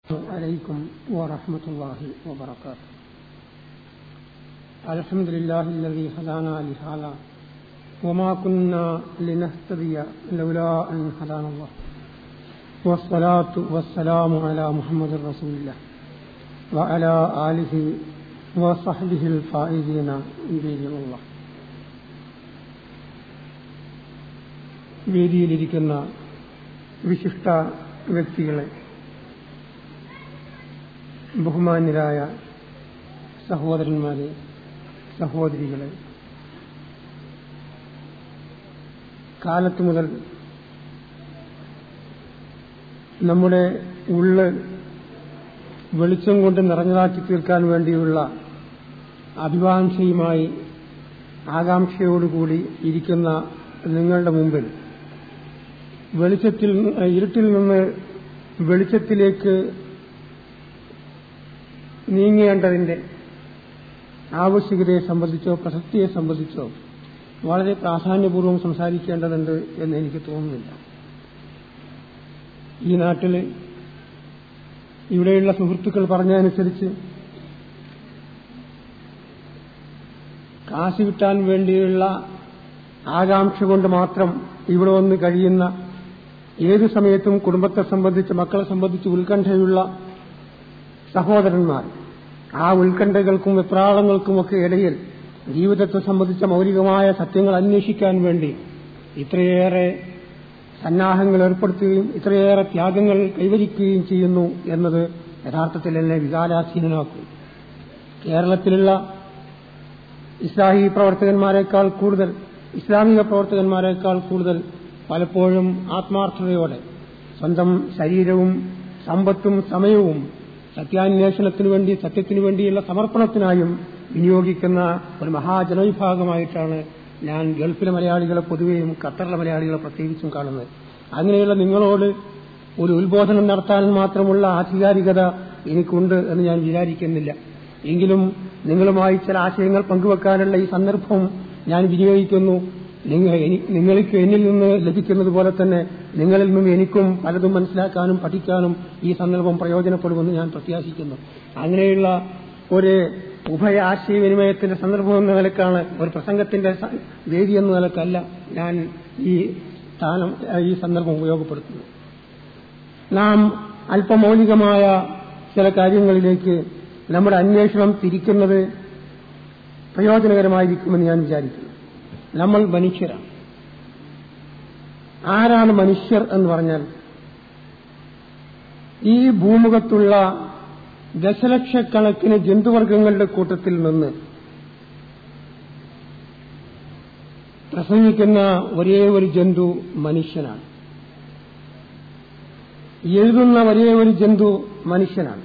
عليكم ورحمة الله وبركاته. الحمد لله الذي هدانا لهذا وما كنا لنهتدي لولا أن هدانا الله والصلاة والسلام على محمد رسول الله وعلى آله وصحبه الفائزين بإذن الله. വേദിയിലിരിക്കുന്ന വിശിഷ്ട വ്യക്തികളെ, ബഹുമാന്യരായ സഹോദരന്മാരെ, സഹോദരികളെ, കാലത്തു മുതൽ നമ്മുടെ ഉള്ള് വെളിച്ചം കൊണ്ട് നിറഞ്ഞതാക്കി തീർക്കാൻ വേണ്ടിയുള്ള അഭിവാഞ്ചയുമായി ആകാംക്ഷയോടുകൂടി ഇരിക്കുന്ന നിങ്ങളുടെ മുമ്പിൽ ഇരുട്ടിൽ നിന്ന് വെളിച്ചത്തിലേക്ക് നീങ്ങേണ്ടതിന്റെ ആവശ്യകതയെ സംബന്ധിച്ചോ പ്രസക്തിയെ സംബന്ധിച്ചോ വളരെ പ്രാധാന്യപൂർവ്വം സംസാരിക്കേണ്ടതുണ്ട് എന്ന് എനിക്ക് തോന്നുന്നില്ല. ഈ നാട്ടിൽ ഇവിടെയുള്ള സുഹൃത്തുക്കൾ പറഞ്ഞതനുസരിച്ച് കാശ് കിട്ടാൻ വേണ്ടിയുള്ള ആകാംക്ഷ കൊണ്ട് മാത്രം ഇവിടെ വന്ന് കഴിയുന്ന, ഏതു സമയത്തും കുടുംബത്തെ സംബന്ധിച്ച്, മക്കളെ സംബന്ധിച്ച് ഉത്കണ്ഠയുള്ള സഹോദരന്മാർ, ആ ഉത്കണ്ഠകൾക്കും വെപ്രാളങ്ങൾക്കുമൊക്കെ ഇടയിൽ ജീവിതത്തെ സംബന്ധിച്ച മൗലികമായ സത്യങ്ങൾ അന്വേഷിക്കാൻ വേണ്ടി ഇത്രയേറെ സന്നാഹങ്ങൾ ഏർപ്പെടുത്തുകയും ഇത്രയേറെ ത്യാഗങ്ങൾ കൈവരിക്കുകയും ചെയ്യുന്നു എന്നത് യഥാർത്ഥത്തിൽ എന്നെ വികാരാധീനനാക്കും. കേരളത്തിലുള്ള ഇസ്ലാമിക പ്രവർത്തകന്മാരെക്കാൾ കൂടുതൽ പലപ്പോഴും ആത്മാർത്ഥതയോടെ സ്വന്തം ശരീരവും സമ്പത്തും സമയവും സത്യാന്വേഷണത്തിനു വേണ്ടി, സത്യത്തിനു വേണ്ടിയുള്ള സമർപ്പണത്തിനായും വിനിയോഗിക്കുന്ന ഒരു മഹാജനവിഭാഗമായിട്ടാണ് ഞാൻ ഗൾഫിലെ മലയാളികളെ പൊതുവെയും ഖത്തറിലെ മലയാളികളെ പ്രത്യേകിച്ചും കാണുന്നത്. അങ്ങനെയുള്ള നിങ്ങളോട് ഒരു ഉത്ബോധനം നടത്താൻ മാത്രമുള്ള ആധികാരികത എനിക്കുണ്ട് എന്ന് ഞാൻ വിചാരിക്കുന്നില്ല. എങ്കിലും നിങ്ങളുമായി ചില ആശയങ്ങൾ പങ്കുവെക്കാനുള്ള ഈ സന്ദർഭം ഞാൻ വിനിയോഗിക്കുന്നു. നിങ്ങൾക്ക് എന്നിൽ നിന്ന് ലഭിക്കുന്നത് പോലെ തന്നെ നിങ്ങളിൽ നിന്നും എനിക്കും പലതും മനസ്സിലാക്കാനും പഠിക്കാനും ഈ സന്ദർഭം പ്രയോജനപ്പെടുമെന്ന് ഞാൻ പ്രത്യാശിക്കുന്നു. അങ്ങനെയുള്ള ഒരു ഉഭയ ആശയവിനിമയത്തിന്റെ സന്ദർഭം എന്ന നിലക്കാണ്, ഒരു പ്രസംഗത്തിന്റെ വേദി എന്ന നിലക്കല്ല ഞാൻ ഈ സന്ദർഭം ഉപയോഗപ്പെടുത്തുന്നത്. നാം അല്പമൗലികമായ ചില കാര്യങ്ങളിലേക്ക് നമ്മുടെ അന്വേഷണം തിരിക്കുന്നത് പ്രയോജനകരമായിരിക്കുമെന്ന് ഞാൻ വിചാരിക്കുന്നു. നമ്മൾ മനുഷ്യരാണ്. ആരാണ് മനുഷ്യർ എന്ന് പറഞ്ഞാൽ, ഈ ഭൂമുഖത്തുള്ള ദശലക്ഷക്കണക്കിന് ജന്തുവർഗങ്ങളുടെ കൂട്ടത്തിൽ നിന്ന് പ്രസംഗിക്കുന്ന ഒരേ ഒരു ജന്തു മനുഷ്യനാണ്. എഴുതുന്ന ഒരേ ഒരു ജന്തു മനുഷ്യനാണ്.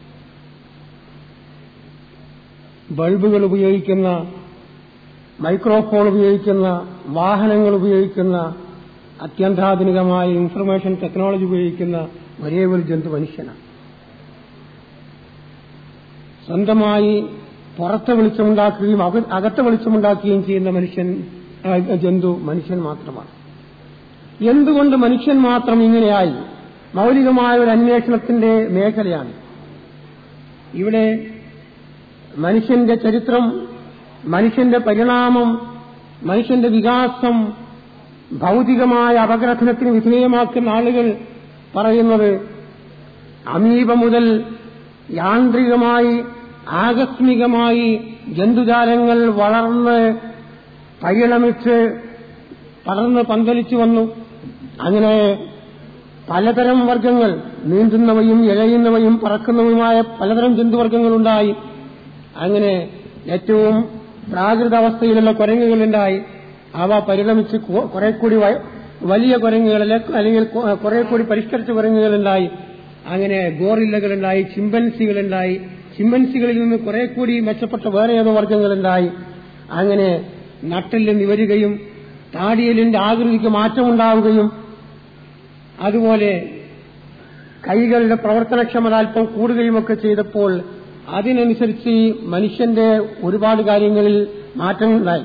ബൾബുകൾ ഉപയോഗിക്കുന്ന, മൈക്രോഫോൺ ഉപയോഗിക്കുന്ന, വാഹനങ്ങൾ ഉപയോഗിക്കുന്ന, അത്യന്താധുനികമായ ഇൻഫർമേഷൻ ടെക്നോളജി ഉപയോഗിക്കുന്ന ഒരേ ഒരു ജന്തു മനുഷ്യനാണ്. സ്വന്തമായി പുറത്തെ വെളിച്ചമുണ്ടാക്കുകയും അകത്തെ വെളിച്ചമുണ്ടാക്കുകയും ചെയ്യുന്ന ജന്തു മനുഷ്യൻ മാത്രമാണ്. എന്തുകൊണ്ട് മനുഷ്യൻ മാത്രം ഇങ്ങനെയായി? മൗലികമായ ഒരു അന്വേഷണത്തിന്റെ മേഖലയാണ് ഇവിടെ. മനുഷ്യന്റെ ചരിത്രം, മനുഷ്യന്റെ പരിണാമം, മനുഷ്യന്റെ വികാസം ഭൗതികമായ അപഗ്രഥനത്തിന് വിധേയമാക്കുന്ന ആളുകൾ പറയുന്നത് അമീബ മുതൽ യാന്ത്രികമായി, ആകസ്മികമായി ജന്തുജാലങ്ങൾ വളർന്ന് പരിണമിച്ച് പടർന്ന് പന്തലിച്ചു വന്നു. അങ്ങനെ പലതരം വർഗങ്ങൾ, നീന്തുന്നവയും ഇഴയുന്നവയും പറക്കുന്നവയുമായ പലതരം ജന്തുവർഗങ്ങളുണ്ടായി. അങ്ങനെ ഏറ്റവും പ്രാകൃത അവസ്ഥയിലുള്ള കുരങ്ങുകളുണ്ടായി. അവ പരിണമിച്ച് കുറെ കൂടി വലിയ കുരങ്ങുകളിലെ, അല്ലെങ്കിൽ കുറെ കൂടി പരിഷ്കരിച്ച കുരങ്ങുകളുണ്ടായി. അങ്ങനെ ഗോറില്ലകളുണ്ടായി, ചിമ്പൻസികളുണ്ടായി. ചിമ്പൻസികളിൽ നിന്ന് കുറെ കൂടി മെച്ചപ്പെട്ട വേറെ ഏതോ വർഗങ്ങളുണ്ടായി. അങ്ങനെ നട്ടെല്ല് നിവരുകയും താടിയലിന്റെ ആകൃതിക്ക് മാറ്റമുണ്ടാവുകയും അതുപോലെ കൈകളുടെ പ്രവർത്തനക്ഷമത അല്പം കൂടുകയുമൊക്കെ ചെയ്തപ്പോൾ അതിനനുസരിച്ച് മനുഷ്യന്റെ ഒരുപാട് കാര്യങ്ങളിൽ മാറ്റങ്ങളുണ്ടായി.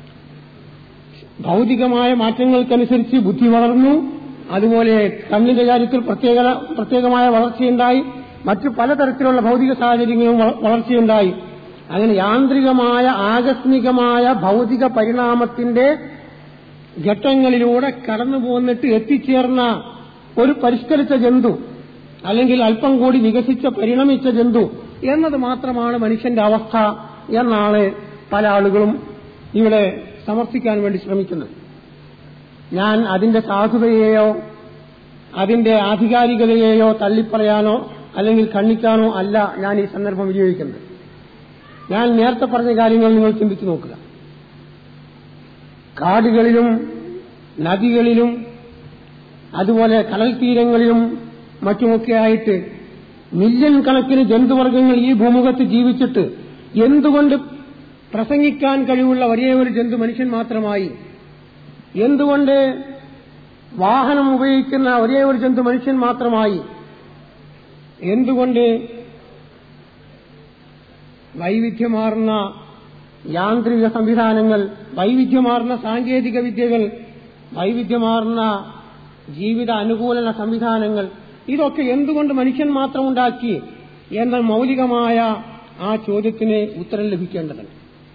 ഭൗതികമായ മാറ്റങ്ങൾക്കനുസരിച്ച് ബുദ്ധി വളർന്നു. അതുപോലെ കണ്ണിന്റെ കാര്യത്തിൽ പ്രത്യേകമായ വളർച്ചയുണ്ടായി. മറ്റു പലതരത്തിലുള്ള ഭൗതിക സാഹചര്യങ്ങളും വളർച്ചയുണ്ടായി. അങ്ങനെ യാന്ത്രികമായ ആകസ്മികമായ ഭൗതിക പരിണാമത്തിന്റെ ഘട്ടങ്ങളിലൂടെ കടന്നു പോന്നിട്ട് എത്തിച്ചേർന്ന ഒരു പരിഷ്കരിച്ച ജന്തു, അല്ലെങ്കിൽ അല്പം കൂടി വികസിച്ച പരിണമിച്ച ജന്തു എന്നത് മാത്രമാണ് മനുഷ്യന്റെ അവസ്ഥ എന്നാണ് പല ആളുകളും ഇവിടെ സമർത്ഥിക്കാൻ വേണ്ടി ശ്രമിക്കുന്നത്. ഞാൻ അതിന്റെ സാധുതയെയോ അതിന്റെ ആധികാരികതയെയോ തള്ളിപ്പറയാനോ അല്ലെങ്കിൽ ഖണ്ഡിക്കാനോ അല്ല ഞാൻ ഈ സന്ദർഭം വിനിയോഗിക്കുന്നത്. ഞാൻ നേരത്തെ പറഞ്ഞ കാര്യങ്ങൾ നിങ്ങൾ ചിന്തിച്ചു നോക്കുക. കാടുകളിലും നദികളിലും അതുപോലെ കടൽ തീരങ്ങളിലും മറ്റുമൊക്കെയായിട്ട് മില്യൺ കണക്കിന് ജന്തുവർഗ്ഗങ്ങൾ ഈ ഭൂമുഖത്ത് ജീവിച്ചിട്ട് എന്തുകൊണ്ട് പ്രസംഗിക്കാൻ കഴിവുള്ള ഒരേ ഒരു ജന്തു മനുഷ്യൻ മാത്രമായി? എന്തുകൊണ്ട് വാഹനം ഉപയോഗിക്കുന്ന ഒരേ ഒരു ജന്തു മനുഷ്യൻ മാത്രമായി? എന്തുകൊണ്ട് വൈവിധ്യമാർന്ന യാന്ത്രിക സംവിധാനങ്ങൾ, വൈവിധ്യമാർന്ന സാങ്കേതിക വിദ്യകൾ, വൈവിധ്യമാർന്ന ജീവിത അനുകൂലന സംവിധാനങ്ങൾ, ഇതൊക്കെ എന്തുകൊണ്ട് മനുഷ്യൻ മാത്രം ഉണ്ടാക്കി എന്ന മൗലികമായ ആ ചോദ്യത്തിന് ഉത്തരം ലഭിക്കേണ്ടതുണ്ട്.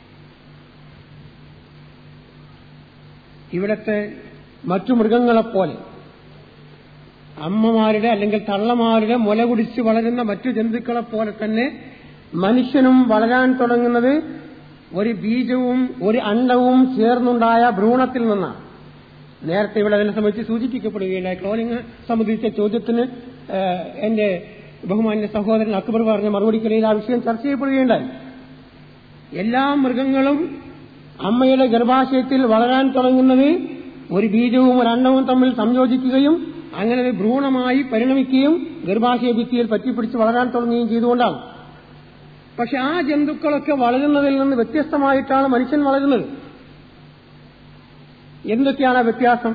ഇവിടത്തെ മറ്റു മൃഗങ്ങളെപ്പോലെ അമ്മമാരുടെ അല്ലെങ്കിൽ തള്ളമാരുടെ മുല കുടിച്ച് വളരുന്ന മറ്റു ജന്തുക്കളെപ്പോലെ തന്നെ മനുഷ്യനും വളരാൻ തുടങ്ങുന്നത് ഒരു ബീജവും ഒരു അണ്ഡവും ചേർന്നുണ്ടായ ഭ്രൂണത്തിൽ നിന്നാണ്. നേരത്തെ ഇവിടെ അതിനെ സംബന്ധിച്ച് സൂചിപ്പിക്കപ്പെടുകയുണ്ടായി. ക്ലോണിംഗ് സംബന്ധിച്ച ചോദ്യത്തിന് എന്റെ ബഹുമാന്യ സഹോദരൻ അക്ബർ പറഞ്ഞ മറുപടിക്കിടയിൽ ആ വിഷയം ചർച്ച ചെയ്യപ്പെടുകയുണ്ടായി. എല്ലാ മൃഗങ്ങളും അമ്മയുടെ ഗർഭാശയത്തിൽ വളരാൻ തുടങ്ങുന്നത് ഒരു ബീജവും ഒരു അണ്ഡവും തമ്മിൽ സംയോജിക്കുകയും അങ്ങനെ ഒരു ഭ്രൂണമായി പരിണമിക്കുകയും ഗർഭാശയ ഭിത്തിയിൽ പറ്റിപ്പിടിച്ച് വളരാൻ തുടങ്ങുകയും ചെയ്തുകൊണ്ടാണ്. പക്ഷെ ആ ജന്തുക്കളൊക്കെ വളരുന്നതിൽ നിന്ന് വ്യത്യസ്തമായിട്ടാണ് മനുഷ്യൻ വളരുന്നത്. എന്തൊക്കെയാണ് ആ വ്യത്യാസം?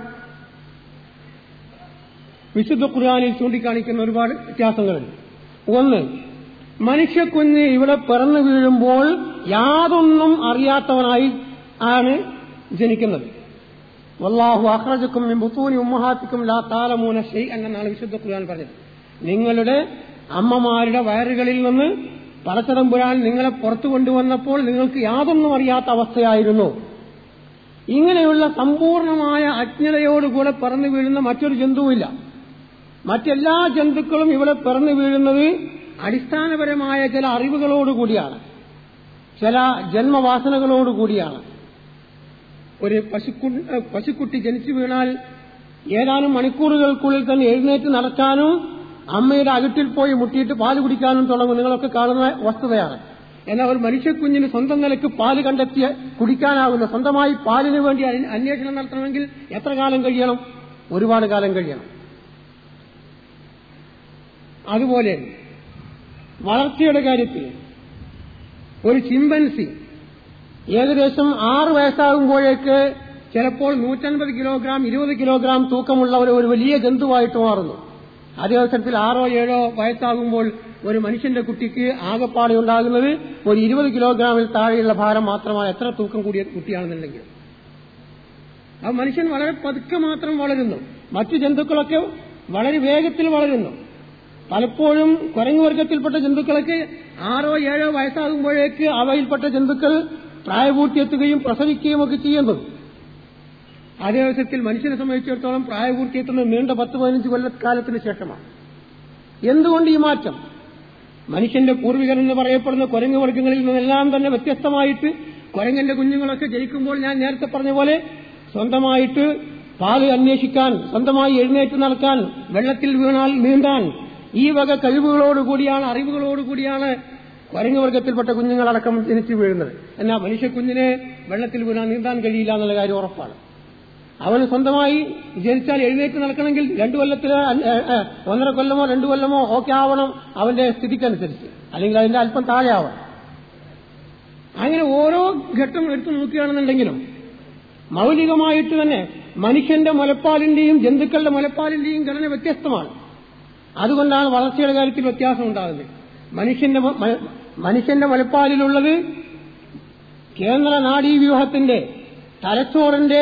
വിശുദ്ധ ഖുർആനിൽ ചൂണ്ടിക്കാണിക്കുന്ന ഒരുപാട് വ്യത്യാസങ്ങളുണ്ട്. ഒന്ന്, മനുഷ്യക്കുഞ്ഞ് ഇവിടെ പിറന്നു വീഴുമ്പോൾ യാതൊന്നും അറിയാത്തവനായി ആണ് ജനിക്കുന്നത്. വല്ലാഹു അഖ്റജക്കും മിൻ ബുത്തൂനി ഉമ്മഹാത്തിക്കും ലാ തഅലമൂന ശൈഅൻ എന്നാണ് വിശുദ്ധ ഖുർആൻ പറഞ്ഞത്. നിങ്ങളുടെ അമ്മമാരുടെ വയറുകളിൽ നിന്ന് പടച്ചതമ്പുരാൻ നിങ്ങളെ പുറത്തു കൊണ്ടുവന്നപ്പോൾ നിങ്ങൾക്ക് യാതൊന്നും അറിയാത്ത അവസ്ഥയായിരുന്നു. ഇങ്ങനെയുള്ള സമ്പൂർണമായ അജ്ഞതയോടുകൂടെ പിറന്നു വീഴുന്ന മറ്റൊരു ജന്തുവില്ല. മറ്റെല്ലാ ജന്തുക്കളും ഇവിടെ പിറന്നു വീഴുന്നത് അടിസ്ഥാനപരമായ ചില അറിവുകളോടുകൂടിയാണ്, ചില ജന്മവാസനകളോടുകൂടിയാണ്. ഒരു പശുക്കുട്ടി ജനിച്ചു വീണാൽ ഏതാനും മണിക്കൂറുകൾക്കുള്ളിൽ തന്നെ എഴുന്നേറ്റ് നടക്കാനും അമ്മയുടെ അകട്ടിൽ പോയി മുട്ടിയിട്ട് പാല് കുടിക്കാനും തുടങ്ങും. നിങ്ങളൊക്കെ കാണുന്ന വസ്തുതയാണ്. എന്നാൽ ഒരു മനുഷ്യക്കുഞ്ഞിന് സ്വന്തം നിലയ്ക്ക് പാല് കണ്ടെത്തി കുടിക്കാനാകുന്ന, സ്വന്തമായി പാലിന് വേണ്ടി അന്വേഷണം നടത്തണമെങ്കിൽ എത്ര കാലം കഴിയണം? ഒരുപാട് കാലം കഴിയണം. അതുപോലെ വളർച്ചയുടെ കാര്യത്തിൽ ഒരു ചിമ്പൻസി ഏകദേശം 6 വയസ്സാകുമ്പോഴേക്ക് ചിലപ്പോൾ 150 കിലോഗ്രാം 20 കിലോഗ്രാം തൂക്കമുള്ള ഒരു വലിയ ജന്തുവായിട്ട് മാറുന്നു. അതേ അവസരത്തിൽ 6 or 7 വയസ്സാകുമ്പോൾ ഒരു മനുഷ്യന്റെ കുട്ടിക്ക് ആകെപ്പാടെ ഉണ്ടാകുന്നത് ഒരു 20 കിലോഗ്രാമിൽ താഴെയുള്ള ഭാരം മാത്രമാണ്, എത്ര തൂക്കം കൂടിയ കുട്ടിയാണെന്നുണ്ടെങ്കിൽ. ആ മനുഷ്യൻ വളരെ പതുക്കെ മാത്രം വളരുന്നു. മറ്റു ജന്തുക്കളൊക്കെ വളരെ വേഗത്തിൽ വളരുന്നു. പലപ്പോഴും കുരങ്ങുവർഗത്തിൽപ്പെട്ട ജന്തുക്കളൊക്കെ 6 or 7 വയസ്സാകുമ്പോഴേക്ക് അവയിൽപ്പെട്ട ജന്തുക്കൾ പ്രായപൂർത്തിയെത്തുകയും പ്രസവിക്കുകയും ഒക്കെ ചെയ്യുന്നു. അതേ അവസരത്തിൽ മനുഷ്യനെ സംബന്ധിച്ചിടത്തോളം പ്രായപൂർത്തിയെത്തുന്നത് നീണ്ട 10-15 കൊല്ലക്കാലത്തിന് ശേഷമാണ്. എന്തുകൊണ്ട് ഈ മാറ്റം? മനുഷ്യന്റെ പൂർവികൻ എന്ന് പറയപ്പെടുന്ന കുരങ്ങ് വർഗ്ഗങ്ങളിൽ നിന്നെല്ലാം തന്നെ വ്യത്യസ്തമായിട്ട് കുരങ്ങന്റെ കുഞ്ഞുങ്ങളൊക്കെ ജനിക്കുമ്പോൾ ഞാൻ നേരത്തെ പറഞ്ഞ പോലെ സ്വന്തമായിട്ട് പാല് അന്വേഷിക്കാൻ, സ്വന്തമായി എഴുന്നേറ്റ് നടക്കാൻ, വെള്ളത്തിൽ വീണാൽ നീന്താൻ, ഈ വക കഴിവുകളോടുകൂടിയാണ്, അറിവുകളോടുകൂടിയാണ് കുരങ്ങ് വർഗ്ഗത്തിൽപ്പെട്ട കുഞ്ഞുങ്ങളടക്കം ജനിച്ചു വീഴുന്നത്. എന്നാൽ മനുഷ്യക്കുഞ്ഞിനെ വെള്ളത്തിൽ വീണാൽ നീന്താൻ കഴിയില്ല എന്നുള്ള കാര്യം ഉറപ്പാണ്. അവന് സ്വന്തമായി ജനിച്ചാൽ എഴുന്നേറ്റ് നടക്കണമെങ്കിൽ 2 കൊല്ലത്തിലോ 1.5 കൊല്ലമോ 2 കൊല്ലമോ ഒക്കെ ആവണം അവന്റെ സ്ഥിതിക്കനുസരിച്ച്, അല്ലെങ്കിൽ അതിന്റെ അല്പം താഴെ ആവണം. അങ്ങനെ ഓരോ ഘട്ടം എടുത്തു നോക്കുകയാണെന്നുണ്ടെങ്കിലും മൗലികമായിട്ട് തന്നെ മനുഷ്യന്റെ മുലപ്പാലിന്റെയും ജന്തുക്കളുടെ മുലപ്പാലിന്റെയും ഘടന വ്യത്യസ്തമാണ്. അതുകൊണ്ടാണ് വളർച്ചയുടെ കാര്യത്തിൽ വ്യത്യാസം ഉണ്ടാകുന്നത്. മനുഷ്യന്റെ മുലപ്പാലിലുള്ളത് കേന്ദ്ര നാഡീവ്യൂഹത്തിന്റെ, തലച്ചോറിന്റെ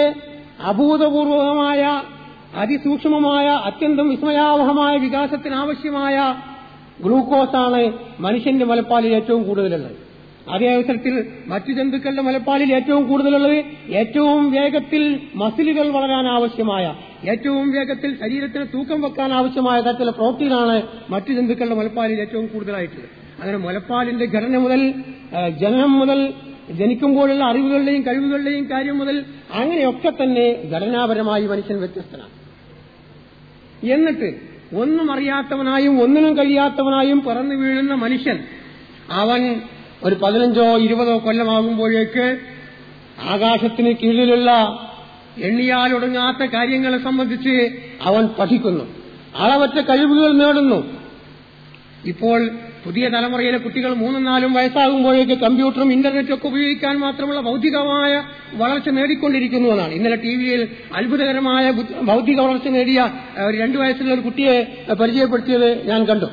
അഭൂതപൂർവമായ അതിസൂക്ഷ്മമായ അത്യന്തം വിസ്മയാവഹമായ വികാസത്തിനാവശ്യമായ ഗ്ലൂക്കോസാണ് മനുഷ്യന്റെ മുലപ്പാലിൽ ഏറ്റവും കൂടുതലുള്ളത്. അതേ അവസരത്തിൽ മറ്റു ജന്തുക്കളുടെ മുലപ്പാലിൽ ഏറ്റവും കൂടുതലുള്ളത് ഏറ്റവും വേഗത്തിൽ മസിലുകൾ വളരാൻ ആവശ്യമായ, ഏറ്റവും വേഗത്തിൽ ശരീരത്തിന് തൂക്കം വെക്കാൻ ആവശ്യമായ തരത്തിലുള്ള പ്രോട്ടീനാണ് മറ്റു ജന്തുക്കളുടെ മുലപ്പാലിൽ ഏറ്റവും കൂടുതലായിട്ടുള്ളത്. അങ്ങനെ മുലപ്പാലിന്റെ ഘടന മുതൽ, ജനനം മുതൽ, ജനിക്കുമ്പോഴുള്ള അറിവുകളുടെയും കഴിവുകളുടെയും കാര്യം മുതൽ അങ്ങനെയൊക്കെ തന്നെ ഘടനാപരമായി മനുഷ്യൻ വ്യത്യസ്തനാണ്. എന്നിട്ട് ഒന്നും അറിയാത്തവനായും ഒന്നിനും കഴിയാത്തവനായും പിറന്നു വീഴുന്ന മനുഷ്യൻ, അവൻ ഒരു 15 or 20 കൊല്ലമാകുമ്പോഴേക്ക് ആകാശത്തിന് കീഴിലുള്ള എണ്ണിയാലൊടുങ്ങാത്ത കാര്യങ്ങളെ സംബന്ധിച്ച് അവൻ പഠിക്കുന്നു, അളവറ്റ കഴിവുകൾ നേടുന്നു. ഇപ്പോൾ പുതിയ തലമുറയിലെ കുട്ടികൾ 3-4 വയസ്സാകുമ്പോഴേക്ക് കമ്പ്യൂട്ടറും ഇന്റർനെറ്റും ഒക്കെ ഉപയോഗിക്കാൻ മാത്രമുള്ള ഭൗതികമായ വളർച്ച നേടിക്കൊണ്ടിരിക്കുന്നു എന്നാണ്. ഇന്നലെ ടിവിയിൽ അത്ഭുതകരമായ ഭൗതിക വളർച്ച നേടിയ ഒരു 2 വയസ്സുള്ള ഒരു കുട്ടിയെ പരിചയപ്പെടുത്തിയത് ഞാൻ കണ്ടു.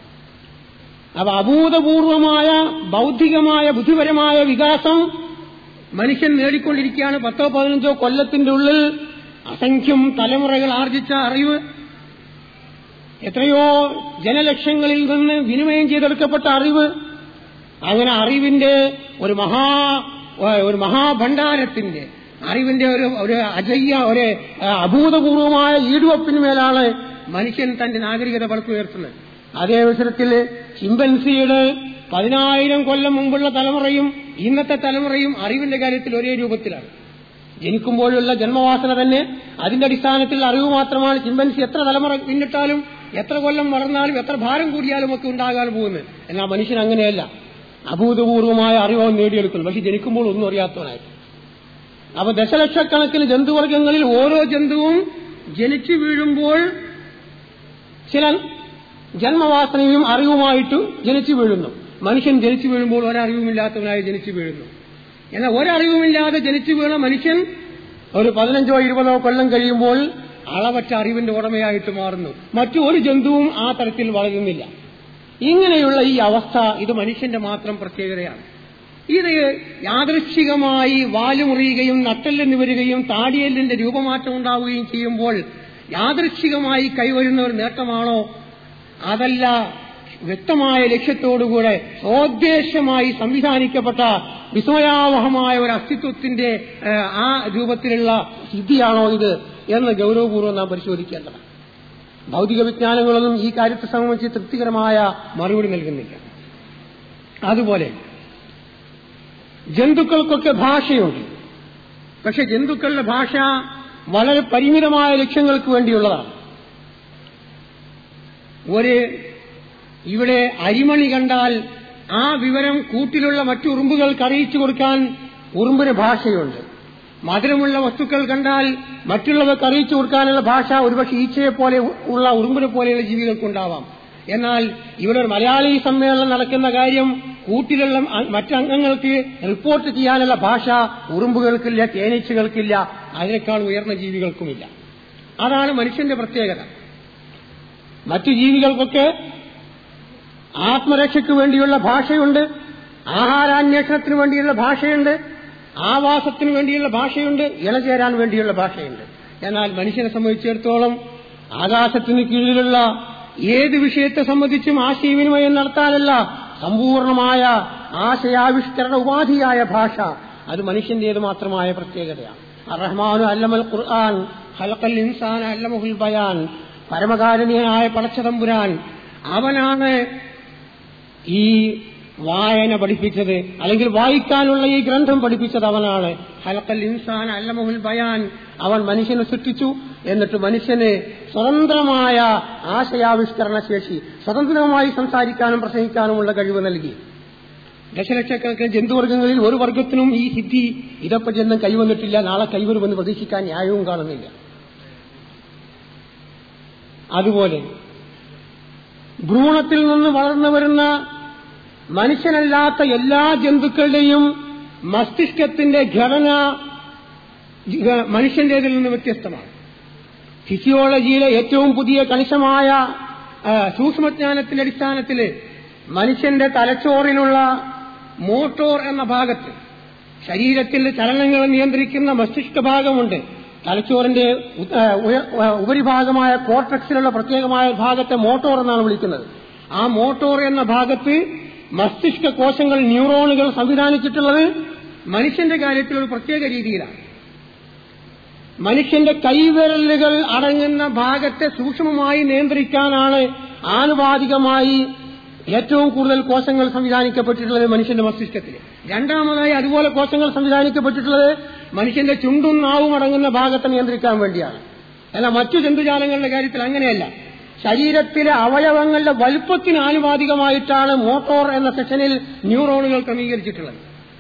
അപ്പൊ അഭൂതപൂർവമായ ബൗദ്ധികമായ ബുദ്ധിപരമായ വികാസം മനുഷ്യൻ നേടിക്കൊണ്ടിരിക്കുകയാണ്. 10-15 കൊല്ലത്തിന്റെ ഉള്ളിൽ അസംഖ്യം തലമുറകൾ ആർജിച്ച അറിവ്, എത്രയോ ജനലക്ഷങ്ങളിൽ നിന്ന് വിനിമയം ചെയ്തെടുക്കപ്പെട്ട അറിവ്, അങ്ങനെ അറിവിന്റെ ഒരു മഹാഭണ്ഡാരത്തിന്റെ, അറിവിന്റെ ഒരു അഭൂതപൂർവമായ ഈടുവപ്പിന്മേലാണ് മനുഷ്യൻ തന്റെ നാഗരികത പടുത്തുയർത്തുന്നത്. അതേ അവസരത്തിൽ ചിമ്പൻസിയുടെ 10,000 കൊല്ലം മുമ്പുള്ള തലമുറയും ഇന്നത്തെ തലമുറയും അറിവിന്റെ കാര്യത്തിൽ ഒരേ രൂപത്തിലാണ്. ജനിക്കുമ്പോഴുള്ള ജന്മവാസന തന്നെ, അതിന്റെ അടിസ്ഥാനത്തിൽ അറിവ് മാത്രമാണ്. ചിമ്പൻസി എത്ര തലമുറ പിന്നിട്ടാലും, എത്ര കൊല്ലം വളർന്നാലും, എത്ര ഭാരം കൂടിയാലും ഒക്കെ ഉണ്ടാകാൻ പോകുന്നത്. എന്നാൽ മനുഷ്യൻ അങ്ങനെയല്ല, അഭൂതപൂർവമായ അറിവ് നേടിയെടുക്കുന്നു. പക്ഷെ ജനിക്കുമ്പോൾ ഒന്നും അറിയാത്തവനായിട്ട്. അപ്പൊ ദശലക്ഷക്കണക്കിന് ജന്തുവർഗങ്ങളിൽ ഓരോ ജന്തുവും ജനിച്ചു വീഴുമ്പോൾ ചില ജന്മവാസനയും അറിവുമായിട്ട് ജനിച്ചു വീഴുന്നു. മനുഷ്യൻ ജനിച്ചു വീഴുമ്പോൾ ഒരറിവുമില്ലാത്തവനായി ജനിച്ചു വീഴുന്നു. എന്നാൽ ഒരറിവുമില്ലാതെ ജനിച്ചു വീണ മനുഷ്യൻ ഒരു 15 or 20 കൊല്ലം കഴിയുമ്പോൾ അളവറ്റ അറിവിന്റെ ഉടമയായിട്ട് മാറുന്നു. മറ്റു ഒരു ജന്തുവും ആ തരത്തിൽ വളരുന്നില്ല. ഇങ്ങനെയുള്ള ഈ അവസ്ഥ ഇത് മനുഷ്യന്റെ മാത്രം പ്രത്യേകതയാണ്. ഇത് യാദൃശ്ചികമായി വാലുമുറിയുകയും നട്ടെല്ലിന് വരികയും താടിയെല്ലിന്റെ രൂപമാറ്റം ഉണ്ടാവുകയും ചെയ്യുമ്പോൾ യാദൃശ്ചികമായി കൈവരുന്ന ഒരു നേട്ടമാണോ? അതല്ല, വ്യക്തമായ ലക്ഷ്യത്തോടുകൂടെ സ്വോദ്ദേശ്യമായി സംവിധാനിക്കപ്പെട്ട വിസ്മയാവഹമായ ഒരു അസ്തിത്വത്തിന്റെ ആ രൂപത്തിലുള്ള സിദ്ധിയാണോ ഇത് എന്ന് ഗൌരവപൂർവ്വം നാം പരിശോധിക്കേണ്ടതാണ്. ഭൗതിക വിജ്ഞാനങ്ങളൊന്നും ഈ കാര്യത്തെ സംബന്ധിച്ച് തൃപ്തികരമായ മറുപടി നൽകുന്നില്ല. അതുപോലെ ജന്തുക്കൾക്കൊക്കെ ഭാഷയുണ്ട്. പക്ഷെ ജന്തുക്കളുടെ ഭാഷ വളരെ പരിമിതമായ ലക്ഷ്യങ്ങൾക്ക് വേണ്ടിയുള്ളതാണ്. ഇവിടെ അരിമണി കണ്ടാൽ ആ വിവരം കൂട്ടിലുള്ള മറ്റു ഉറുമ്പുകൾക്ക് അറിയിച്ചു കൊടുക്കാൻ ഉറുമ്പിന് ഭാഷയുണ്ട്. മധുരമുള്ള വസ്തുക്കൾ കണ്ടാൽ മറ്റുള്ളവർക്ക് അറിയിച്ചു കൊടുക്കാനുള്ള ഭാഷ ഒരുപക്ഷെ ഈച്ചയെ പോലെ ഉള്ള ഉറുമ്പിനെ പോലെയുള്ള ജീവികൾക്കുണ്ടാവാം. എന്നാൽ ഇവിടെ ഒരു മലയാളി സമ്മേളനം നടക്കുന്ന കാര്യം കൂട്ടിലുള്ള മറ്റംഗങ്ങൾക്ക് റിപ്പോർട്ട് ചെയ്യാനുള്ള ഭാഷ ഉറുമ്പുകൾക്കില്ല, തേനീച്ചകൾക്കില്ല, അതിനേക്കാൾ ഉയർന്ന ജീവികൾക്കുമില്ല. അതാണ് മനുഷ്യന്റെ പ്രത്യേകത. മറ്റു ജീവികൾക്കൊക്കെ ആത്മരക്ഷയ്ക്ക് വേണ്ടിയുള്ള ഭാഷയുണ്ട്, ആഹാരാന്വേഷണത്തിന് വേണ്ടിയുള്ള ഭാഷയുണ്ട്, ആവാസത്തിന് വേണ്ടിയുള്ള ഭാഷയുണ്ട്, ഇണചേരാൻ വേണ്ടിയുള്ള ഭാഷയുണ്ട്. എന്നാൽ മനുഷ്യനെ സംബന്ധിച്ചിടത്തോളം ആകാശത്തിന് കീഴിലുള്ള ഏത് വിഷയത്തെ സംബന്ധിച്ചും ആശയവിനിമയം നടത്താനല്ല, സമ്പൂർണമായ ആശയാവിഷ്കരണ ഉപാധിയായ ഭാഷ അത് മനുഷ്യന്റേത് മാത്രമായ പ്രത്യേകതയാണ്. അർ-റഹ്മാനു അല്ലമൽ ഖുർആൻ ഖലഖൽ ഇൻസാന അല്ലമഹുൽ ബയാൻ. പരമകാരുണ്യനായ പടച്ചതമ്പുരാൻ അവനാണ് ഈ വായന പഠിപ്പിച്ചത്, അല്ലെങ്കിൽ വായിക്കാനുള്ള ഈ ഗ്രന്ഥം പഠിപ്പിച്ചത് അവനാണ്. ഖലഖൽ ഇൻസാന അല്ലമഹുൽ ബയാൻ. അവൻ മനുഷ്യനെ സൃഷ്ടിച്ചു, എന്നിട്ട് മനുഷ്യന് സ്വതന്ത്രമായ ആശയാവിഷ്കരണ ശേഷി, സ്വതന്ത്രമായി സംസാരിക്കാനും പ്രസംഗിക്കാനുമുള്ള കഴിവ് നൽകി. ദശലക്ഷക്കണക്കിന് ജന്തുവർഗങ്ങളിൽ ഒരു വർഗത്തിനും ഈ സിദ്ധി ഇതപ്പറ്റൊന്നും കൈവന്നിട്ടില്ല, നാളെ കൈവരുമെന്ന് പ്രതീക്ഷിക്കാൻ ന്യായവും കാണുന്നില്ല. അതുപോലെ ഭ്രൂണത്തിൽ നിന്ന് വളർന്നു വരുന്ന മനുഷ്യനല്ലാത്ത എല്ലാ ജന്തുക്കളുടെയും മസ്തിഷ്കത്തിന്റെ ഘടന മനുഷ്യന്റേതിൽ നിന്ന് വ്യത്യസ്തമാണ്. ഫിസിയോളജിയിലെ ഏറ്റവും പുതിയ കണിശമായ സൂക്ഷ്മജ്ഞാനത്തിന്റെ അടിസ്ഥാനത്തിൽ മനുഷ്യന്റെ തലച്ചോറിലുള്ള മോട്ടോർ എന്ന ഭാഗത്ത് ശരീരത്തിൽ ചലനങ്ങൾ നിയന്ത്രിക്കുന്ന മസ്തിഷ്ക ഭാഗമുണ്ട്. തലച്ചോറിന്റെ ഉപരിഭാഗമായ കോർട്ടക്സിലുള്ള പ്രത്യേകമായ ഭാഗത്തെ മോട്ടോർ എന്നാണ് വിളിക്കുന്നത്. ആ മോട്ടോർ എന്ന ഭാഗത്ത് മസ്തിഷ്ക കോശങ്ങൾ, ന്യൂറോണുകൾ സംവിധാനിച്ചിട്ടുള്ളത് മനുഷ്യന്റെ കാര്യത്തിൽ ഒരു പ്രത്യേക രീതിയിലാണ്. മനുഷ്യന്റെ കൈവിരലുകൾ അടങ്ങുന്ന ഭാഗത്തെ സൂക്ഷ്മമായി നിയന്ത്രിക്കാനാണ് ആനുപാതികമായി ഏറ്റവും കൂടുതൽ കോശങ്ങൾ സംവിധാനിക്കപ്പെട്ടിട്ടുള്ളത് മനുഷ്യന്റെ മസ്തിഷ്കത്തിൽ. രണ്ടാമതായി അതുപോലെ കോശങ്ങൾ സംവിധാനിക്കപ്പെട്ടിട്ടുള്ളത് മനുഷ്യന്റെ ചുണ്ടും നാവും അടങ്ങുന്ന ഭാഗത്തെ നിയന്ത്രിക്കാൻ വേണ്ടിയാണ്. അല്ല, മറ്റു ജന്തുജാലങ്ങളുടെ കാര്യത്തിൽ അങ്ങനെയല്ല. ശരീരത്തിലെ അവയവങ്ങളുടെ വലുപ്പത്തിന് ആനുപാതികമായിട്ടാണ് മോട്ടോർ എന്ന സെക്ഷനിൽ ന്യൂറോണുകൾ ക്രമീകരിച്ചിട്ടുള്ളത്.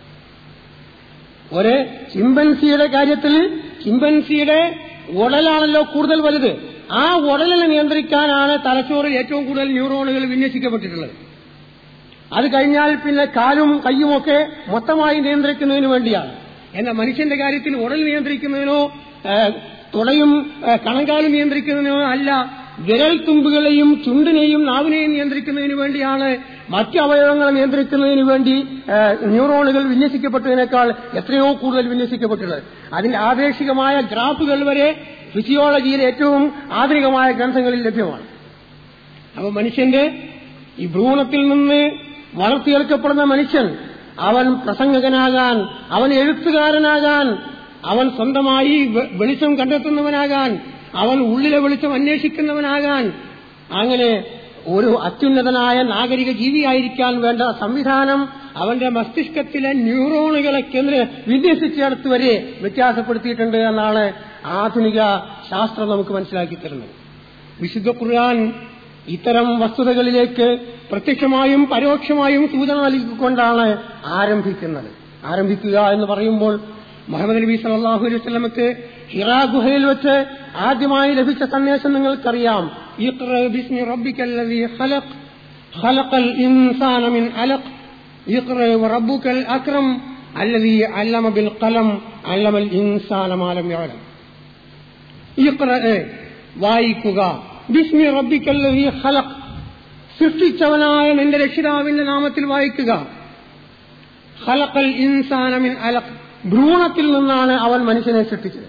ഒരു ചിമ്പൻസിയുടെ കാര്യത്തിൽ ചിമ്പൻസിയുടെ ഉടലാണല്ലോ കൂടുതൽ വലുത്. ആ ഉടലിനെ നിയന്ത്രിക്കാനാണ് തലച്ചോറിൽ ഏറ്റവും കൂടുതൽ ന്യൂറോണുകൾ വിന്യസിക്കപ്പെട്ടിട്ടുള്ളത്. അത് കഴിഞ്ഞാൽ പിന്നെ കാലും കയ്യുമൊക്കെ മൊത്തമായി നിയന്ത്രിക്കുന്നതിന് വേണ്ടിയാണ്. എന്നാൽ മനുഷ്യന്റെ കാര്യത്തിൽ ഉടൽ നിയന്ത്രിക്കുന്നതിനോ തുടയും കണങ്കാലും നിയന്ത്രിക്കുന്നതിനോ അല്ല, വിരൽ തുമ്പുകളെയും ചുണ്ടിനെയും നാവിനെയും നിയന്ത്രിക്കുന്നതിന് വേണ്ടിയാണ്. മറ്റ് അവയവങ്ങളെ നിയന്ത്രിക്കുന്നതിന് വേണ്ടി ന്യൂറോണുകൾ വിന്യസിക്കപ്പെട്ടതിനേക്കാൾ എത്രയോ കൂടുതൽ വിന്യസിക്കപ്പെട്ടുള്ളത്. അതിന്റെ ആപേക്ഷികമായ ഗ്രാഫുകൾ വരെ ഫിസിയോളജിയിലെ ഏറ്റവും ആധുനികമായ ഗ്രന്ഥങ്ങളിൽ ലഭ്യമാണ്. അപ്പൊ മനുഷ്യന്റെ ഈ ഭ്രൂണത്തിൽ നിന്ന് വളർത്തിയെടുക്കപ്പെടുന്ന മനുഷ്യൻ, അവൻ പ്രസംഗകനാകാൻ, അവൻ എഴുത്തുകാരനാകാൻ, അവൻ സ്വന്തമായി വെളിച്ചം കണ്ടെത്തുന്നവനാകാൻ, അവൻ ഉള്ളിലെ വെളിച്ചം അന്വേഷിക്കുന്നവനാകാൻ, അങ്ങനെ ഒരു അത്യുന്നതനായ നാഗരിക ജീവിയായിരിക്കാൻ വേണ്ട സംവിധാനം അവന്റെ മസ്തിഷ്കത്തിലെ ന്യൂറോണുകളെ വിന്യസിച്ചെടുത്ത് വരെ വ്യത്യാസപ്പെടുത്തിയിട്ടുണ്ട് എന്നാണ് ആധുനിക ശാസ്ത്രം നമുക്ക് മനസ്സിലാക്കി തരുന്നത്. വിശുദ്ധ ഖുർആൻ ഇത്തരം വസ്തുതകളിലേക്ക് പ്രത്യക്ഷമായും പരോക്ഷമായും സൂചന നൽകിക്കൊണ്ടാണ് ആരംഭിക്കുക എന്ന് പറയുമ്പോൾ മുഹമ്മദ് നബി സല്ലല്ലാഹു അലൈഹി വസല്ലമക്ക് ഹിറാ ഗുഹയിൽ വെച്ച് ആദ്യമായി ലഭിച്ച സന്ദേശം നിങ്ങൾക്കറിയാം. ഇഖ്റ ബിസ്മി റബ്ബിക്കല്ലദീ ഖലഖ് ഖലഖൽ ഇൻസാന മിൻ അലഖ് ഇഖ്റ വറബ്ബുക്കൽ അക്രം അല്ലദീ അല്ലമ ബിൽ ഖലം അല്ലമൽ ഇൻസാന മാ ലം യഅലം. ഇഖ്റ, വായിക്കുക, ബിസ്മി റബ്ബിക്കല്ലദീ ഖലഖ്, സൃഷ്ടിച്ചവനായ നിന്റെ രക്ഷിതാവിന്റെ നാമത്തിൽ വായിക്കുക. ഖലഖൽ ഇൻസാന മിൻ അലഖ്, ഭ്രൂണത്തിൽ നിന്നാണ് അവൻ മനുഷ്യനെ സൃഷ്ടിച്ചത്.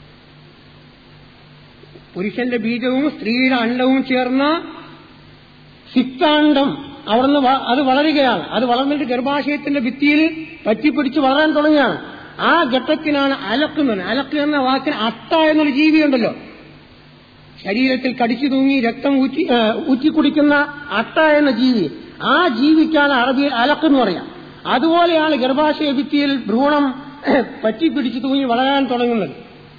പുരുഷന്റെ ബീജവും സ്ത്രീയുടെ അണ്ടവും ചേർന്ന സിക്താണ്ഡം അവിടുന്ന് അത് വളരുകയാണ്. അത് വളർന്നിട്ട് ഗർഭാശയത്തിന്റെ ഭിത്തിയിൽ പറ്റിപ്പിടിച്ച് വളരാൻ തുടങ്ങുകയാണ്. ആ ഘട്ടത്തിനാണ് അലക്കുന്നത്. അലക്ക് എന്ന വാക്കിന് അട്ട എന്നൊരു ജീവിയുണ്ടല്ലോ, ശരീരത്തിൽ കടിച്ചു തൂങ്ങി രക്തം ഊറ്റിക്കുടിക്കുന്ന അട്ട എന്ന ജീവി. ആ ജീവിക്കാണ് അറബിയിൽ അലക്കെന്ന് പറയാം. അതുപോലെയാണ് ഗർഭാശയ ഭിത്തിയിൽ ഭ്രൂണം പറ്റിപ്പിടിച്ചു തൂങ്ങി വളരാൻ തുടങ്ങുന്നത്.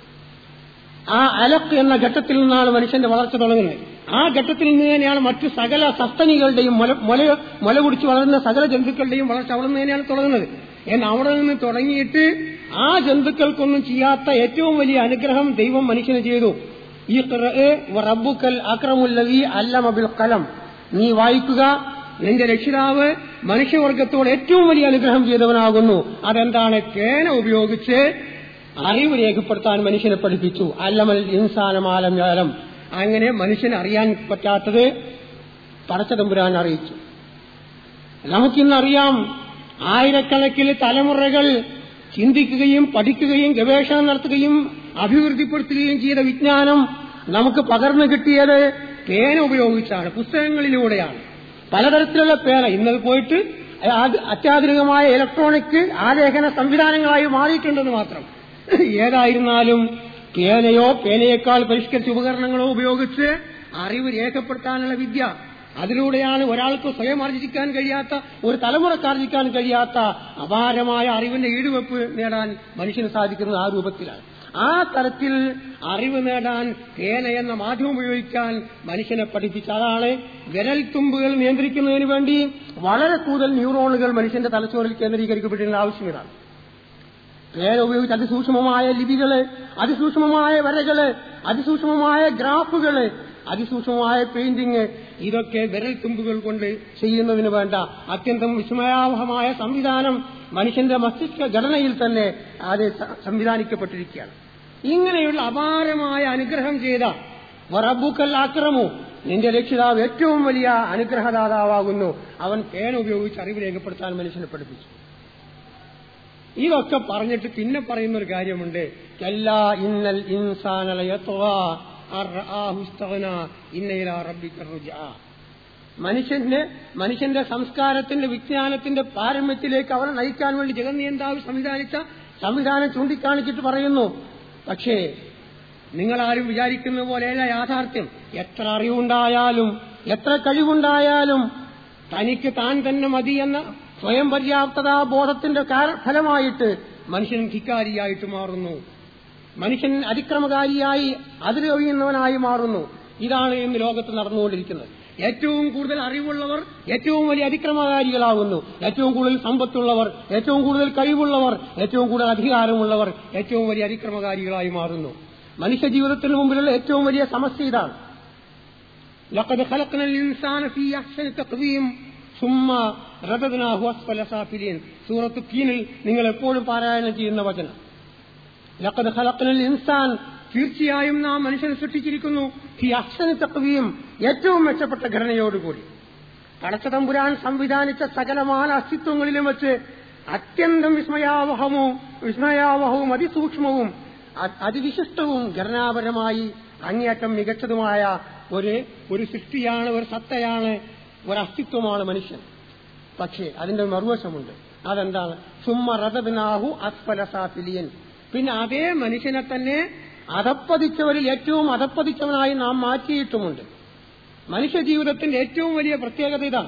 ആ അലക്ക് എന്ന ഘട്ടത്തിൽ നിന്നാണ് മനുഷ്യന്റെ വളർച്ച തുടങ്ങുന്നത്. ആ ഘട്ടത്തിൽ നിന്ന് തന്നെയാണ് മറ്റു സകല സസ്തനികളുടെയും മുല കുടിച്ച് വളരുന്ന സകല ജന്തുക്കളുടെയും വളർച്ച അവിടെ നിന്ന് തന്നെയാണ് തുടങ്ങുന്നത്. എന്നാൽ അവിടെ നിന്ന് തുടങ്ങിയിട്ട് ആ ജന്തുക്കൾക്കൊന്നും ചെയ്യാത്ത ഏറ്റവും വലിയ അനുഗ്രഹം ദൈവം മനുഷ്യന് ചെയ്തു. ഇഖ്റ വറബ്ബുക്കൽ അക്രമുല്ലദീ അല്ലമ ബിൽ ഖലം, നീ വായിക്കുക, നിന്റെ രക്ഷിതാവ് മനുഷ്യവർഗത്തോട് ഏറ്റവും വലിയ അനുഗ്രഹം ചെയ്തവനാകുന്നു. അതെന്താണ്? പേന ഉപയോഗിച്ച് അറിവ് രേഖപ്പെടുത്താൻ മനുഷ്യനെ പഠിപ്പിച്ചു. അല്ലമൽ ഇൻസാന മാ ലം യഅലം. അങ്ങനെ മനുഷ്യന് അറിയാൻ പറ്റാത്തത് പടച്ചതമ്പുരാൻ അറിയിച്ചു. നമുക്കിന്നറിയാം, ആയിരക്കണക്കിന് തലമുറകൾ ചിന്തിക്കുകയും പഠിക്കുകയും ഗവേഷണം നടത്തുകയും അഭിവൃദ്ധിപ്പെടുത്തുകയും ചെയ്ത വിജ്ഞാനം നമുക്ക് പകർന്നു കിട്ടിയത് പേന ഉപയോഗിച്ചാണ്, പുസ്തകങ്ങളിലൂടെയാണ്. പലതരത്തിലുള്ള പേന ഇന്നത് പോയിട്ട് അത്യാധുനികമായ ഇലക്ട്രോണിക് ആലേഖന സംവിധാനങ്ങളായി മാറിയിട്ടുണ്ടെന്ന് മാത്രം. ഏതായിരുന്നാലും പേനയോ പേനയേക്കാൾ പരിഷ്കരിച്ച ഉപകരണങ്ങളോ ഉപയോഗിച്ച് അറിവ് രേഖപ്പെടുത്താനുള്ള വിദ്യ, അതിലൂടെയാണ് ഒരാൾക്ക് സ്വയം ആർജിക്കാൻ കഴിയാത്ത, ഒരു തലമുറക്കാർജിക്കാൻ കഴിയാത്ത അപാരമായ അറിവിന്റെ ഈടുവെപ്പ് നേടാൻ മനുഷ്യന് സാധിക്കുന്നത് ആ രൂപത്തിലാണ്. ആ തരത്തിൽ അറിവ് നേടാൻ പേന എന്ന മാധ്യമം ഉപയോഗിക്കാൻ മനുഷ്യനെ പഠിപ്പിച്ച അതാണ് വിരൽ തുമ്പുകൾ നിയന്ത്രിക്കുന്നതിന് വേണ്ടി വളരെ കൂടുതൽ ന്യൂറോണുകൾ മനുഷ്യന്റെ തലച്ചോറിൽ കേന്ദ്രീകരിക്കപ്പെട്ടിരുന്ന ആവശ്യം ഇതാണ്. പേന ഉപയോഗിച്ച് അതിസൂക്ഷ്മമായ ലിപികള്, അതിസൂക്ഷ്മമായ വരകള്, അതിസൂക്ഷ്മമായ ഗ്രാഫുകള്, അതിസൂക്ഷ്മമായ പെയിന്റിങ്, ഇതൊക്കെ വിരൽ തുമ്പുകൾ കൊണ്ട് ചെയ്യുന്നതിന് വേണ്ട അത്യന്തം വിസ്മയാവഹമായ സംവിധാനം മനുഷ്യന്റെ മസ്തിഷ്ക ഘടനയിൽ തന്നെ അത് സംവിധാനിക്കപ്പെട്ടിരിക്കുകയാണ്. ഇങ്ങനെയുള്ള അപാരമായ അനുഗ്രഹം ചെയ്ത വറബ്ബുക്കൽ അക്രമു, നിന്റെ രക്ഷിതാവ് ഏറ്റവും വലിയ അനുഗ്രഹദാതാവാകുന്നു. അവൻ പേന ഉപയോഗിച്ച് അറിവ് രേഖപ്പെടുത്താൻ മനുഷ്യനെ പഠിപ്പിച്ചു. ഇതൊക്കെ പറഞ്ഞിട്ട് പിന്നെ പറയുന്നൊരു കാര്യമുണ്ട്. കല്ലാ ഇന്നൽ ഇൻസാന ലയത്ഗാ അർആഹു ഇസ്തഗ്നാ ഇന്ന ഇലാ റബ്ബിക റുജ്ആ. മനുഷ്യന്റെ സംസ്കാരത്തിന്റെ വിജ്ഞാനത്തിന്റെ പാരമ്യത്തിലേക്ക് അവരെ നയിക്കാൻ വേണ്ടി ജഗന്നിയന്താവ് സംവിധാനിച്ച സംവിധാനം ചൂണ്ടിക്കാണിച്ചിട്ട് പറയുന്നു. പക്ഷേ നിങ്ങളാരും വിചാരിക്കുന്ന പോലെയല്ല യാഥാർത്ഥ്യം. എത്ര അറിവുണ്ടായാലും എത്ര കഴിവുണ്ടായാലും തനിക്ക് താൻ തന്നെ മതിയെന്ന സ്വയം പര്യാപ്തതാ ബോധത്തിന്റെ ഫലമായിട്ട് മനുഷ്യൻ ധിക്കാരിയായിട്ട് മാറുന്നു. മനുഷ്യൻ അതിക്രമകാരിയായി അതിരൊഴിയുന്നവനായി മാറുന്നു. ഇതാണ് ഇന്ന് ലോകത്ത് നടന്നുകൊണ്ടിരിക്കുന്നത്. ഏറ്റവും കൂടുതൽ അറിവുള്ളവർ ഏറ്റവും വലിയ അതിക്രമകാരികളാകുന്നു. ഏറ്റവും കൂടുതൽ സമ്പത്തുള്ളവർ, ഏറ്റവും കൂടുതൽ കഴിവുള്ളവർ, ഏറ്റവും കൂടുതൽ അധികാരമുള്ളവർ ഏറ്റവും വലിയ അതിക്രമകാരികളായി മാറുന്നു. മനുഷ്യ ജീവിതത്തിന് മുമ്പിലുള്ള ഏറ്റവും വലിയ സമസ്യ ഇതാണ്. ലഖദ് ഖലഖ്നൽ ഇൻസാന ഫീ അഹ്സനി തഖ്വീം സുമ്മ റദദ്നാഹു അസ്ഫല സാഫിലീൻ. സൂറത്ത് തീനിൽ നിങ്ങൾ എപ്പോഴും പാരായണം ചെയ്യുന്ന വചനം. ലഖദ് ഖലഖ്നൽ ഇൻസാൻ, തീർച്ചയായും നാം മനുഷ്യനെ സൃഷ്ടിച്ചിരിക്കുന്നു, ഫീ അഹ്സനി തഖ്വീം, ഏറ്റവും മെച്ചപ്പെട്ട ഘടനയോടുകൂടി. പടച്ചതമ്പുരാൻ സംവിധാനിച്ച സകലമായ അസ്തിത്വങ്ങളിലും വെച്ച് അത്യന്തം വിസ്മയാവഹവും അതിസൂക്ഷ്മവും അതിവിശിഷ്ടവും ഘടനാപരമായി അങ്ങേയറ്റം മികച്ചതുമായ ഒരു സൃഷ്ടിയാണ്, ഒരു സത്തയാണ്, ഒരു അസ്തിത്വമാണ് മനുഷ്യൻ. പക്ഷേ അതിന്റെ മറുവശമുണ്ട്. അതെന്താണ്? സുമ്മ റദദ്നാഹു അസ്ഫല സാഫിലീൻ. പിന്നെ അതേ മനുഷ്യനെ തന്നെ അധപ്പതിച്ചവരിൽ ഏറ്റവും അധപ്പതിച്ചവനായി നാം മാറ്റിയിട്ടുമുണ്ട്. മനുഷ്യ ജീവിതത്തിന്റെ ഏറ്റവും വലിയ പ്രത്യേകത ഇതാണ്.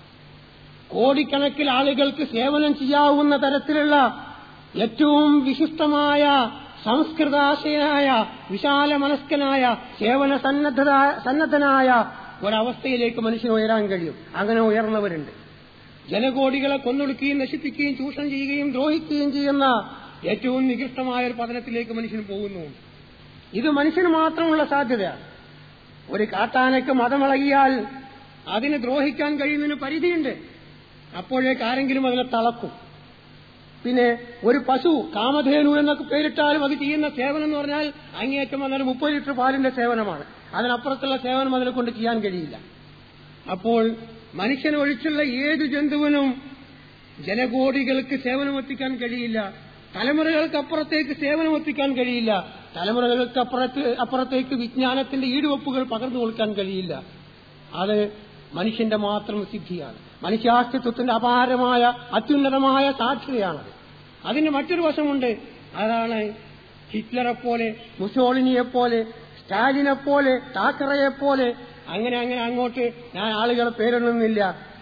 കോടിക്കണക്കിൽ ആളുകൾക്ക് സേവനം ചെയ്യാവുന്ന തരത്തിലുള്ള ഏറ്റവും വിശിഷ്ടമായ സംസ്കൃതാശയനായ വിശാല മനസ്കനായ സേവന സന്നദ്ധനായ ഒരവസ്ഥയിലേക്ക് മനുഷ്യന് ഉയരാൻ കഴിയും. അങ്ങനെ ഉയർന്നവരുണ്ട്. ജനകോടികളെ കൊന്നൊടുക്കുകയും നശിപ്പിക്കുകയും ചൂഷണം ചെയ്യുകയും ദ്രോഹിക്കുകയും ചെയ്യുന്ന ഏറ്റവും നികൃഷ്ടമായ ഒരു പതനത്തിലേക്ക് മനുഷ്യന് പോകുന്നു. ഇത് മനുഷ്യന് മാത്രമുള്ള സാധ്യതയാണ്. ഒരു കാട്ടാനയ്ക്ക് മതമിളകിയാൽ അതിനെ ദ്രോഹിക്കാൻ കഴിയുന്നതിന് പരിധിയുണ്ട്. അപ്പോഴേക്ക് ആരെങ്കിലും അതിനെ തളക്കും. പിന്നെ ഒരു പശു, കാമധേനു എന്നൊക്കെ പേരിട്ടാലും അത് ചെയ്യുന്ന സേവനം എന്ന് പറഞ്ഞാൽ അങ്ങേയറ്റം വന്നാൽ 30 ലിറ്റർ പാലിന്റെ സേവനമാണ്. അതിനപ്പുറത്തുള്ള സേവനം അതിനെ കൊണ്ട് ചെയ്യാൻ കഴിയില്ല. അപ്പോൾ മനുഷ്യനൊഴിച്ചുള്ള ഏതു ജന്തുവിനും ജനകോടികൾക്ക് സേവനമെത്തിക്കാൻ കഴിയില്ല. തലമുറകൾക്കപ്പുറത്തേക്ക് സേവനമെത്തിക്കാൻ കഴിയില്ല. അപ്പുറത്തേക്ക് വിജ്ഞാനത്തിന്റെ ഈടുവെപ്പുകൾ പകർന്നു കൊടുക്കാൻ കഴിയില്ല. അത് മനുഷ്യന്റെ മാത്രം സിദ്ധിയാണ്. മനുഷ്യാസ്തിത്വത്തിന്റെ അപാരമായ അത്യുന്നതമായ സാധ്യതയാണത്. അതിന് മറ്റൊരു വശമുണ്ട്. അതാണ് ഹിറ്റ്ലറെപ്പോലെ, മുസോളിനിയെപ്പോലെ, സ്റ്റാലിനെപ്പോലെ, ടാക്കറയെപ്പോലെ അങ്ങനെ അങ്ങോട്ട് ഞാൻ ആളുകളെ പേരെണ്ണുന്നില്ല.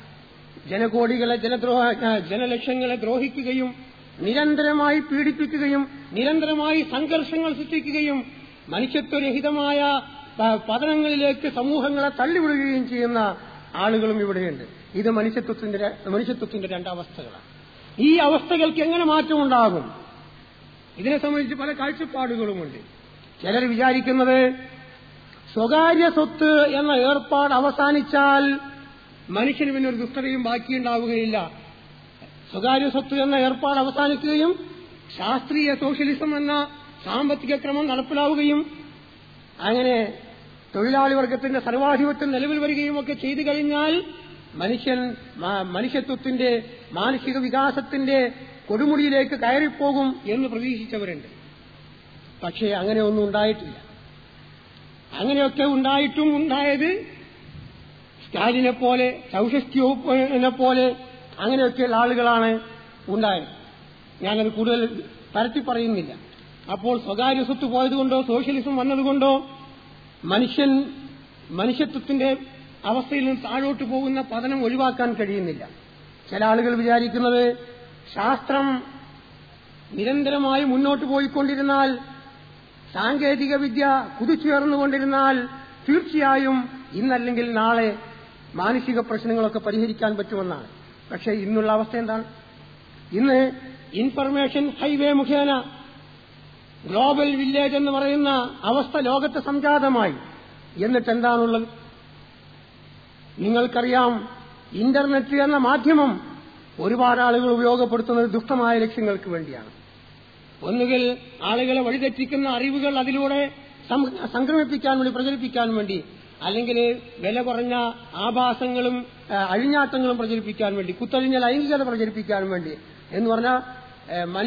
ജനകോടികളെ ജനലക്ഷങ്ങളെ ദ്രോഹിക്കുകയും നിരന്തരമായി പീഡിപ്പിക്കുകയും നിരന്തരമായി സംഘർഷങ്ങൾ സൃഷ്ടിക്കുകയും മനുഷ്യത്വരഹിതമായ പതനങ്ങളിലേക്ക് സമൂഹങ്ങളെ തള്ളിവിടുകയും ചെയ്യുന്ന ആളുകളും ഇവിടെയുണ്ട്. ഇത് മനുഷ്യത്വത്തിന്റെ രണ്ടവസ്ഥകളാണ്. ഈ അവസ്ഥകൾക്ക് എങ്ങനെ മാറ്റമുണ്ടാകും? ഇതിനെ സംബന്ധിച്ച് പല കാഴ്ചപ്പാടുകളുമുണ്ട്. ചിലർ വിചാരിക്കുന്നത് സ്വകാര്യ സ്വത്ത് എന്ന ഏർപ്പാട് അവസാനിച്ചാൽ മനുഷ്യന് പിന്നെ ഒരു ദുഷ്ടതയും ബാക്കിയുണ്ടാവുകയില്ല. സ്വകാര്യ സ്വത്ത് എന്ന ഏർപ്പാട് അവസാനിക്കുകയും ശാസ്ത്രീയ സോഷ്യലിസം എന്ന സാമ്പത്തിക ക്രമം നടപ്പിലാവുകയും അങ്ങനെ തൊഴിലാളി വർഗത്തിന്റെ സർവാധിപത്യം നിലവിൽ വരികയും ഒക്കെ ചെയ്തു കഴിഞ്ഞാൽ മനുഷ്യത്വത്തിന്റെ മാനസിക വികാസത്തിന്റെ കൊടുമുടിയിലേക്ക് കയറിപ്പോകും എന്ന് പ്രതീക്ഷിച്ചവരുണ്ട്. പക്ഷേ അങ്ങനെ ഒന്നും ഉണ്ടായിട്ടില്ല. അങ്ങനെയൊക്കെ ഉണ്ടായിട്ടും ഉണ്ടായത് സ്റ്റാലിനെ പോലെ, ചൌഷസ്ക്യോവിനെ പോലെ അങ്ങനെയൊക്കെയുള്ള ആളുകളാണ് ഉണ്ടായത്. ഞാനത് കൂടുതൽ പരത്തി പറയുന്നില്ല. അപ്പോൾ സ്വകാര്യ സ്വത്ത് പോയതുകൊണ്ടോ സോഷ്യലിസം വന്നതുകൊണ്ടോ മനുഷ്യത്വത്തിന്റെ അവസ്ഥയിൽ നിന്ന് താഴോട്ട് പോകുന്ന പതനം ഒഴിവാക്കാൻ കഴിയുന്നില്ല. ചില ആളുകൾ വിചാരിക്കുന്നത് ശാസ്ത്രം നിരന്തരമായി മുന്നോട്ട് പോയിക്കൊണ്ടിരുന്നാൽ, സാങ്കേതിക വിദ്യ കുതിച്ചുയർന്നുകൊണ്ടിരുന്നാൽ തീർച്ചയായും ഇന്നല്ലെങ്കിൽ നാളെ മാനസിക പ്രശ്നങ്ങളൊക്കെ പരിഹരിക്കാൻ പറ്റുമെന്നാണ്. പക്ഷേ ഇന്നുള്ള അവസ്ഥ എന്താണ്? ഇന്ന് ഇൻഫർമേഷൻ ഹൈവേ മുഖേന ഗ്ലോബൽ വില്ലേജ് എന്ന് പറയുന്ന അവസ്ഥ ലോകത്ത് സംജാതമായി. എന്നിട്ട് എന്താണുള്ളത്? നിങ്ങൾക്കറിയാം, ഇന്റർനെറ്റ് എന്ന മാധ്യമം ഒരുപാട് ആളുകൾ ഉപയോഗപ്പെടുത്തുന്നത് ദുഷ്ടമായ ലക്ഷ്യങ്ങൾക്ക് വേണ്ടിയാണ്. ഒന്നുകിൽ ആളുകളെ വഴിതെറ്റിക്കുന്ന അറിവുകൾ അതിലൂടെ സംക്രമിപ്പിക്കാൻ വേണ്ടി, പ്രചരിപ്പിക്കാൻ വേണ്ടി, അല്ലെങ്കിൽ വില കുറഞ്ഞ ആഭാസങ്ങളും അഴിഞ്ഞാട്ടങ്ങളും പ്രചരിപ്പിക്കാൻ വേണ്ടി, കുത്തഴിഞ്ഞ ലൈംഗികത പ്രചരിപ്പിക്കാൻ വേണ്ടി എന്ന് പറഞ്ഞാൽ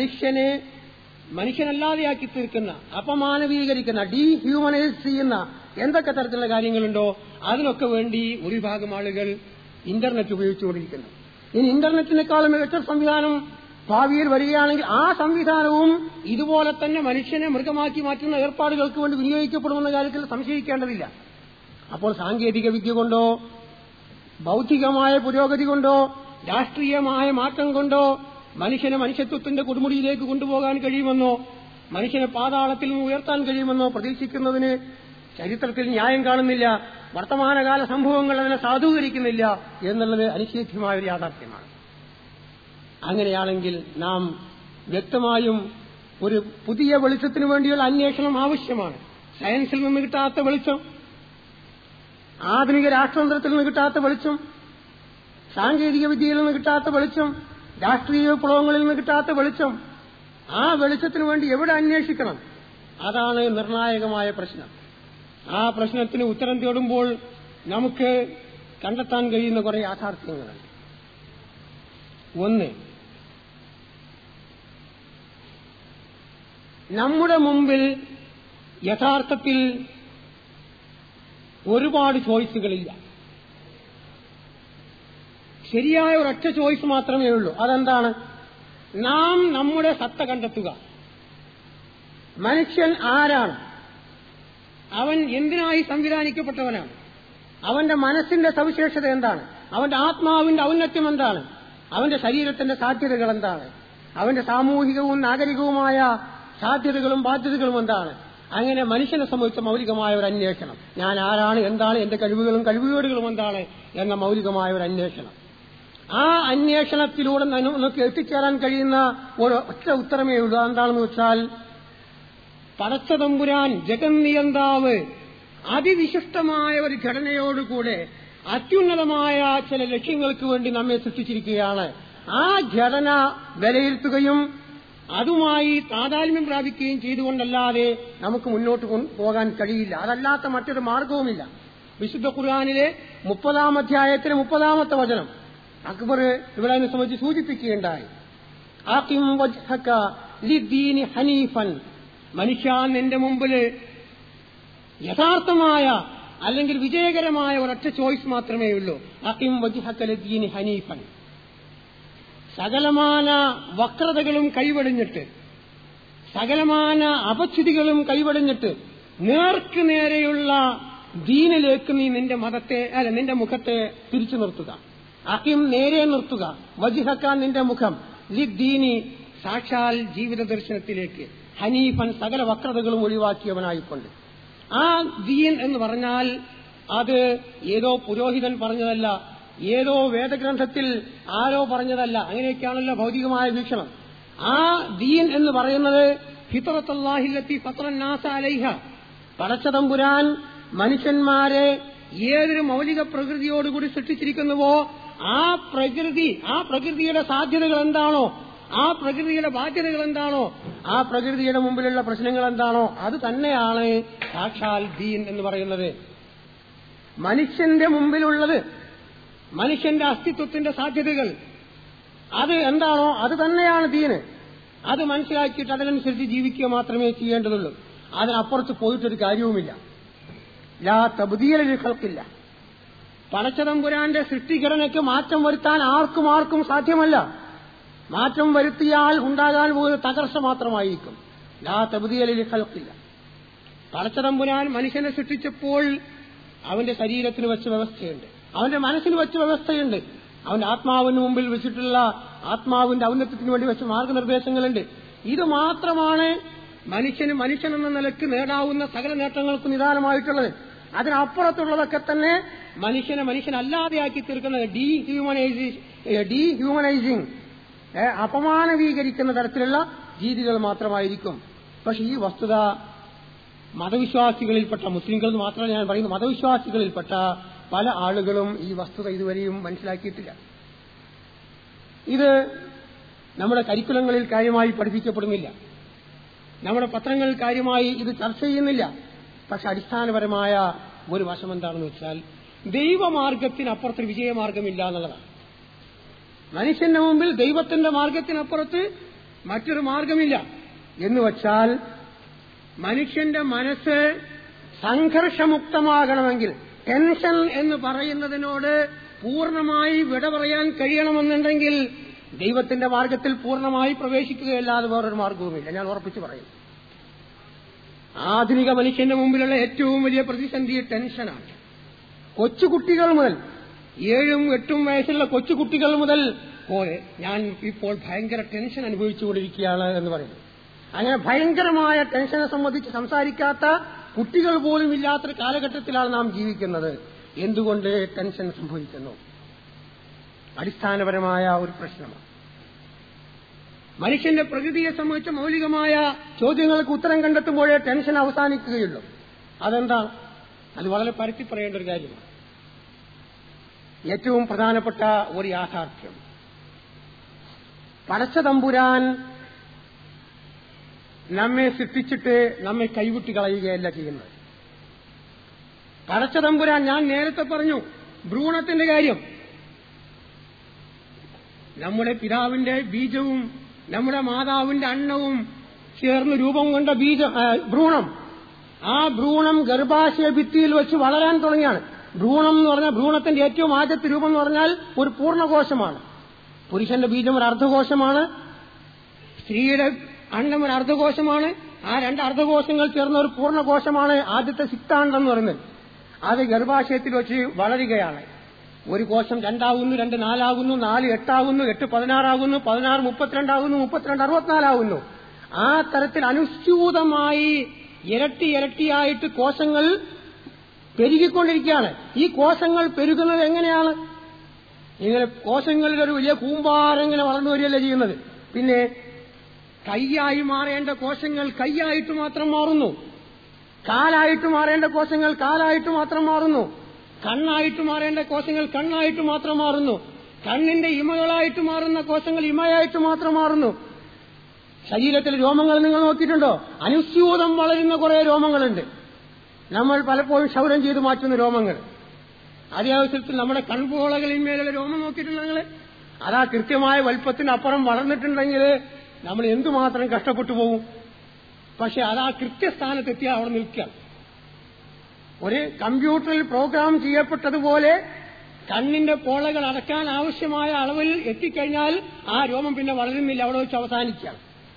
മനുഷ്യനല്ലാതെയാക്കി തീർക്കുന്ന, അപമാനവീകരിക്കുന്ന, ഡീഹ്യൂമനൈസ് ചെയ്യുന്ന എന്തൊക്കെ തരത്തിലുള്ള കാര്യങ്ങളുണ്ടോ അതിനൊക്കെ വേണ്ടി ഒരു വിഭാഗം ആളുകൾ ഇന്റർനെറ്റ് ഉപയോഗിച്ചുകൊണ്ടിരിക്കുന്നു. ഇനി ഇന്റർനെറ്റിനേക്കാളും മികച്ച സംവിധാനം ഭാവിയിൽ വരികയാണെങ്കിൽ ആ സംവിധാനവും ഇതുപോലെ തന്നെ മനുഷ്യനെ മൃഗമാക്കി മാറ്റുന്ന ഏർപ്പാടുകൾക്ക് വേണ്ടി വിനിയോഗിക്കപ്പെടുമെന്ന കാര്യത്തിൽ സംശയിക്കേണ്ടതില്ല. അപ്പോൾ സാങ്കേതിക വിദ്യ കൊണ്ടോ ബൗദ്ധികമായ പുരോഗതി കൊണ്ടോ രാഷ്ട്രീയമായ മാറ്റം കൊണ്ടോ മനുഷ്യനെ മനുഷ്യത്വത്തിന്റെ കൊടുമുടിയിലേക്ക് കൊണ്ടുപോകാൻ കഴിയുമെന്നോ മനുഷ്യനെ പാതാളത്തിൽ നിന്ന് ഉയർത്താൻ കഴിയുമെന്നോ പ്രതീക്ഷിക്കുന്നതിന് ചരിത്രത്തിൽ ന്യായം കാണുന്നില്ല. വർത്തമാനകാല സംഭവങ്ങൾ അതിനെ സാധൂകരിക്കുന്നില്ല എന്നുള്ളത് അനിഷേധ്യമായ ഒരു യാഥാർത്ഥ്യമാണ്. അങ്ങനെയാണെങ്കിൽ നാം വ്യക്തമായും ഒരു പുതിയ വെളിച്ചത്തിനു വേണ്ടിയുള്ള അന്വേഷണം ആവശ്യമാണ്. സയൻസിൽ നിന്ന് കിട്ടാത്ത വെളിച്ചം, ആധുനിക രാഷ്ട്രതന്ത്രത്തിൽ നിന്ന് കിട്ടാത്ത വെളിച്ചം, സാങ്കേതിക വിദ്യയിൽ നിന്ന് കിട്ടാത്ത വെളിച്ചം, രാഷ്ട്രീയ വിപ്ലവങ്ങളിൽ നിന്ന് കിട്ടാത്ത വെളിച്ചം, ആ വെളിച്ചത്തിനു വേണ്ടി എവിടെ അന്വേഷിക്കണം? അതാണ് നിർണായകമായ പ്രശ്നം. ആ പ്രശ്നത്തിന് ഉത്തരം തേടുമ്പോൾ നമുക്ക് കണ്ടെത്താൻ കഴിയുന്ന കുറെ യാഥാർത്ഥ്യങ്ങളുണ്ട്. ഒന്ന്, നമ്മുടെ മുമ്പിൽ യഥാർത്ഥത്തിൽ ഒരുപാട് ചോയ്സുകളില്ല. ശരിയായ ഒരൊറ്റ ചോയ്സ് മാത്രമേ ഉള്ളൂ. അതെന്താണ്? നാം നമ്മുടെ സത്ത കണ്ടെത്തുക. മനുഷ്യൻ ആരാണ്? അവൻ എന്തിനായി സംവിധാനിക്കപ്പെട്ടവനാണ്? അവന്റെ മനസ്സിന്റെ സവിശേഷത എന്താണ്? അവന്റെ ആത്മാവിന്റെ ഔന്നത്യം എന്താണ്? അവന്റെ ശരീരത്തിന്റെ സാധ്യതകൾ എന്താണ്? അവന്റെ സാമൂഹികവും നാഗരികവുമായ സാധ്യതകളും ബാധ്യതകളും എന്താണ്? അങ്ങനെ മനുഷ്യനെ സംബന്ധിച്ച മൗലികമായ ഒരു അന്വേഷണം. ഞാൻ ആരാണ്, എന്താണ് എന്റെ കഴിവുകളും കഴിവുകേടുകളും എന്താണ് എന്ന മൗലികമായ ഒരു അന്വേഷണം. ആ അന്വേഷണത്തിലൂടെ നമുക്ക് എത്തിച്ചേരാൻ കഴിയുന്ന ഒരു ഒറ്റ ഉത്തരമേ ഉള്ളൂ. എന്താണെന്ന് വെച്ചാൽ, പടച്ചതമ്പുരാൻ ജഗന്നിയന്താവ് അതിവിശിഷ്ടമായ ഒരു ഘടനയോടുകൂടെ അത്യുന്നതമായ ചില ലക്ഷ്യങ്ങൾക്ക് വേണ്ടി നമ്മെ സൃഷ്ടിച്ചിരിക്കുകയാണ്. ആ ഘടന വിലയിരുത്തുകയും അതുമായി താതാത്മ്യം പ്രാപിക്കുകയും ചെയ്തുകൊണ്ടല്ലാതെ നമുക്ക് മുന്നോട്ട് പോകാൻ കഴിയില്ല. അതല്ലാത്ത മറ്റൊരു മാർഗവുമില്ല. വിശുദ്ധ ഖുർആനിലെ 30-ാം അധ്യായത്തിലെ 30-ാമത്തെ വചനം അക്ബർ ഇവിടെ അതിനെ സംബന്ധിച്ച് സൂചിപ്പിക്കുകയുണ്ടായി. ആഖിം വജ്ഹക ലിദ്ദീനി ഹനീഫൻ, മനുഷ്യ നിന്റെ മുമ്പിൽ യഥാർത്ഥമായ അല്ലെങ്കിൽ വിജയകരമായ ഒരൊറ്റ ചോയ്സ് മാത്രമേ ഉള്ളൂ. ആഖിം വജ്ഹക ലിദ്ദീനി ഹനീഫൻ, സകലമാന വക്രതകളും കൈവെടിഞ്ഞിട്ട്, സകലമാന അപച്യുതികളും കൈവെടിഞ്ഞിട്ട് നേർക്ക് നേരെയുള്ള ദീനിലേക്ക് നീ നിന്റെ മുഖത്തെ തിരിച്ചു നിർത്തുക. അഖിം നേരെ നിർത്തുക, വജ്ഹക നിന്റെ മുഖം, ലിദ്ദീനി സാക്ഷാൽ ജീവിത ദർശനത്തിലേക്ക്, ഹനീഫൻ സകല വക്രതകളും ഒഴിവാക്കിയവനായിക്കൊണ്ട്. ആ ദീൻ എന്ന് പറഞ്ഞാൽ അത് ഏതോ പുരോഹിതൻ പറഞ്ഞതല്ല, ഏതോ വേദഗ്രന്ഥത്തിൽ ആരോ പറഞ്ഞതല്ല. അങ്ങനെയൊക്കെയാണല്ലോ ഭൗതികമായ വീക്ഷണം. ആ ദീൻ എന്ന് പറയുന്നത് ഫിത്രത്തുല്ലാഹില്ലത്തി ഫത്രന്നാസ അലൈഹ, പടച്ചതമ്പുരാൻ മനുഷ്യന്മാരെ ഏതൊരു മൗലിക പ്രകൃതിയോടുകൂടി സൃഷ്ടിച്ചിരിക്കുന്നുവോ ആ പ്രകൃതിയുടെ സാധ്യതകൾ എന്താണോ, ആ പ്രകൃതിയുടെ ബാധ്യതകൾ എന്താണോ, ആ പ്രകൃതിയുടെ മുമ്പിലുള്ള പ്രശ്നങ്ങൾ എന്താണോ, അത് തന്നെയാണ് സാക്ഷാൽ ദീൻ എന്ന് പറയുന്നത്. മനുഷ്യന്റെ മുമ്പിലുള്ളത്, മനുഷ്യന്റെ അസ്തിത്വത്തിന്റെ സാധ്യതകൾ, അത് എന്താണോ അത് തന്നെയാണ് ദീന്. അത് മനസ്സിലാക്കിയിട്ട് അതിനനുസരിച്ച് ജീവിക്കുക മാത്രമേ ചെയ്യേണ്ടതുള്ളൂ. അതിനപ്പുറത്ത് പോയിട്ടൊരു കാര്യവുമില്ല. ലാ തബ്ദീല ലിഖൽഖില്ല. പടച്ചതമ്പുരാന്റെ സൃഷ്ടിഘടനയ്ക്ക് മാറ്റം വരുത്താൻ ആർക്കും സാധ്യമല്ല. മാറ്റം വരുത്തിയാൽ ഉണ്ടാകാൻ പോകുന്ന തകർച്ച മാത്രമായിരിക്കും. ലാ തബ്ദീല ലിഖൽഖില്ല. പടച്ചതമ്പുരാൻ മനുഷ്യനെ സൃഷ്ടിച്ചപ്പോൾ അവന്റെ ശരീരത്തിന് വെച്ച വ്യവസ്ഥയുണ്ട്, അവന്റെ മനസ്സിന് വെച്ച വ്യവസ്ഥയുണ്ട്, അവന്റെ ആത്മാവിന് മുമ്പിൽ വെച്ചിട്ടുള്ള ആത്മാവിന്റെ ഔന്നത്യത്തിന് വേണ്ടി വെച്ച മാർഗനിർദ്ദേശങ്ങളുണ്ട്. ഇത് മാത്രമാണ് മനുഷ്യനെന്ന നിലയ്ക്ക് നേടാവുന്ന സകല നേട്ടങ്ങൾക്ക് നിദാനമായിട്ടുള്ളത്. അതിനപ്പുറത്തുള്ളതൊക്കെ തന്നെ മനുഷ്യനല്ലാതെയാക്കി തീർക്കുന്നത് ഡീഹ്യൂമനൈസിംഗ്, അപമാനവീകരിക്കുന്ന തരത്തിലുള്ള രീതികൾ മാത്രമായിരിക്കും. പക്ഷെ ഈ വസ്തുത മതവിശ്വാസികളിൽപ്പെട്ട, മുസ്ലിംകൾ മാത്രമല്ല ഞാൻ പറയുന്നു, മതവിശ്വാസികളിൽപ്പെട്ട പല ആളുകളും ഈ വസ്തുത ഇതുവരെയും മനസ്സിലാക്കിയിട്ടില്ല. ഇത് നമ്മുടെ കരിക്കുലങ്ങളിൽ കാര്യമായി പഠിപ്പിക്കപ്പെടുന്നില്ല, നമ്മുടെ പത്രങ്ങളിൽ കാര്യമായി ഇത് ചർച്ച ചെയ്യുന്നില്ല. പക്ഷെ അടിസ്ഥാനപരമായ ഒരു വശം എന്താണെന്ന് വെച്ചാൽ, ദൈവമാർഗത്തിനപ്പുറത്ത് വിജയമാർഗമില്ല എന്നുള്ളതാണ്. മനുഷ്യന്റെ മുമ്പിൽ ദൈവത്തിന്റെ മാർഗത്തിനപ്പുറത്ത് മറ്റൊരു മാർഗമില്ല എന്ന് വച്ചാൽ, മനുഷ്യന്റെ മനസ്സ് സംഘർഷമുക്തമാകണമെങ്കിൽ ടെൻഷൻ എന്ന് പറയുന്നതിനോട് പൂർണ്ണമായി വിട പറയാൻ കഴിയണമെന്നുണ്ടെങ്കിൽ ദൈവത്തിന്റെ മാർഗത്തിൽ പൂർണ്ണമായി പ്രവേശിക്കുകയല്ലാതെ വേറൊരു മാർഗവുമില്ല. ഞാൻ ഉറപ്പിച്ചു പറയും. ആധുനിക മനുഷ്യന്റെ മുമ്പിലുള്ള ഏറ്റവും വലിയ പ്രതിസന്ധി ടെൻഷനാണ്. കൊച്ചുകുട്ടികൾ മുതൽ 7ഉം 8ഉം വയസ്സുള്ള കൊച്ചുകുട്ടികൾ മുതൽ ഞാൻ ഇപ്പോൾ ഭയങ്കര ടെൻഷൻ അനുഭവിച്ചുകൊണ്ടിരിക്കുകയാണ് എന്ന് പറയുന്നു. അങ്ങനെ ഭയങ്കരമായ ടെൻഷനെ സംബന്ധിച്ച് സംസാരിക്കാത്ത കുട്ടികൾ പോലും ഇല്ലാത്തൊരു കാലഘട്ടത്തിലാണ് നാം ജീവിക്കുന്നത്. എന്തുകൊണ്ട് ടെൻഷൻ സംഭവിക്കുന്നു? അടിസ്ഥാനപരമായ ഒരു പ്രശ്നമാണ്. മനുഷ്യന്റെ പ്രകൃതിയെ സംബന്ധിച്ച മൌലികമായ ചോദ്യങ്ങൾക്ക് ഉത്തരം കണ്ടെത്തുമ്പോഴേ ടെൻഷൻ അവസാനിക്കുകയുള്ളൂ. അതെന്താണ്? അത് വളരെ പരത്തി പറയേണ്ട ഒരു കാര്യമാണ്. ഏറ്റവും പ്രധാനപ്പെട്ട ഒരു യാഥാർത്ഥ്യം, പടച്ച തമ്പുരാൻ നമ്മെ സൃഷ്ടിച്ചിട്ട് നമ്മെ കൈവിട്ട് കളയുകയല്ല ചെയ്യുന്നത്. പടച്ച തമ്പുരാൻ, ഞാൻ നേരത്തെ പറഞ്ഞു ഭ്രൂണത്തിന്റെ കാര്യം, നമ്മുടെ പിതാവിന്റെ ബീജവും നമ്മുടെ മാതാവിന്റെ അന്നവും ചേർന്ന് രൂപം കൊണ്ട ഭ്രൂണം, ആ ഭ്രൂണം ഗർഭാശയ ഭിത്തിയിൽ വെച്ച് വളരാൻ തുടങ്ങിയാണ്. ഭ്രൂണം എന്ന് പറഞ്ഞാൽ, ഭ്രൂണത്തിന്റെ ഏറ്റവും ആദ്യത്തെ രൂപം എന്ന് പറഞ്ഞാൽ ഒരു പൂർണ്ണകോശമാണ്. പുരുഷന്റെ ബീജം ഒരു അർദ്ധകോശമാണ്, സ്ത്രീയുടെ അണ്ഡം ഒരു അർദ്ധകോശമാണ്. ആ 2 അർദ്ധകോശങ്ങൾ ചേർന്ന ഒരു പൂർണ്ണകോശമാണ് ആദ്യത്തെ സിക്താണ്ഡം എന്ന് പറയുന്നത്. അത് ഗർഭാശയത്തിൽ വെച്ച് വളരുകയാണ്. ഒരു കോശം 2 ആകുന്നു, 2 4 ആകുന്നു, 4 8 ആകുന്നു, 8 16 ആകുന്നു, 16 32 ആകുന്നു, 32 64 ആകുന്നു. ആ തരത്തിൽ അനുസ്യൂതമായി ഇരട്ടിയായിട്ട് കോശങ്ങൾ പെരുകിക്കൊണ്ടിരിക്കുകയാണ്. ഈ കോശങ്ങൾ പെരുകുന്നത് എങ്ങനെയാണ്? ഇങ്ങനെ കോശങ്ങളിൽ ഒരു വലിയ കൂമ്പാരം ഇങ്ങനെ വളർന്നു വരികയല്ല ചെയ്യുന്നത്. പിന്നെ കൈയായി മാറേണ്ട കോശങ്ങൾ കൈയായിട്ട് മാത്രം മാറുന്നു, കാലായിട്ട് മാറേണ്ട കോശങ്ങൾ കാലായിട്ട് മാത്രം മാറുന്നു, കണ്ണായിട്ട് മാറേണ്ട കോശങ്ങൾ കണ്ണായിട്ട് മാത്രം മാറുന്നു, കണ്ണിന്റെ ഇമകളായിട്ട് മാറുന്ന കോശങ്ങൾ ഇമയായിട്ട് മാത്രം മാറുന്നു. ശരീരത്തിലെ രോമങ്ങൾ നിങ്ങൾ നോക്കിയിട്ടുണ്ടോ? അനുസ്യൂതം വളരുന്ന കുറെ രോമങ്ങളുണ്ട്. നമ്മൾ പലപ്പോഴും ക്ഷൗരം ചെയ്ത് മാറ്റുന്ന രോമങ്ങൾ. അതേ അവസരത്തിൽ നമ്മുടെ കൺപോളകളിന്മേലുള്ള രോമം നോക്കിയിട്ടുണ്ട് നിങ്ങൾ? അതാ കൃത്യമായ വലുപ്പത്തിനപ്പുറം വളർന്നിട്ടുണ്ടെങ്കിൽ നമ്മൾ എന്തുമാത്രം കഷ്ടപ്പെട്ടു പോകും. പക്ഷെ അതാ കൃത്യസ്ഥാനത്തെത്തിയാൽ അവിടെ നിൽക്കാം. ഒരു കമ്പ്യൂട്ടറിൽ പ്രോഗ്രാം ചെയ്യപ്പെട്ടതുപോലെ കണ്ണിന്റെ പോളകൾ അടക്കാൻ ആവശ്യമായ അളവിൽ എത്തിക്കഴിഞ്ഞാൽ ആ രോമം പിന്നെ വളരുന്നില്ല, അവിടെ വെച്ച് അവസാനിക്കുകയാണ്.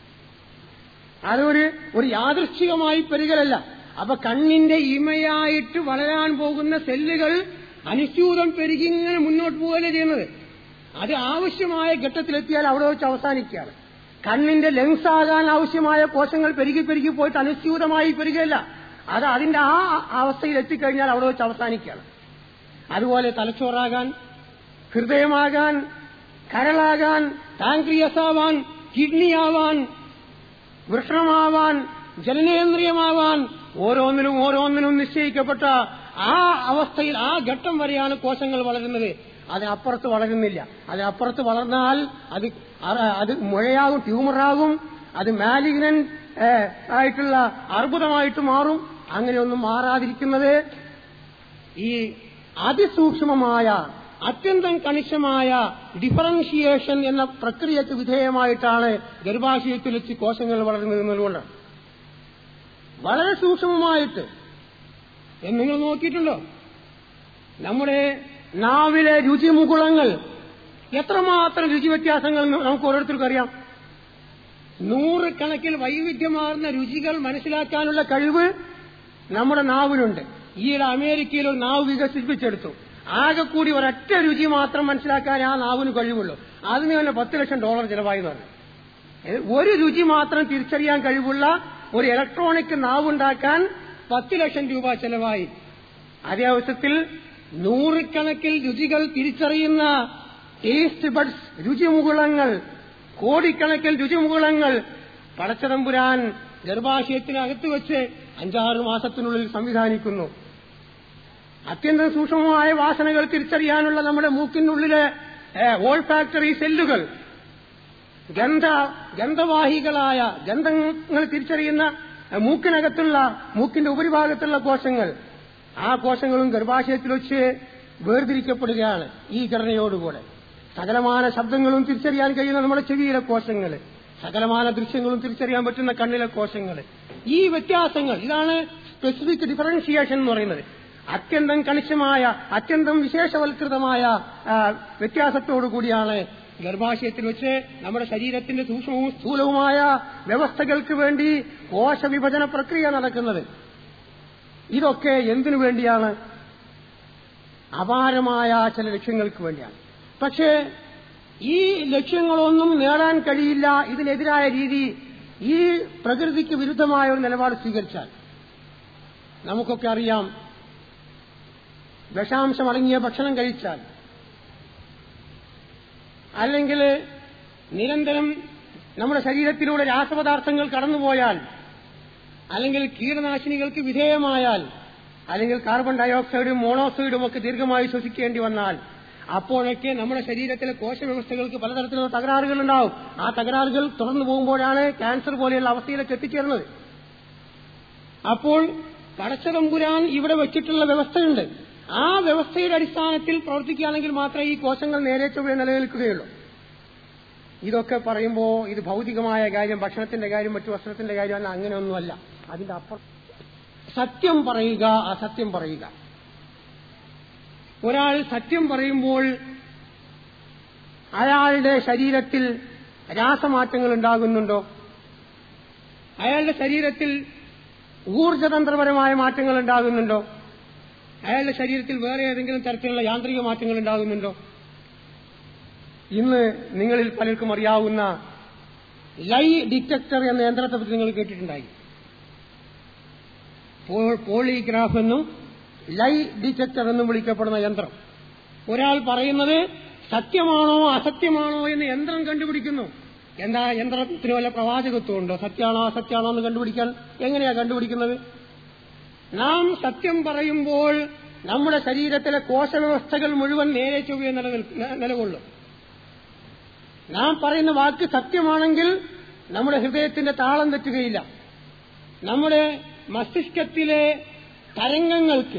അതൊരു യാദൃശ്ചികമായി പെരുകലല്ല. അപ്പൊ കണ്ണിന്റെ ഇമയായിട്ട് വളരാൻ പോകുന്ന സെല്ലുകൾ അനുസ്യൂതം പെരുകി ഇങ്ങനെ മുന്നോട്ട് പോവുകയല്ലേ ചെയ്യുന്നത്. അത് ആവശ്യമായ ഘട്ടത്തിലെത്തിയാൽ അവിടെ വെച്ച് അവസാനിക്കുകയാണ്. കണ്ണിന്റെ ലെൻസ് ആകാൻ ആവശ്യമായ കോശങ്ങൾ പെരുകി പോയിട്ട് അനുസ്യൂതമായി പെരുകയല്ല, അത് അതിന്റെ ആ അവസ്ഥയിൽ എത്തിക്കഴിഞ്ഞാൽ അവിടെ വെച്ച് അവസാനിക്കുകയാണ്. അതുപോലെ തലച്ചോറാകാൻ, ഹൃദയമാകാൻ, കരളാകാൻ, പാൻക്രിയസ് ആവാൻ, കിഡ്നിയാവാൻ, വൃഷണമാവാൻ, ജനനേന്ദ്രിയമാവാൻ, ഓരോന്നിനും നിശ്ചയിക്കപ്പെട്ട ആ അവസ്ഥയിൽ ആ ഘട്ടം വരെയാണ് കോശങ്ങൾ വളരുന്നത്. അതിനപ്പുറത്ത് വളരുന്നില്ല. അതിനപ്പുറത്ത് വളർന്നാൽ അത് മുഴയാകും, ട്യൂമറാകും, അത് മാലിഗ്നന്റ് ആയിട്ടുള്ള അർബുദമായിട്ട് മാറും. അങ്ങനെയൊന്നും മാറാതിരിക്കുന്നത് ഈ അതിസൂക്ഷ്മമായ അത്യന്തം കണിശമായ ഡിഫറൻഷിയേഷൻ എന്ന പ്രക്രിയക്ക് വിധേയമായിട്ടാണ് ഗർഭാശയത്തിൽ വെച്ച് കോശങ്ങൾ വളരുന്നത് എന്നതുകൊണ്ടാണ്. വളരെ സൂക്ഷ്മമായിട്ട്. നിങ്ങൾ നോക്കിയിട്ടുണ്ടോ? നമ്മുടെ നാവിലെ രുചിമുകുളങ്ങൾ എത്രമാത്രം രുചി വ്യത്യാസങ്ങൾ നമുക്ക് ഓരോരുത്തർക്കും അറിയാം. 100 കണക്കിൽ വൈവിധ്യമാർന്ന രുചികൾ മനസ്സിലാക്കാനുള്ള കഴിവ് നമ്മുടെ നാവിനുണ്ട്. ഈയിടെ അമേരിക്കയിൽ ഒരു നാവ് വികസിപ്പിച്ചെടുത്തു. ആകെ കൂടി ഒരൊറ്റ രുചി മാത്രം മനസ്സിലാക്കാൻ ആ നാവിന് കഴിവുള്ളൂ. അതിന് തന്നെ $10 ലക്ഷം ചെലവായി എന്ന് പറഞ്ഞു. ഒരു രുചി മാത്രം തിരിച്ചറിയാൻ കഴിവുള്ള ഒരു ഇലക്ട്രോണിക് നാവുണ്ടാക്കാൻ $10 ലക്ഷം ചെലവായി. അതേ അവസരത്തിൽ 100 കണക്കിൽ രുചികൾ തിരിച്ചറിയുന്ന ടേസ്റ്റ് ബഡ്സ്, രുചിമുകുളങ്ങൾ, കോടിക്കണക്കിൽ രുചിമുകുളങ്ങൾ പടച്ചതമ്പുരാൻ ഗർഭാശയത്തിനകത്ത് വെച്ച് 5-6 മാസത്തിനുള്ളിൽ സംവിധാനിക്കുന്നു. അത്യന്തം സൂക്ഷ്മമായ വാസനകൾ തിരിച്ചറിയാനുള്ള നമ്മുടെ മൂക്കിനുള്ളിലെ ഓൾഫാക്ടറി സെല്ലുകൾ, ഗന്ധവാഹികളായ ഗന്ധങ്ങൾ തിരിച്ചറിയുന്ന മൂക്കിന്റെ ഉപരിഭാഗത്തുള്ള കോശങ്ങൾ, ആ കോശങ്ങളും ഗർഭാശയത്തിൽ വെച്ച് വേർതിരിക്കപ്പെടുകയാണ് ഈ ഘടനയോടുകൂടെ. സകലമാന ശബ്ദങ്ങളും തിരിച്ചറിയാൻ കഴിയുന്ന നമ്മുടെ ചെവിയിലെ കോശങ്ങൾ, സകലമാന ദൃശ്യങ്ങളും തിരിച്ചറിയാൻ പറ്റുന്ന കണ്ണിലെ കോശങ്ങൾ, ഈ വ്യത്യാസങ്ങൾ, ഇതാണ് സ്പെസിഫിക് ഡിഫറൻഷിയേഷൻ എന്ന് പറയുന്നത്. അത്യന്തം കണിശമായ, അത്യന്തം വിശേഷവൽകൃതമായ വ്യത്യാസത്തോടുകൂടിയാണ് ഗർഭാശയത്തിൽ വെച്ച് നമ്മുടെ ശരീരത്തിന്റെ സൂക്ഷ്മവും സ്ഥൂലവുമായ വ്യവസ്ഥകൾക്ക് വേണ്ടി കോശവിഭജന പ്രക്രിയ നടക്കുന്നത്. ഇതൊക്കെ എന്തിനു വേണ്ടിയാണ്? അപാരമായ ചില ലക്ഷ്യങ്ങൾക്ക് വേണ്ടിയാണ്. പക്ഷേ ഈ ലക്ഷ്യങ്ങളൊന്നും നേടാൻ കഴിയില്ല. ഇതിനെതിരായ രീതി, ഈ പ്രകൃതിക്ക് വിരുദ്ധമായ ഒരു നിലപാട് സ്വീകരിച്ചാൽ, നമുക്കൊക്കെ അറിയാം, വിഷാംശമടങ്ങിയ ഭക്ഷണം കഴിച്ചാൽ, അല്ലെങ്കിൽ നിരന്തരം നമ്മുടെ ശരീരത്തിലൂടെ രാസപദാർത്ഥങ്ങൾ കടന്നുപോയാൽ, അല്ലെങ്കിൽ കീടനാശിനികൾക്ക് വിധേയമായാൽ, അല്ലെങ്കിൽ കാർബൺ ഡയോക്സൈഡും മോണോക്സൈഡും ഒക്കെ ദീർഘമായി ശ്വസിക്കേണ്ടി വന്നാൽ, അപ്പോഴൊക്കെ നമ്മുടെ ശരീരത്തിലെ കോശവ്യവസ്ഥകൾക്ക് പലതരത്തിലുള്ള തകരാറുകൾ ഉണ്ടാവും. ആ തകരാറുകൾ തുടർന്നു പോകുമ്പോഴാണ് ക്യാൻസർ പോലെയുള്ള അവസ്ഥയിലേക്ക് എത്തിച്ചേർന്നത്. അപ്പോൾ പടച്ചതമ്പുരാൻ ഇവിടെ വെച്ചിട്ടുള്ള വ്യവസ്ഥയുണ്ട്. ആ വ്യവസ്ഥയുടെ അടിസ്ഥാനത്തിൽ പ്രവർത്തിക്കുകയാണെങ്കിൽ മാത്രമേ ഈ കോശങ്ങൾ നേരെ ചൊവ്വേ നിലനിൽക്കുകയുള്ളൂ. ഇതൊക്കെ പറയുമ്പോൾ ഇത് ഭൗതികമായ കാര്യം, ഭക്ഷണത്തിന്റെ കാര്യം, മറ്റു വസ്ത്രത്തിന്റെ കാര്യമല്ല, അങ്ങനെയൊന്നുമല്ല. അതിന്റെ അപ്പുറം സത്യം പറയുക, അസത്യം പറയുക. ഒരാൾ സത്യം പറയുമ്പോൾ അയാളുടെ ശരീരത്തിൽ രാസമാറ്റങ്ങൾ ഉണ്ടാകുന്നുണ്ടോ? അയാളുടെ ശരീരത്തിൽ ഊർജതന്ത്രപരമായ മാറ്റങ്ങൾ ഉണ്ടാകുന്നുണ്ടോ? അയാളുടെ ശരീരത്തിൽ വേറെ ഏതെങ്കിലും തരത്തിലുള്ള യാന്ത്രിക മാറ്റങ്ങൾ ഉണ്ടാകുന്നുണ്ടോ? ഇന്ന് നിങ്ങളിൽ പലർക്കും അറിയാവുന്ന ലൈ ഡിറ്റക്ടർ എന്ന യന്ത്രത്തെ പറ്റി നിങ്ങൾ കേട്ടിട്ടുണ്ടായി. പോളിഗ്രാഫ് എന്നും ലൈ ഡിറ്റക്ടർ എന്നും വിളിക്കപ്പെടുന്ന യന്ത്രം. ഒരാൾ പറയുന്നത് സത്യമാണോ അസത്യമാണോ എന്ന് യന്ത്രം കണ്ടുപിടിക്കുന്നു. എന്താ യന്ത്രത്തിന് വല്ല പ്രവാചകത്വമുണ്ടോ? സത്യമാണോ അസത്യമാണോ എന്ന് കണ്ടുപിടിക്കാൻ എങ്ങനെയാ കണ്ടുപിടിക്കുന്നത്? നാം സത്യം പറയുമ്പോൾ നമ്മുടെ ശരീരത്തിലെ കോശവ്യവസ്ഥകൾ മുഴുവൻ നേരെ ചൊവ്വേ നിലകൊള്ളും. നാം പറയുന്ന വാക്ക് സത്യമാണെങ്കിൽ നമ്മുടെ ഹൃദയത്തിന്റെ താളം തെറ്റുകയില്ല. നമ്മുടെ മസ്തിഷ്കത്തിലെ തരംഗങ്ങൾക്ക്,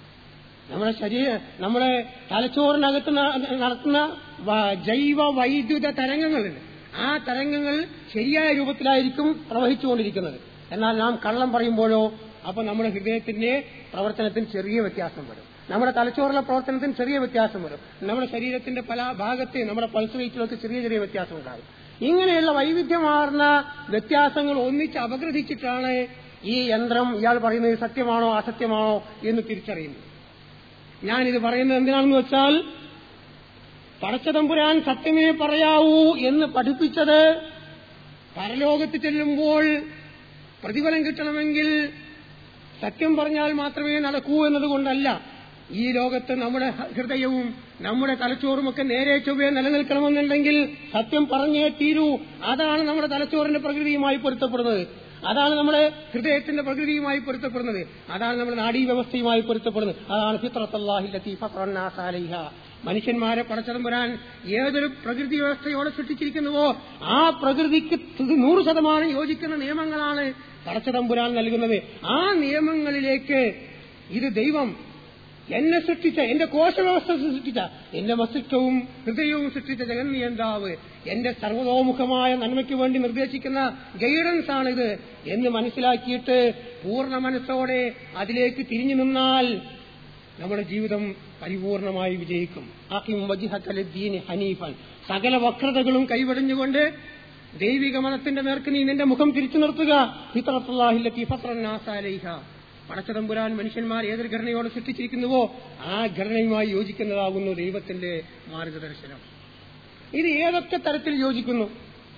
നമ്മുടെ തലച്ചോറിനകത്ത് നടത്തുന്ന ജൈവ വൈദ്യുത തരംഗങ്ങളുണ്ട്. ആ തരംഗങ്ങൾ ശരിയായ രൂപത്തിലായിരിക്കും പ്രവഹിച്ചുകൊണ്ടിരിക്കുന്നത്. എന്നാൽ നാം കള്ളം പറയുമ്പോഴോ, അപ്പൊ നമ്മുടെ ഹൃദയത്തിന്റെ പ്രവർത്തനത്തിന് ചെറിയ വ്യത്യാസം വരും, നമ്മുടെ തലച്ചോറിലെ പ്രവർത്തനത്തിന് ചെറിയ വ്യത്യാസം വരും, നമ്മുടെ ശരീരത്തിന്റെ പല ഭാഗത്തെ നമ്മുടെ പൾസ് റേറ്റിലൊക്കെ ചെറിയ ചെറിയ വ്യത്യാസം ഉണ്ടാകും. ഇങ്ങനെയുള്ള വൈവിധ്യമാർന്ന വ്യത്യാസങ്ങൾ ഒന്നിച്ച് അപഗ്രഥിച്ചിട്ടാണ് ഈ യന്ത്രം ഇയാൾ പറയുന്നത് സത്യമാണോ അസത്യമാണോ എന്ന് തിരിച്ചറിയുന്നത്. ഞാനിത് പറയുന്നത് എന്തിനാണെന്ന് വെച്ചാൽ, പടച്ചതമ്പുരാൻ സത്യമേ പറയാവൂ എന്ന് പഠിപ്പിച്ചത് പരലോകത്ത് ചെല്ലുമ്പോൾ പ്രതിഫലം കിട്ടണമെങ്കിൽ സത്യം പറഞ്ഞാൽ മാത്രമേ നടക്കൂ എന്നതുകൊണ്ടല്ല. ഈ ലോകത്ത് നമ്മുടെ ഹൃദയവും നമ്മുടെ തലച്ചോറുമൊക്കെ നേരെ ചൊവ്വേ നിലനിൽക്കണമെന്നുണ്ടെങ്കിൽ സത്യം പറഞ്ഞേ തീരൂ. അതാണ് നമ്മുടെ തലച്ചോറിന്റെ പ്രകൃതിയുമായി പൊരുത്തപ്പെടുന്നത്, അതാണ് നമ്മുടെ ഹൃദയത്തിന്റെ പ്രകൃതിയുമായി പൊരുത്തപ്പെടുന്നത്, അതാണ് നമ്മുടെ നാഡീവ്യവസ്ഥയുമായി പൊരുത്തപ്പെടുന്നത്. അതാണ് ഫിത്രത്തുല്ലാഹി ലത്തീ ഫത്തറന്നാ അലൈഹ. മനുഷ്യന്മാരെ പടച്ചതമ്പുരാൻ ഏതൊരു പ്രകൃതി വ്യവസ്ഥയോടെ സൃഷ്ടിച്ചിരിക്കുന്നുവോ ആ പ്രകൃതിക്ക് 100% യോജിക്കുന്ന നിയമങ്ങളാണ് പടച്ചതമ്പുരാൻ നൽകുന്നത്. ആ നിയമങ്ങളിലേക്ക് ഇത് ദൈവം എന്നെ സൃഷ്ടിച്ച, എന്റെ കോശവ്യവസ്ഥ സൃഷ്ടിച്ച, എന്റെ മസ്തിഷ്കവും ഹൃദയവും സൃഷ്ടിച്ച ജഗന്നിയന്താവ് എന്റെ സർവതോമുഖമായ നന്മയ്ക്ക് വേണ്ടി നിർദ്ദേശിക്കുന്ന ഗൈഡൻസ് ആണിത് എന്ന് മനസ്സിലാക്കിയിട്ട് പൂർണ്ണ മനസ്സോടെ അതിലേക്ക് തിരിഞ്ഞു നിന്നാൽ നമ്മുടെ ജീവിതം പരിപൂർണമായി വിജയിക്കും. അഖിം വജ്ഹക ലിദ്ദീനി ഹനീഫൻ. സകല വക്രതകളും കൈവെടിഞ്ഞുകൊണ്ട് ദൈവിക മതത്തിന്റെ നേർക്ക് നീ നിന്റെ മുഖം തിരിച്ചു നിർത്തുക. ഫിത്രത്തുല്ലാഹി ലത്തീ ഫത്തറന്നാസ അലൈഹ. പടച്ചതമ്പുരാൻ മനുഷ്യന്മാർ ഏതൊരു ഘടനയോടെ സൃഷ്ടിച്ചിരിക്കുന്നുവോ ആ ഘടനയുമായി യോജിക്കുന്നതാകുന്നു ദൈവത്തിന്റെ മാർഗദർശനം. ഇത് ഏതൊക്കെ തരത്തിൽ യോജിക്കുന്നു?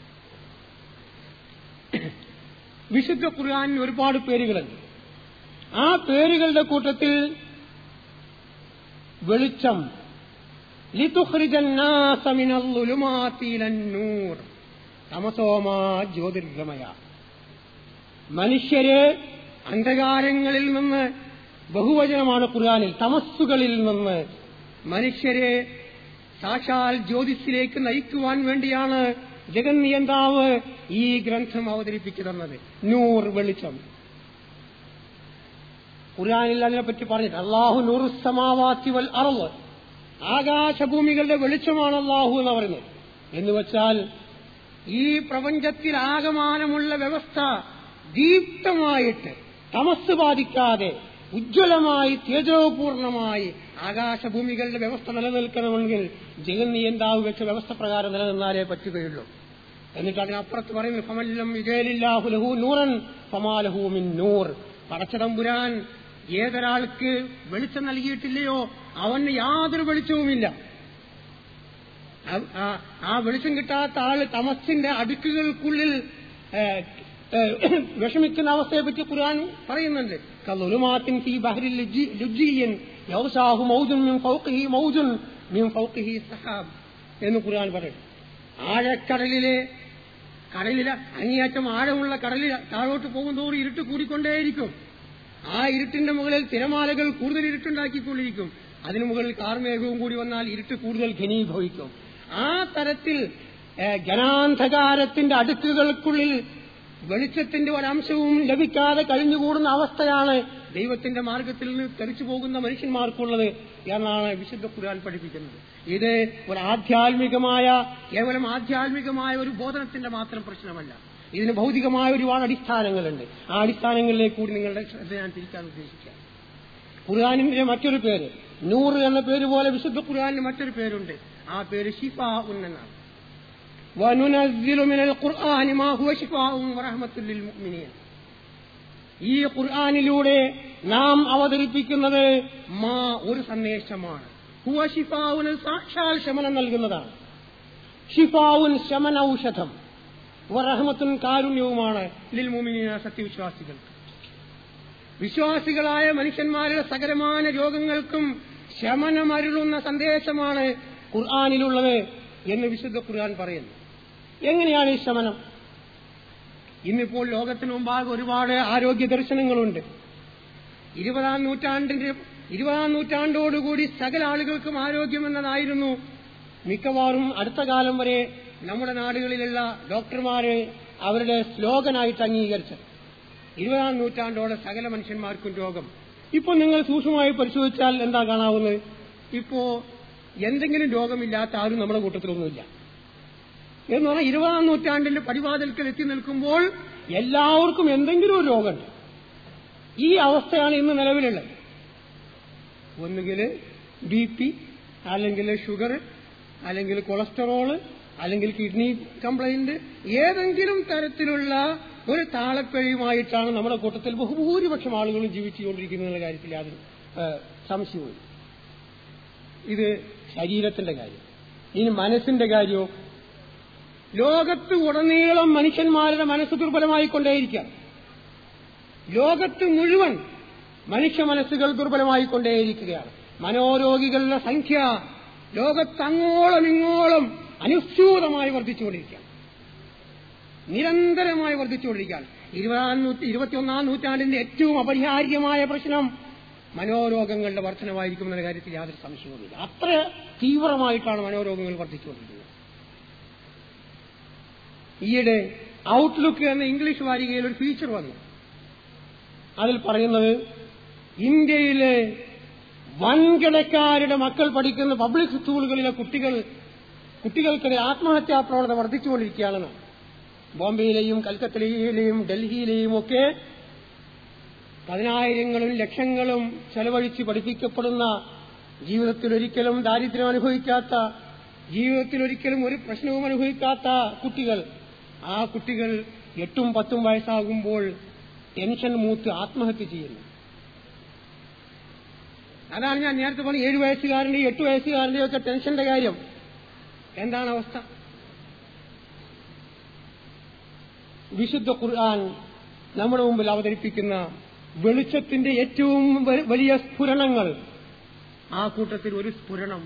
വിശുദ്ധ ഖുർആനിന് ഒരുപാട് പേരുകളുണ്ട്. ആ പേരുകളുടെ കൂട്ടത്തിൽ വെളിച്ചം, ലിതുഖ്രിജന്നാസ മിനൽ-ളുലുമാതി ഇലൻ-നൂർ, തമസോമാ ജ്യോതിർഗമയ. മനുഷ്യരെ അന്ധകാരങ്ങളിൽ നിന്ന്, ബഹുവചനമാണ് ഖുർആനിൽ, തമസ്സുകളിൽ നിന്ന് മനുഷ്യരെ സാക്ഷാൽ ജ്യോതിസിലേക്ക് നയിക്കുവാൻ വേണ്ടിയാണ് ജഗന്നിയന്താവ് ഈ ഗ്രന്ഥം അവതരിപ്പിച്ചു തന്നത്. നൂർ, വെളിച്ചം. ഖുർആനിൽ അതിനെപ്പറ്റി പറഞ്ഞിട്ട് അല്ലാഹു നൂറുസ് സമാവാതി വൽ അർള്, ആകാശഭൂമികളുടെ വെളിച്ചമാണ് അല്ലാഹു എന്ന് പറയുന്നത്. എന്ന് വെച്ചാൽ ഈ പ്രപഞ്ചത്തിൽ ആകമാനമുള്ള വ്യവസ്ഥ ദീപ്തമായിട്ട് തമസ് ബാധിക്കാതെ ഉജ്ജ്വലമായി തേജോപൂർണമായി ആകാശഭൂമികളുടെ വ്യവസ്ഥ നിലനിൽക്കണമെങ്കിൽ ജഗന്നിയന്താവ് വെച്ച വ്യവസ്ഥ പ്രകാരം നിലനിന്നാലേ പറ്റുകയുള്ളൂ. എന്നിട്ട് അതിനപ്പുറത്ത് പറയുന്നു ഫമല്ലം യുജലില്ലാഹു ലഹു നൂറൻ ഫമാലഹു മിൻ നൂർ. പടച്ചതമ്പുരാൻ ഏതൊരാൾക്ക് വെളിച്ചം നൽകിയിട്ടില്ലയോ അവന് യാതൊരു വെളിച്ചവുമില്ല. ആ വെളിച്ചം കിട്ടാത്ത ആള് തമസ്സിന്റെ അടുക്കുകൾക്കുള്ളിൽ വിഷമിക്കുന്ന അവസ്ഥയെപ്പറ്റി ഖുർആൻ പറയുന്നുണ്ട്. കളുലുമാത്തിൻ ഫീ ബഹ്രിൽ ലുജ്ജിയൻ യഗ്ശാഹു മൗജുൻ മിൻ ഫൗഖിഹി മൗജുൻ മിൻ ഫൗഖിഹി സഹാബ് എന്ന് ഖുർആൻ പറയും. കടലിലെ അങ്ങേയറ്റം ആഴമുള്ള കടലിൽ താഴോട്ട് പോകുന്നതോറും ഇരുട്ട് കൂടിക്കൊണ്ടേയിരിക്കും. ആ ഇരുട്ടിന്റെ മുകളിൽ തിരമാലകൾ കൂടുതൽ ഇരുട്ടുണ്ടാക്കിക്കൊണ്ടിരിക്കും. അതിനു മുകളിൽ കാർമേഘവും കൂടി വന്നാൽ ഇരുട്ട് കൂടുതൽ ഘനീഭവിക്കും. ആ തരത്തിൽ ഘനാന്ധകാരത്തിന്റെ അടുക്കുകൾക്കുള്ളിൽ വെളിച്ചത്തിന്റെ ഒരംശവും ലഭിക്കാതെ കഴിഞ്ഞുകൂടുന്ന അവസ്ഥയാണ് ദൈവത്തിന്റെ മാർഗത്തിൽ നിന്ന് തെറിച്ചു പോകുന്ന മനുഷ്യന്മാർക്കുള്ളത് എന്നാണ് വിശുദ്ധ ഖുർആൻ പഠിപ്പിക്കുന്നത്. ഇത് ഒരു കേവലം ആധ്യാത്മികമായ ഒരു ബോധനത്തിന്റെ മാത്രം പ്രശ്നമല്ല. ഇതിന് ഭൗതികമായ ഒരുപാട് അടിസ്ഥാനങ്ങളുണ്ട്. ആ അടിസ്ഥാനങ്ങളിലേക്ക് കൂടി നിങ്ങളുടെ ശ്രദ്ധ ഞാൻ തിരിക്കാൻ ഉദ്ദേശിക്കാം. ഖുർആനിന്റെ മറ്റൊരു പേര് നൂറ് എന്ന പേര് പോലെ വിശുദ്ധ ഖുർആനിന് മറ്റൊരു പേരുണ്ട്. ആ പേര് ശിഫാഉൻ എന്നാണ്. വനുനസ്സിലു മിനൽ ഖുർആനി മാ ഹുവ ശിഫാഉൻ വറഹ്മത്തുൽ ലിൽ മുഅ്മിനീൻ. ഈ ഖുർആനിലൂടെ നാം അവതരിപ്പിക്കുന്നത് ഒരു സന്ദേശമാണ്. ഹുവ ശിഫാഉൻ സാക്ഷാൽ ശമനം നൽകുന്നതാണ്. ശിഫാഉൻ ശമന ഔഷധം, വറഹ്മത്തുൻ കാരുണ്യവുമാണ് ലിൽ മുഅ്മിനീന സത്യവിശ്വാസികൾക്ക്. വിശ്വാസികളായ മനുഷ്യന്മാരുടെ സകലമായ രോഗങ്ങൾക്കും ശമനമരുളുന്ന സന്ദേശമാണ് ഖുർആനിലുള്ളത് എന്ന് വിശുദ്ധ ഖുർആൻ പറയുന്നു. എങ്ങനെയാണ് ഈ ശമനം? ഇന്നിപ്പോൾ ലോകത്തിന് മുമ്പാകെ ഒരുപാട് ആരോഗ്യ ദർശനങ്ങളുണ്ട്. 20ാം നൂറ്റാണ്ടോടുകൂടി സകല ആളുകൾക്കും ആരോഗ്യമെന്നതായിരുന്നു മിക്കവാറും അടുത്ത കാലം വരെ നമ്മുടെ നാടുകളിലുള്ള ഡോക്ടർമാരെ അവരുടെ സ്ലോഗനായിട്ട് അംഗീകരിച്ചത്. 20ാം നൂറ്റാണ്ടോടെ സകല മനുഷ്യന്മാർക്കും രോഗം. ഇപ്പോൾ നിങ്ങൾ സൂക്ഷ്മമായി പരിശോധിച്ചാൽ എന്താ കാണാവുന്നത്? ഇപ്പോ എന്തെങ്കിലും രോഗമില്ലാത്ത ആരും നമ്മുടെ കൂട്ടത്തിലൊന്നുമില്ല എന്ന് പറഞ്ഞാൽ 20ാം നൂറ്റാണ്ടിന്റെ പടിവാതിൽക്കൽ എത്തി നിൽക്കുമ്പോൾ എല്ലാവർക്കും എന്തെങ്കിലും ഒരു രോഗമുണ്ട്. ഈ അവസ്ഥയാണ് ഇന്ന് നിലവിലുള്ളത്. ഒന്നുകിൽ BP, അല്ലെങ്കിൽ ഷുഗർ, അല്ലെങ്കിൽ കൊളസ്ട്രോള്, അല്ലെങ്കിൽ കിഡ്നി കംപ്ലൈന്റ്, ഏതെങ്കിലും തരത്തിലുള്ള ഒരു താളപ്പിഴയുമായിട്ടാണ് നമ്മുടെ കൂട്ടത്തിൽ ബഹുഭൂരിപക്ഷം ആളുകളും ജീവിച്ചുകൊണ്ടിരിക്കുന്ന കാര്യത്തിൽ യാതൊരു സംശയവും. ഇത് ശരീരത്തിന്റെ കാര്യം. ഇനി മനസ്സിന്റെ കാര്യമോ? ലോകത്ത് ഉടനീളം മനുഷ്യന്മാരുടെ മനസ്സ് ദുർബലമായിക്കൊണ്ടേയിരിക്കാം. ലോകത്ത് മുഴുവൻ മനുഷ്യ മനസ്സുകൾ ദുർബലമായിക്കൊണ്ടേയിരിക്കുകയാണ്. മനോരോഗികളുടെ സംഖ്യ ലോകത്തങ്ങോളം ഇങ്ങോളം അനുസ്യൂതമായി വർദ്ധിച്ചുകൊണ്ടിരിക്കുകയാണ്, നിരന്തരമായി വർദ്ധിച്ചുകൊണ്ടിരിക്കുകയാണ്. 21ാം നൂറ്റാണ്ടിന്റെ ഏറ്റവും അപരിഹാര്യമായ പ്രശ്നം മനോരോഗങ്ങളുടെ വർധനമായിരിക്കും എന്ന കാര്യത്തിൽ യാതൊരു സംശയവുമില്ല. അത്ര തീവ്രമായിട്ടാണ് മനോരോഗങ്ങൾ വർദ്ധിച്ചുകൊണ്ടിരിക്കുന്നത്. ഈയിടെ ഔട്ട്ലുക്ക് എന്ന ഇംഗ്ലീഷ് വാരികയിൽ ഒരു ഫീച്ചർ വന്നു. അതിൽ പറയുന്നത് ഇന്ത്യയിലെ വൻകിടക്കാരുടെ മക്കൾ പഠിക്കുന്ന പബ്ലിക് സ്കൂളുകളിലെ കുട്ടികൾക്കിടെ ആത്മഹത്യാ പ്രവണത വർദ്ധിച്ചുകൊണ്ടിരിക്കുകയാണെന്ന്. ബോംബെയിലെയും കൽക്കത്തയിലെയും ഡൽഹിയിലെയും ഒക്കെ 10,000-ങ്ങളും ലക്ഷങ്ങളും ചെലവഴിച്ച് പഠിപ്പിക്കപ്പെടുന്ന, ജീവിതത്തിലൊരിക്കലും ദാരിദ്ര്യം അനുഭവിക്കാത്ത, ജീവിതത്തിലൊരിക്കലും ഒരു പ്രശ്നവും അനുഭവിക്കാത്ത കുട്ടികൾ, ആ കുട്ടികൾ 8ഉം 10ഉം വയസ്സാകുമ്പോൾ ടെൻഷൻ മൂത്ത് ആത്മഹത്യ ചെയ്യുന്നു. അതാണ് ഞാൻ നേരത്തെ പറഞ്ഞ 7 വയസ്സുകാരന്റെയും 8 വയസ്സുകാരന്റെയും ഒക്കെ ടെൻഷന്റെ കാര്യം. എന്താണ് അവസ്ഥ? വിശുദ്ധ ഖുർആൻ നമ്മുടെ മുമ്പിൽ അവതരിപ്പിക്കുന്ന വെളിച്ചത്തിന്റെ ഏറ്റവും വലിയ സ്ഫുരണങ്ങൾ, ആ കൂട്ടത്തിൽ ഒരു സ്ഫുരണം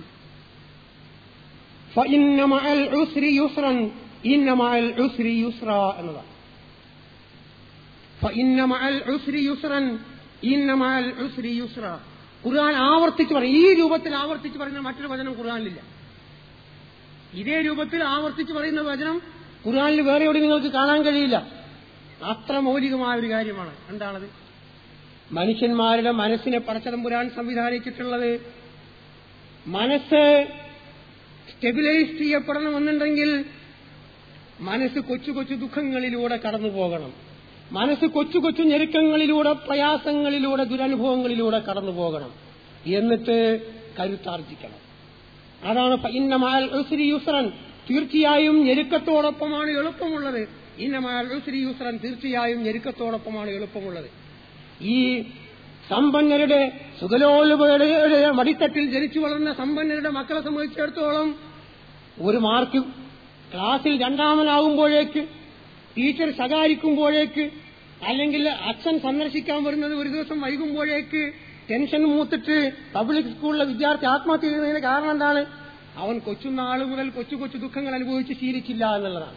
فَإِنَّ مَعَ الْعُسْرِ يُسْرًا إِنَّ مَعَ الْعُسْرِ يُسْرًا എന്നതാണ്. فَإِنَّ مَعَ الْعُسْرِ يُسْرًا إِنَّ مَعَ الْعُسْرِ يُسْرًا. ഖുർആൻ ആവർത്തിച്ച് പറയും. ഈ രൂപത്തിൽ ആവർത്തിച്ച് പറയുന്ന മറ്റൊരു വചനം ഖുർആനിലില്ല. ഇതേ രൂപത്തിൽ ആവർത്തിച്ച് പറയുന്ന വചനം ഖുർആനിൽ വേറെ എവിടെ നിങ്ങൾക്ക് കാണാൻ കഴിയില്ല. അത്ര മൗലികമായ ഒരു കാര്യമാണ്. എന്താണത്? മനുഷ്യന്മാരുടെ മനസ്സിനെ പടച്ചതമ്പുരാൻ സംവിധാനിച്ചിട്ടുള്ളത്, മനസ്സ് സ്റ്റെബിലൈസ് ചെയ്യപ്പെടണമെന്നുണ്ടെങ്കിൽ മനസ്സ് കൊച്ചു കൊച്ചു ദുഃഖങ്ങളിലൂടെ കടന്നു പോകണം. മനസ്സ് കൊച്ചു കൊച്ചു ഞെരുക്കങ്ങളിലൂടെ, പ്രയാസങ്ങളിലൂടെ, ദുരനുഭവങ്ങളിലൂടെ കടന്നു പോകണം. എന്നിട്ട് കരുത്താർജിക്കണം. അതാണ് ഇന്ന മഅൽ ഉസ്രി യുസ്റൻ, തീർച്ചയായും ഞെരുക്കത്തോടൊപ്പമാണ് എളുപ്പമുള്ളത്. ഇന്ന മഅൽ ഉസ്രി യുസ്റൻ, തീർച്ചയായും ഞെരുക്കത്തോടൊപ്പമാണ് എളുപ്പമുള്ളത്. ഈ സമ്പന്നരുടെ, സുഖലോലുപയുടെ മടിത്തട്ടിൽ ജനിച്ചു വളർന്ന സമ്പന്നരുടെ മക്കളെ സംബന്ധിച്ചിടത്തോളം ഒരു മാർക്ക് ക്ലാസ്സിൽ രണ്ടാമനാകുമ്പോഴേക്ക്, ടീച്ചർ ശകാരിക്കുമ്പോഴേക്ക്, അല്ലെങ്കിൽ അച്ഛൻ സന്ദർശിക്കാൻ വരുന്നത് ഒരു ദിവസം വൈകുമ്പോഴേക്ക് ടെൻഷൻ മൂത്തിട്ട് പബ്ലിക് സ്കൂളിലെ വിദ്യാർത്ഥി ആത്മഹത്യ ചെയ്യുന്നതിന് കാരണം എന്താണ്? അവൻ കൊച്ചുനാൾ മുതൽ കൊച്ചു കൊച്ചു ദുഃഖങ്ങൾ അനുഭവിച്ച് ശീലിച്ചില്ല എന്നുള്ളതാണ്.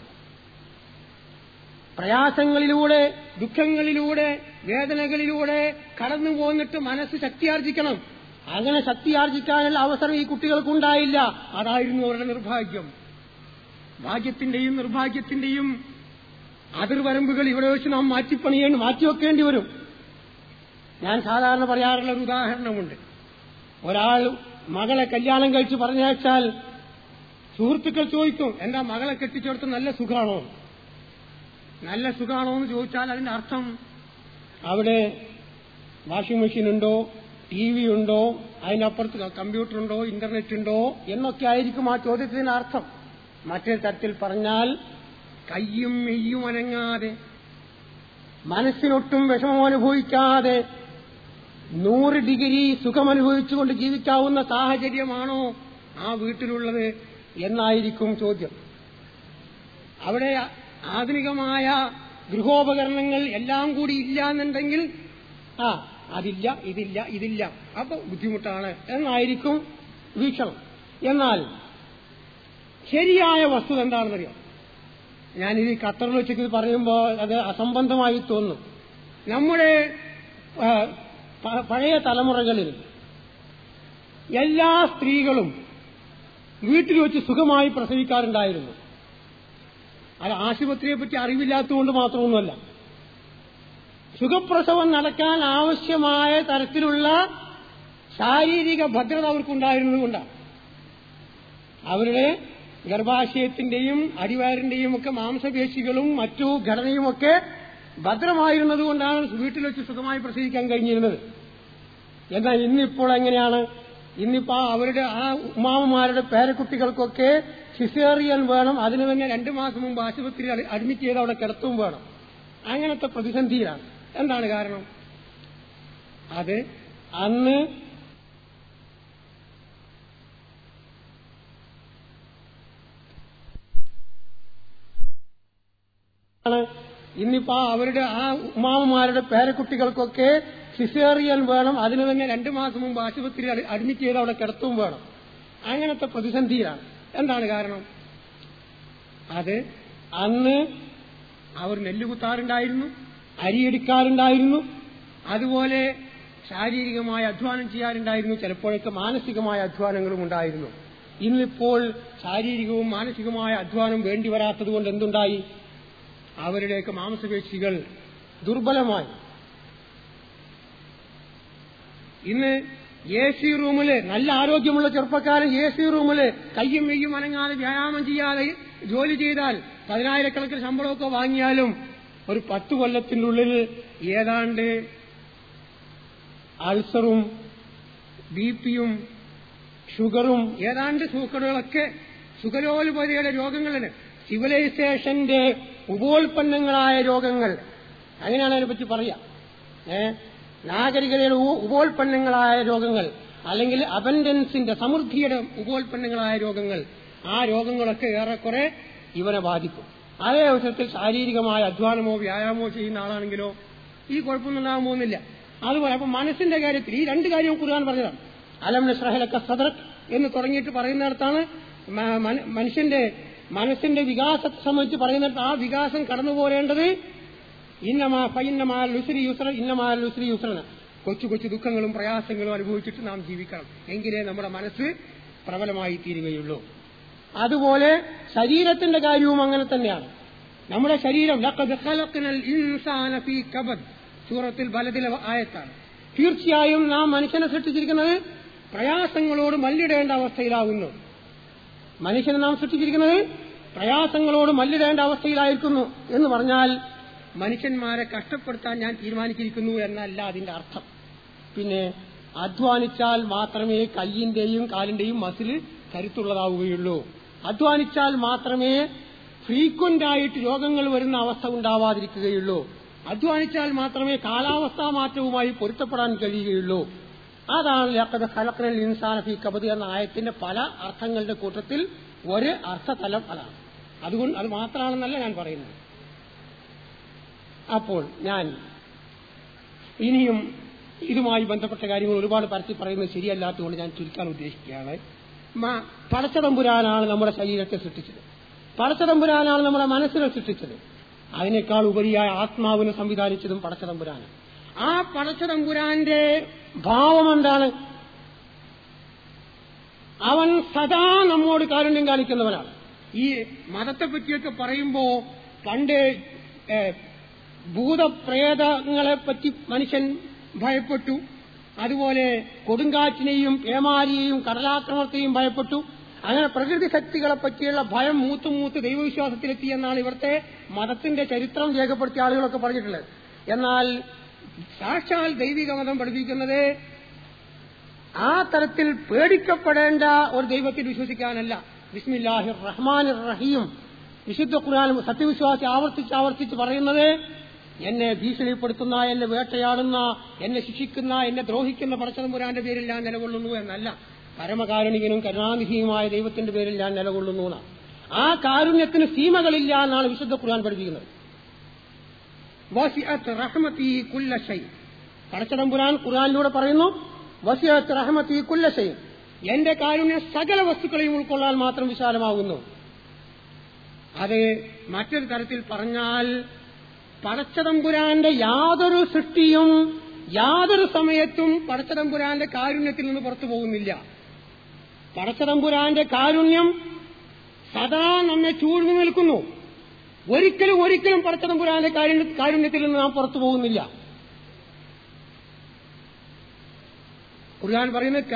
പ്രയാസങ്ങളിലൂടെ, ദുഃഖങ്ങളിലൂടെ, വേദനകളിലൂടെ കടന്നു പോന്നിട്ട് മനസ്സ് ശക്തിയാർജിക്കണം. അങ്ങനെ ശക്തിയാർജിക്കാനുള്ള അവസരം ഈ കുട്ടികൾക്കുണ്ടായില്ല. അതായിരുന്നു അവരുടെ നിർഭാഗ്യം. ഭാഗ്യത്തിന്റെയും നിർഭാഗ്യത്തിന്റെയും അതിർവരമ്പുകൾ ഇവിടെ വെച്ച് നാം മാറ്റിവെക്കേണ്ടി വരും. ഞാൻ സാധാരണ പറയാറുള്ള ഒരു ഉദാഹരണമുണ്ട്. ഒരാൾ മകളെ കല്യാണം കഴിച്ച് പറഞ്ഞയച്ചാൽ സുഹൃത്തുക്കൾ ചോദിക്കും, എന്താ മകളെ കെട്ടിച്ചെടുത്ത് നല്ല സുഖാണോ? നല്ല സുഖാണോ എന്ന് ചോദിച്ചാൽ അതിന്റെ അർത്ഥം അവിടെ വാഷിംഗ് മെഷീൻ ഉണ്ടോ, ടി വി ഉണ്ടോ, അതിനപ്പുറത്ത് കമ്പ്യൂട്ടർ ഉണ്ടോ, ഇന്റർനെറ്റ് ഉണ്ടോ എന്നൊക്കെ ആയിരിക്കും ആ ചോദ്യത്തിന് അർത്ഥം. മറ്റൊരു തരത്തിൽ പറഞ്ഞാൽ കയ്യും മെയ്യും അനങ്ങാതെ, മനസ്സിനൊട്ടും വിഷമം അനുഭവിക്കാതെ 100 ഡിഗ്രി സുഖമനുഭവിച്ചുകൊണ്ട് ജീവിക്കാവുന്ന സാഹചര്യമാണോ ആ വീട്ടിലുള്ളത് എന്നായിരിക്കും ചോദ്യം. അവിടെ ആധുനികമായ ഗൃഹോപകരണങ്ങൾ എല്ലാം കൂടി ഇല്ല എന്നുണ്ടെങ്കിൽ അതില്ല, ഇതില്ല, അപ്പൊ ബുദ്ധിമുട്ടാണ് എന്നായിരിക്കും വീക്ഷണം. എന്നാൽ ശരിയായ വസ്തുത എന്താണെന്നറിയാം? ഞാനിത് ഖത്തറിൽ വെച്ച് പറയുമ്പോൾ അത് അസംബന്ധമായി തോന്നും. നമ്മുടെ പഴയ തലമുറകളിൽ എല്ലാ സ്ത്രീകളും വീട്ടിൽ വെച്ച് സുഖമായി പ്രസവിക്കാറുണ്ടായിരുന്നു. അത് ആശുപത്രിയെ പറ്റി അറിവില്ലാത്തതുകൊണ്ട് മാത്രമൊന്നുമല്ല. സുഖപ്രസവം നടക്കാൻ ആവശ്യമായ തരത്തിലുള്ള ശാരീരിക ഭദ്രത അവർക്കുണ്ടായിരുന്നതുകൊണ്ടാണ്. അവരുടെ ഗർഭാശയത്തിന്റെയും അടിവയറിന്റെയും ഒക്കെ മാംസപേശികളും മറ്റു ഘടനയുമൊക്കെ ഭദ്രമായിരുന്നതുകൊണ്ടാണ് വീട്ടിൽ വെച്ച് സുഖമായി പ്രസവിക്കാൻ കഴിഞ്ഞിരുന്നത്. എന്നാൽ ഇന്നിപ്പോൾ എങ്ങനെയാണ്? ഇന്നിപ്പോ അവരുടെ ആ ഉമ്മാമമാരുടെ പേരക്കുട്ടികൾക്കൊക്കെ സിസേറിയൻ വേണം. അതിന് തന്നെ 2 മാസം മുമ്പ് ആശുപത്രിയിൽ അഡ്മിറ്റ് ചെയ്ത് അവിടെ കിടത്തും വേണം. അങ്ങനത്തെ പ്രതിസന്ധിയിലാണ്. എന്താണ് കാരണം? അത് അന്ന് ഇന്നിപ്പോ അവരുടെ ആ ഉമ്മാമമാരുടെ പേരക്കുട്ടികൾക്കൊക്കെ സിസേറിയൻ വേണം. അതിന് തന്നെ 2 മാസം മുമ്പ് ആശുപത്രിയിൽ അഡ്മിറ്റ് ചെയ്ത് അവിടെ കിടത്തും വേണം. അങ്ങനത്തെ പ്രതിസന്ധിയിലാണ്. എന്താണ് കാരണം? അത് അന്ന് അവർ നെല്ലുകുത്താറുണ്ടായിരുന്നു, അരിയെടുക്കാറുണ്ടായിരുന്നു, അതുപോലെ ശാരീരികമായ അധ്വാനം ചെയ്യാറുണ്ടായിരുന്നു, ചിലപ്പോഴൊക്കെ മാനസികമായ അധ്വാനങ്ങളും ഉണ്ടായിരുന്നു. ഇന്നിപ്പോൾ ശാരീരികവും മാനസികമായ അധ്വാനം വേണ്ടിവരാത്തതുകൊണ്ട് എന്തുണ്ടായി? അവരുടെയൊക്കെ മാംസപേശികൾ ദുർബലമായി. ഇന്ന് AC റൂമില് നല്ല ആരോഗ്യമുള്ള ചെറുപ്പക്കാരൻ AC റൂമില് കയ്യും മെയ്യും അനങ്ങാതെ വ്യായാമം ചെയ്യാതെ ജോലി ചെയ്താൽ 10,000-കണക്കിന് ശമ്പളമൊക്കെ വാങ്ങിയാലും ഒരു 10 കൊല്ലത്തിന്റെ ഉള്ളിൽ ഏതാണ്ട് അൾസറും BP-യും ഷുഗറും ഏതാണ്ട് സൂക്കടുകളൊക്കെ സുഖലോലുപതയുടെ രോഗങ്ങളിന് സിവിലൈസേഷന്റെ ഉപോൽപ്പന്നങ്ങളായ രോഗങ്ങൾ, അങ്ങനെയാണ് അതിനെപ്പറ്റി പറയാം. നാഗരികതയുടെ ഉപോൽപ്പന്നങ്ങളായ രോഗങ്ങൾ, അല്ലെങ്കിൽ അബൻഡൻസിന്റെ സമൃദ്ധിയുടെ ഉപോൽപ്പന്നങ്ങളായ രോഗങ്ങൾ, ആ രോഗങ്ങളൊക്കെ ഏറെക്കുറെ ഇവനെ ബാധിക്കും. അതേ അവസരത്തിൽ ശാരീരികമായ അധ്വാനമോ വ്യായാമോ ചെയ്യുന്ന ആളാണെങ്കിലോ ഈ കുഴപ്പമൊന്നും ഉണ്ടാകാൻ പോകുന്നില്ല. അതുപോലെ അപ്പൊ മനസ്സിന്റെ കാര്യത്തിൽ ഈ 2 കാര്യവും ഖുർആൻ പറഞ്ഞതാണ്. അലം നശ്റഹ് ലക സദ്റക് എന്ന് തുടങ്ങിയിട്ട് പറയുന്നിടത്താണ് മനസ്സിന്റെ വികാസത്തെ സംബന്ധിച്ച് പറയുന്നിടത്ത് ആ വികാസം കടന്നു പോരേണ്ടത് കൊച്ചു കൊച്ചു ദുഃഖങ്ങളും പ്രയാസങ്ങളും അനുഭവിച്ചിട്ട് നാം ജീവിക്കണം. എങ്കിലേ നമ്മുടെ മനസ്സ് പ്രബലമായി തീരുകയുള്ളൂ. അതുപോലെ ശരീരത്തിന്റെ കാര്യവും അങ്ങനെ തന്നെയാണ്. നമ്മുടെ ശരീരം ലഖദ് ഖലഖ്നൽ ഇൻസാന ഫീ കബദ്, സൂറത്തുൽ ബലദിലെ ആയത്താണ്. തീർച്ചയായും നാം മനുഷ്യനെ സൃഷ്ടിച്ചിരിക്കുന്നത് പ്രയാസങ്ങളോട് മല്ലിടേണ്ട അവസ്ഥയിലാകുന്നു. മനുഷ്യനെ നാം സൃഷ്ടിച്ചിരിക്കുന്നത് പ്രയാസങ്ങളോട് മല്ലിടേണ്ട അവസ്ഥയിലായിരിക്കുന്നു എന്ന് പറഞ്ഞാൽ മനുഷ്യന്മാരെ കഷ്ടപ്പെടുത്താൻ ഞാൻ തീരുമാനിച്ചിരിക്കുന്നു എന്നല്ല അതിന്റെ അർത്ഥം. പിന്നെ അധ്വാനിച്ചാൽ മാത്രമേ കൈയിന്റെയും കാലിന്റെയും മസില് കരുത്തുള്ളതാവുകയുള്ളൂ. അധ്വാനിച്ചാൽ മാത്രമേ ഫ്രീക്വന്റ് ആയിട്ട് രോഗങ്ങൾ വരുന്ന അവസ്ഥ ഉണ്ടാവാതിരിക്കുകയുള്ളൂ. അധ്വാനിച്ചാൽ മാത്രമേ കാലാവസ്ഥാ മാറ്റവുമായി പൊരുത്തപ്പെടാൻ കഴിയുകയുള്ളൂ. അതാണ് ലഖദ് ഖലഖ്നൽ ഇൻസാന ഫീ കബദ് എന്ന ആയത്തിന്റെ പല അർത്ഥങ്ങളുടെ കൂട്ടത്തിൽ ഒരു അർത്ഥതലം അതാണ്. അതുകൊണ്ട് അത് മാത്രമാണെന്നല്ല ഞാൻ പറയുന്നത്. അപ്പോൾ ഞാൻ ഇനിയും ഇതുമായി ബന്ധപ്പെട്ട കാര്യങ്ങൾ ഒരുപാട് പരത്തി പറയുന്നത് ശരിയല്ലാത്തതുകൊണ്ട് ഞാൻ ചുരുക്കാൻ ഉദ്ദേശിക്കുകയാണ്. പടച്ചതമ്പുരാനാണ് നമ്മുടെ ശരീരത്തെ സൃഷ്ടിച്ചത്. പടച്ചതമ്പുരാനാണ് നമ്മുടെ മനസ്സിനെ സൃഷ്ടിച്ചത്. അതിനേക്കാൾ ഉപരിയായ ആത്മാവിനെ സംവിധാനിച്ചതും പടച്ചതമ്പുരാനാണ്. ആ പടച്ചതമ്പുരാന്റെ ഭാവം എന്താണ്? അവൻ സദാ നമ്മോട് കാരുണ്യം കാണിക്കുന്നവനാണ്. ഈ മതത്തെ പറ്റിയൊക്കെ പറയുമ്പോ പണ്ട് ഭൂതപ്രേതങ്ങളെപ്പറ്റി മനുഷ്യൻ ഭയപ്പെട്ടു. അതുപോലെ കൊടുങ്കാറ്റിനെയും പേമാരിയെയും കടലാക്രമണത്തെയും ഭയപ്പെട്ടു. അങ്ങനെ പ്രകൃതി ശക്തികളെ പറ്റിയുള്ള ഭയം മൂത്ത് ദൈവവിശ്വാസത്തിലെത്തി എന്നാണ് ഇവിടുത്തെ മതത്തിന്റെ ചരിത്രം രേഖപ്പെടുത്തിയ ആളുകളൊക്കെ പറഞ്ഞിട്ടുള്ളത്. എന്നാൽ സാക്ഷാൽ ദൈവിക മതം പഠിപ്പിക്കുന്നത് ആ തരത്തിൽ പേടിക്കപ്പെടേണ്ട ഒരു ദൈവത്തിൽ വിശ്വസിക്കാനല്ല. ബിസ്മില്ലാഹിർ റഹ്മാനിർ റഹീം വിശുദ്ധ ഖുർആൻ സത്യവിശ്വാസി ആവർത്തിച്ച് പറയുന്നത് എന്നെ ഭീഷണിപ്പെടുത്തുന്ന, എന്നെ വേട്ടയാടുന്ന, എന്നെ ശിക്ഷിക്കുന്ന, എന്നെ ദ്രോഹിക്കുന്ന പടച്ചതമ്പുരാന്റെ പേരിൽ ഞാൻ നിലകൊള്ളുന്നു എന്നല്ല. പരമകാരുണികനും കരുണാനിധിയുമായ ദൈവത്തിന്റെ പേരിൽ ഞാൻ നിലകൊള്ളുന്നു എന്നാണ്. ആ കാരുണ്യത്തിന് സീമകളില്ല എന്നാണ് വിശുദ്ധ ഖുർആൻ പഠിപ്പിക്കുന്നത്. വസിഅത്ത് റഹ്മതി കുല്ല ശൈ, പടച്ചതമ്പുരാൻ ഖുർആനിലൂടെ പറയുന്നു വസിഅത്ത് റഹ്മതി കുല്ല ശൈ, എന്റെ കാരുണ്യം സകല വസ്തുക്കളെയും ഉൾക്കൊള്ളാൻ മാത്രം വിശാലമാകുന്നു. അത് മറ്റൊരു തരത്തിൽ പറഞ്ഞാൽ പടച്ചതമ്പുരാന്റെ യാതൊരു സൃഷ്ടിയും യാതൊരു സമയത്തും പടച്ചതമ്പുരാന്റെ കാരുണ്യത്തിൽ നിന്ന് പുറത്തു പോകുന്നില്ല. പടച്ചതമ്പുരാന്റെ കാരുണ്യം സദാ നമ്മെ ചൂഴ്ന്നു നിൽക്കുന്നു. ഒരിക്കലും പടച്ചതമ്പുരാന്റെ കാരുണ്യത്തിൽ നിന്ന് നാം പുറത്തു പോകുന്നില്ല. ഖുർആൻ പറയുന്നത്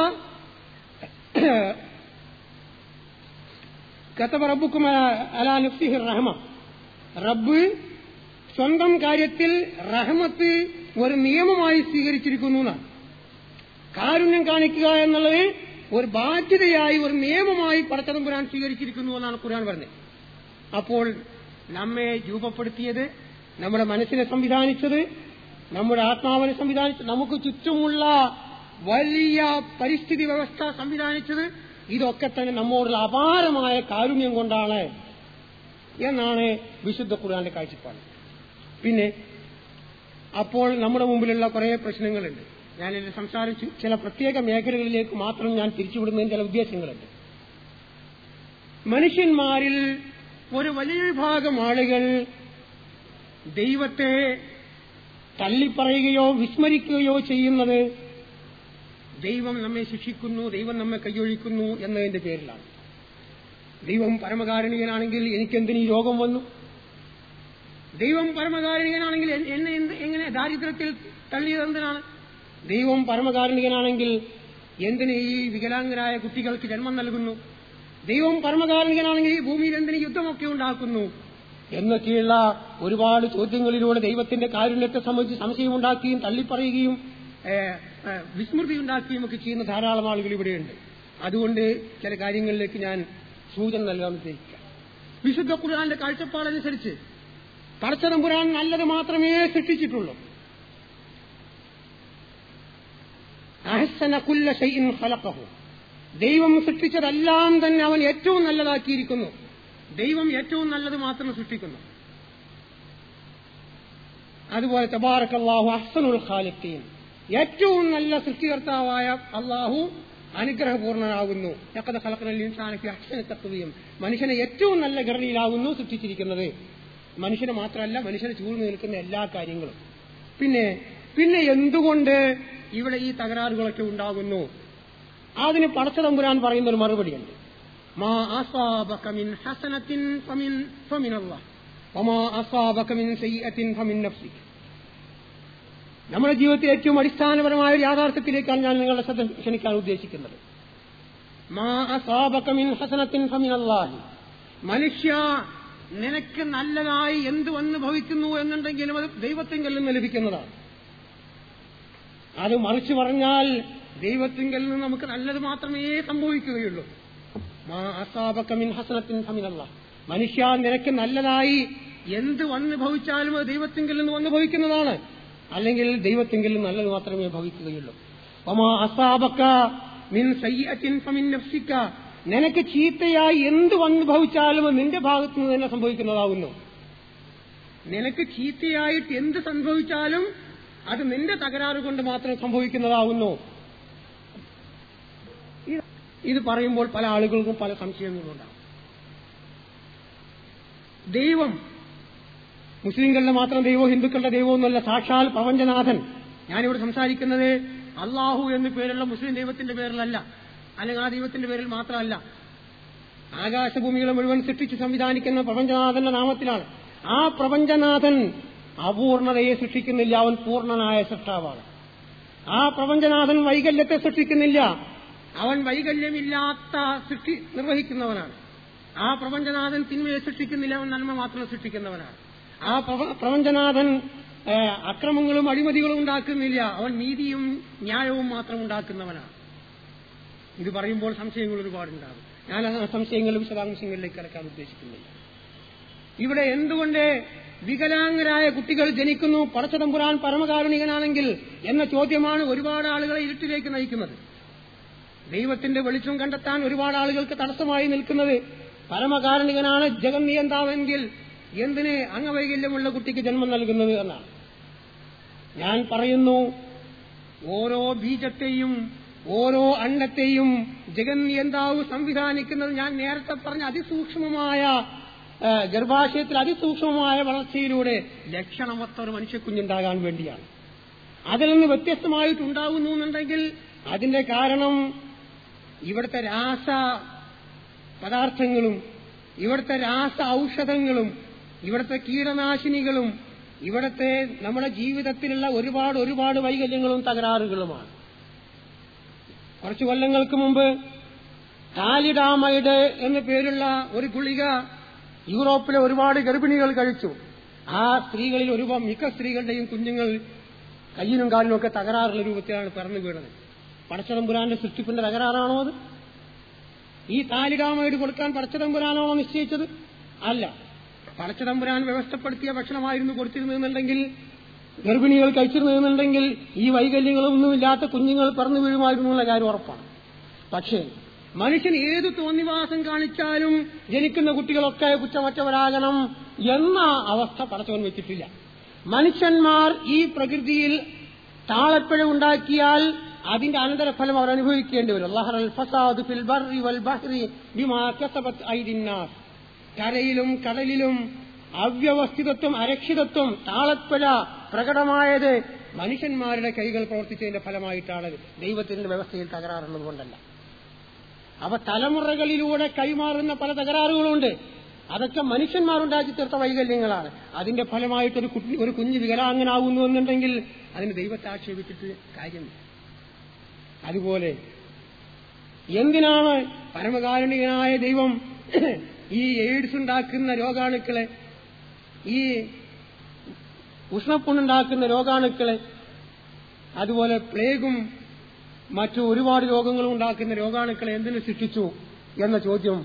കതബ റബ്ബുക്കും അലാ നഫ്സിഹി റഹ്മ, റബ്ബ് സ്വന്തം കാര്യത്തിൽ റഹ്മത്ത് ഒരു നിയമമായി സ്വീകരിച്ചിരിക്കുന്നു എന്നാണ്. കാരുണ്യം കാണിക്കുക എന്നുള്ളത് ഒരു ബാധ്യതയായി, ഒരു നിയമമായി പടച്ചതമ്പുരാൻ സ്വീകരിച്ചിരിക്കുന്നു എന്നാണ് ഖുർആൻ പറഞ്ഞത്. അപ്പോൾ നമ്മെ രൂപപ്പെടുത്തിയത്, നമ്മുടെ മനസ്സിനെ സംവിധാനിച്ചത്, നമ്മുടെ ആത്മാവിനെ സംവിധാനിച്ചത്, നമുക്ക് ചുറ്റുമുള്ള വലിയ പരിസ്ഥിതി വ്യവസ്ഥ സംവിധാനിച്ചത്, ഇതൊക്കെ തന്നെ നമ്മോടുള്ള അപാരമായ കാരുണ്യം കൊണ്ടാണ് എന്നാണ് വിശുദ്ധ ഖുർആന്റെ കാഴ്ചപ്പാട്. പിന്നെ അപ്പോൾ നമ്മുടെ മുമ്പിലുള്ള കുറെ പ്രശ്നങ്ങളുണ്ട്. ഞാനിത് സംസാരിച്ചു ചില പ്രത്യേക മേഖലകളിലേക്ക് മാത്രം ഞാൻ തിരിച്ചുവിടുന്നതിന് ചില ഉദ്ദേശങ്ങളുണ്ട്. മനുഷ്യന്മാരിൽ ഒരു വലിയ വിഭാഗം ആളുകൾ ദൈവത്തെ തള്ളിപ്പറയുകയോ വിസ്മരിക്കുകയോ ചെയ്യുന്നത് ദൈവം നമ്മെ ശിക്ഷിക്കുന്നു, ദൈവം നമ്മെ കൈയൊഴിക്കുന്നു എന്നതിന്റെ പേരിലാണ്. ദൈവം പരമകാരുണികനാണെങ്കിൽ എനിക്കെന്തിനീ രോഗം വന്നു? ദൈവം പരമകാരുണികനാണെങ്കിൽ എന്നെ എങ്ങനെ ദാരിദ്ര്യത്തിൽ തള്ളിയതെന്തിനാണ്? ദൈവം പരമകാരുണികനാണെങ്കിൽ എന്തിന് ഈ വികലാംഗരായ കുട്ടികൾക്ക് ജന്മം നൽകുന്നു? ദൈവം പരമകാരുണികനാണെങ്കിൽ ഈ ഭൂമിയിൽ എന്തിന് യുദ്ധമൊക്കെ ഉണ്ടാക്കുന്നു? എന്നൊക്കെയുള്ള ഒരുപാട് ചോദ്യങ്ങളിലൂടെ ദൈവത്തിന്റെ കാരുണ്യത്തെ സംബന്ധിച്ച് സംശയമുണ്ടാക്കുകയും തള്ളിപ്പറയുകയും വിസ്മൃതിയുണ്ടാക്കുകയും ഒക്കെ ചെയ്യുന്ന ധാരാളം ആളുകൾ ഇവിടെയുണ്ട്. അതുകൊണ്ട് ചില കാര്യങ്ങളിലേക്ക് ഞാൻ സൂചന നൽകാൻ ഉദ്ദേശിക്കാം. വിശുദ്ധ ഖുർആന്റെ കാഴ്ചപ്പാടനുസരിച്ച് പടച്ചതമ്പുരാൻ നല്ലത് മാത്രമേ സൃഷ്ടിച്ചിട്ടുള്ളൂ. അഹ്സന കുല്ല ശൈഇൻ ഖലഖഹു, ദൈവം സൃഷ്ടിച്ചതെല്ലാം തന്നെ അവൻ ഏറ്റവും നല്ലതാക്കിയിരിക്കുന്നു. ദൈവം ഏറ്റവും നല്ലത് മാത്രം സൃഷ്ടിക്കുന്നു. അതുപോലെ തബാറകല്ലാഹു അഹ്സനുൽ ഖാലിഖീൻ, ഏറ്റവും നല്ല സൃഷ്ടികർത്താവായ അള്ളാഹു അനുഗ്രഹപൂർണനാകുന്നു. ലഖദ് ഖലഖ്നൽ ഇൻസാന ഫീ അഹ്സനി തഖ്വീം, മനുഷ്യനെ ഏറ്റവും നല്ല ഘടനയിലാകുന്നു സൃഷ്ടിച്ചിരിക്കുന്നത്. മനുഷ്യനെ മാത്രമല്ല, മനുഷ്യനെ ചൂഴ്ന്നു നിൽക്കുന്ന എല്ലാ കാര്യങ്ങളും. പിന്നെ എന്തുകൊണ്ട് ഇവിടെ ഈ തകരാറുകളൊക്കെ ഉണ്ടാകുന്നു? അതിന് പടച്ചതമ്പുരാൻ പറയുന്ന ഒരു മറുപടിയുണ്ട്. മാ അസാബക മിൻ ഹസനത്തിൻ ഫമിനല്ലാഹ് വമാ അസാബക മിൻ സയ്യിഅത്തിൻ ഫമിൻ നഫ്സിക. നമ്മുടെ ജീവിതത്തിൽ ഏറ്റവും അടിസ്ഥാനപരമായ ഒരു യാഥാർത്ഥ്യത്തിലേക്കാണ് ഞാൻ നിങ്ങളുടെ ശ്രദ്ധ ക്ഷണിക്കാൻ ഉദ്ദേശിക്കുന്നത്. മാ അസാബക മിൻ ഹസനത്തിൻ ഫമിനല്ലാഹ്, മനുഷ്യ നിനക്ക് നല്ലതായി എന്ത് വന്ന് ഭവിക്കുന്നു എന്നുണ്ടെങ്കിലും അത് ദൈവത്തിങ്കൽ നിന്ന് ലഭിക്കുന്നതാണ്. അത് മറിച്ചു പറഞ്ഞാൽ ദൈവത്തിങ്കൽ നിന്ന് നമുക്ക് നല്ലത് മാത്രമേ സംഭവിക്കുകയുള്ളൂ. മാ അസാബക മിൻ ഹസനത്തിൻ ഫമിനല്ലാഹ്. മനുഷ്യ, നിനക്ക് നല്ലതായി എന്ത് വന്ന് ഭവിച്ചാലും അത് ദൈവത്തിങ്കൽ നിന്ന് വന്ന് ഭവിക്കുന്നതാണ്. അല്ലെങ്കിൽ ദൈവത്തിങ്കൽ നിന്ന് നല്ലത് മാത്രമേ ഭവിക്കുകയുള്ളൂ. വമാ അസാബക മിൻ സയ്യിഅത്തിൻ ഫമിൻ നഫ്സിക. നിനക്ക് ചീത്തയായി എന്ത് വന്ന് ഭവിച്ചാലും നിന്റെ ഭാഗത്തു നിന്ന് തന്നെ സംഭവിക്കുന്നതാവുന്നു. നിനക്ക് ചീത്തയായിട്ട് എന്ത് സംഭവിച്ചാലും അത് നിന്റെ തകരാറ് കൊണ്ട് മാത്രം സംഭവിക്കുന്നതാവുന്നു. ഇത് പറയുമ്പോൾ പല ആളുകൾക്കും പല സംശയങ്ങളുണ്ടാകും. ദൈവം മുസ്ലിങ്ങളുടെ മാത്രം ദൈവവും ഹിന്ദുക്കളുടെ ദൈവവും എന്നല്ല, സാക്ഷാൽ പ്രപഞ്ചനാഥൻ. ഞാനിവിടെ സംസാരിക്കുന്നത് അള്ളാഹു എന്ന് പേരുള്ള മുസ്ലിം ദൈവത്തിന്റെ പേരിലല്ല, അല്ലെങ്കിൽ ആ ദൈവത്തിന്റെ പേരിൽ മാത്രമല്ല. ആകാശഭൂമികളെ മുഴുവൻ സൃഷ്ടിച്ച് സംവിധാനിക്കുന്ന പ്രപഞ്ചനാഥന്റെ നാമത്തിലാണ്. ആ പ്രപഞ്ചനാഥൻ അപൂർണതയെ സൃഷ്ടിക്കുന്നില്ല, അവൻ പൂർണ്ണനായ സൃഷ്ടാവാണ്. ആ പ്രപഞ്ചനാഥൻ വൈകല്യത്തെ സൃഷ്ടിക്കുന്നില്ല, അവൻ വൈകല്യമില്ലാത്ത സൃഷ്ടി നിർവഹിക്കുന്നവനാണ്. ആ പ്രപഞ്ചനാഥൻ തിന്മയെ സൃഷ്ടിക്കുന്നില്ല, അവൻ നന്മ മാത്രം സൃഷ്ടിക്കുന്നവനാണ്. ആ പ്രപഞ്ചനാഥൻ അക്രമങ്ങളും അഴിമതികളും ഉണ്ടാക്കുന്നില്ല, അവൻ നീതിയും ന്യായവും മാത്രം ഉണ്ടാക്കുന്നവനാണ്. ഇത് പറയുമ്പോൾ സംശയങ്ങൾ ഒരുപാടുണ്ടാകും. ഞാൻ ആ സംശയങ്ങളും വിശദാംശങ്ങളിലേക്ക് കടക്കാൻ ഉദ്ദേശിക്കുന്നില്ല. ഇവിടെ എന്തുകൊണ്ട് വികലാംഗരായ കുട്ടികൾ ജനിക്കുന്നു, പടച്ചതമ്പുരാൻ പരമകാരുണികനാണെങ്കിൽ എന്ന ചോദ്യമാണ് ഒരുപാട് ആളുകളെ ഇരുട്ടിലേക്ക് നയിക്കുന്നത്. ദൈവത്തിന്റെ വെളിച്ചം കണ്ടെത്താൻ ഒരുപാട് ആളുകൾക്ക് തടസ്സമായി നിൽക്കുന്നത് പരമകാരുണികനാണ് ജഗന്നിയന്താവെങ്കിൽ എന്തിന് അംഗവൈകല്യമുള്ള കുട്ടിക്ക് ജന്മം നൽകുന്നത് എന്നാണ്. ഞാൻ പറയുന്നു, ഓരോ ബീജത്തെയും ഓരോ അണ്ടത്തെയും ജഗന്നിയന്താവ് സംവിധാനിക്കുന്നത് ഞാൻ നേരത്തെ പറഞ്ഞ അതിസൂക്ഷ്മമായ ഗർഭാശയത്തിൽ അതിസൂക്ഷ്മമായ വളർച്ചയിലൂടെ ലക്ഷണമൊത്ത ഒരു മനുഷ്യക്കുഞ്ഞുണ്ടാകാൻ വേണ്ടിയാണ്. അതിൽ നിന്ന് വ്യത്യസ്തമായിട്ടുണ്ടാകുന്നു എന്നുണ്ടെങ്കിൽ അതിന്റെ കാരണം ഇവിടുത്തെ രാസ പദാർത്ഥങ്ങളും ഇവിടുത്തെ രാസ ഔഷധങ്ങളും ഇവിടുത്തെ കീടനാശിനികളും ഇവിടുത്തെ നമ്മുടെ ജീവിതത്തിലുള്ള ഒരുപാട് വൈകല്യങ്ങളും തകരാറുകളുമാണ്. കുറച്ചു കൊല്ലങ്ങൾക്ക് മുമ്പ് താലിഡാമൈഡ് എന്ന പേരുള്ള ഒരു ഗുളിക യൂറോപ്പിലെ ഒരുപാട് ഗർഭിണികൾ കഴിച്ചു. ആ സ്ത്രീകളിൽ മിക്ക സ്ത്രീകളുടെയും കുഞ്ഞുങ്ങൾ കയ്യിനും കാലിനും ഒക്കെ തകരാറുള്ള രൂപത്തിലാണ് പിറന്നു വീണത്. പടച്ചതമ്പുരാന്റെ സൃഷ്ടിപ്പിന്റെ തകരാറാണോ അത്? ഈ താലിഡാമൈഡ് കൊടുക്കാൻ പടച്ചതമ്പുരാനാണോ നിശ്ചയിച്ചത്? അല്ല. പടച്ചതമ്പുരാൻ വ്യവസ്ഥപ്പെടുത്തിയ ഭക്ഷണമായിരുന്നു കൊടുത്തിരുന്നുണ്ടെങ്കിൽ, ഗർഭിണികൾ കഴിച്ചിരുന്നുണ്ടെങ്കിൽ ഈ വൈകല്യങ്ങളൊന്നുമില്ലാത്ത കുഞ്ഞുങ്ങൾ പിറന്നു വീഴുമായിരുന്നു എന്നുള്ള കാര്യം ഉറപ്പാണ്. പക്ഷേ മനുഷ്യൻ ഏതു തോന്നിവാസം കാണിച്ചാലും ജനിക്കുന്ന കുട്ടികളൊക്കെ കുറ്റമറ്റവരാകണം എന്ന അവസ്ഥ പടച്ചവൻ വെച്ചിട്ടില്ല. മനുഷ്യന്മാർ ഈ പ്രകൃതിയിൽ താളപ്പിഴ ഉണ്ടാക്കിയാൽ അതിന്റെ അനന്തരഫലം അവർ അനുഭവിക്കേണ്ടി വരും. ലഹറൽ ഫസാദു ഫിൽ ബർരി വൽ ബഹ്രി ബിമാ കസബത് ഐദിൻ നാസ്. കരയിലും കടലിലും അവ്യവസ്ഥിതത്വം, അരക്ഷിതത്വം, താളപ്പിഴ പ്രകടമായത് മനുഷ്യന്മാരുടെ കൈകൾ പ്രവർത്തിച്ചതിന്റെ ഫലമായിട്ടാണ്. ദൈവത്തിന്റെ വ്യവസ്ഥയിൽ തകരാറുള്ളത് കൊണ്ടല്ല. അവ തലമുറകളിലൂടെ കൈമാറുന്ന പല തകരാറുകളുണ്ട്. അതൊക്കെ മനുഷ്യന്മാരുണ്ടാക്കി തീർത്ത വൈകല്യങ്ങളാണ്. അതിന്റെ ഫലമായിട്ട് ഒരു കുഞ്ഞ് വികലാംഗനാകുന്നു എന്നുണ്ടെങ്കിൽ അതിന് ദൈവത്തെ ആക്ഷേപിച്ചിട്ട് കാര്യമില്ല. അതുപോലെ എന്തിനാണ് പരമകാരുണികനായ ദൈവം ഈ എയ്ഡ്സ് ഉണ്ടാക്കുന്ന രോഗാണുക്കളെ, ഈ ഉഷ്ണപ്പുണ്ണുണ്ടാക്കുന്ന രോഗാണുക്കളെ, അതുപോലെ പ്ലേഗും മറ്റു ഒരുപാട് രോഗങ്ങളും ഉണ്ടാക്കുന്ന രോഗാണുക്കളെ എന്തിനു സൃഷ്ടിച്ചു എന്ന ചോദ്യം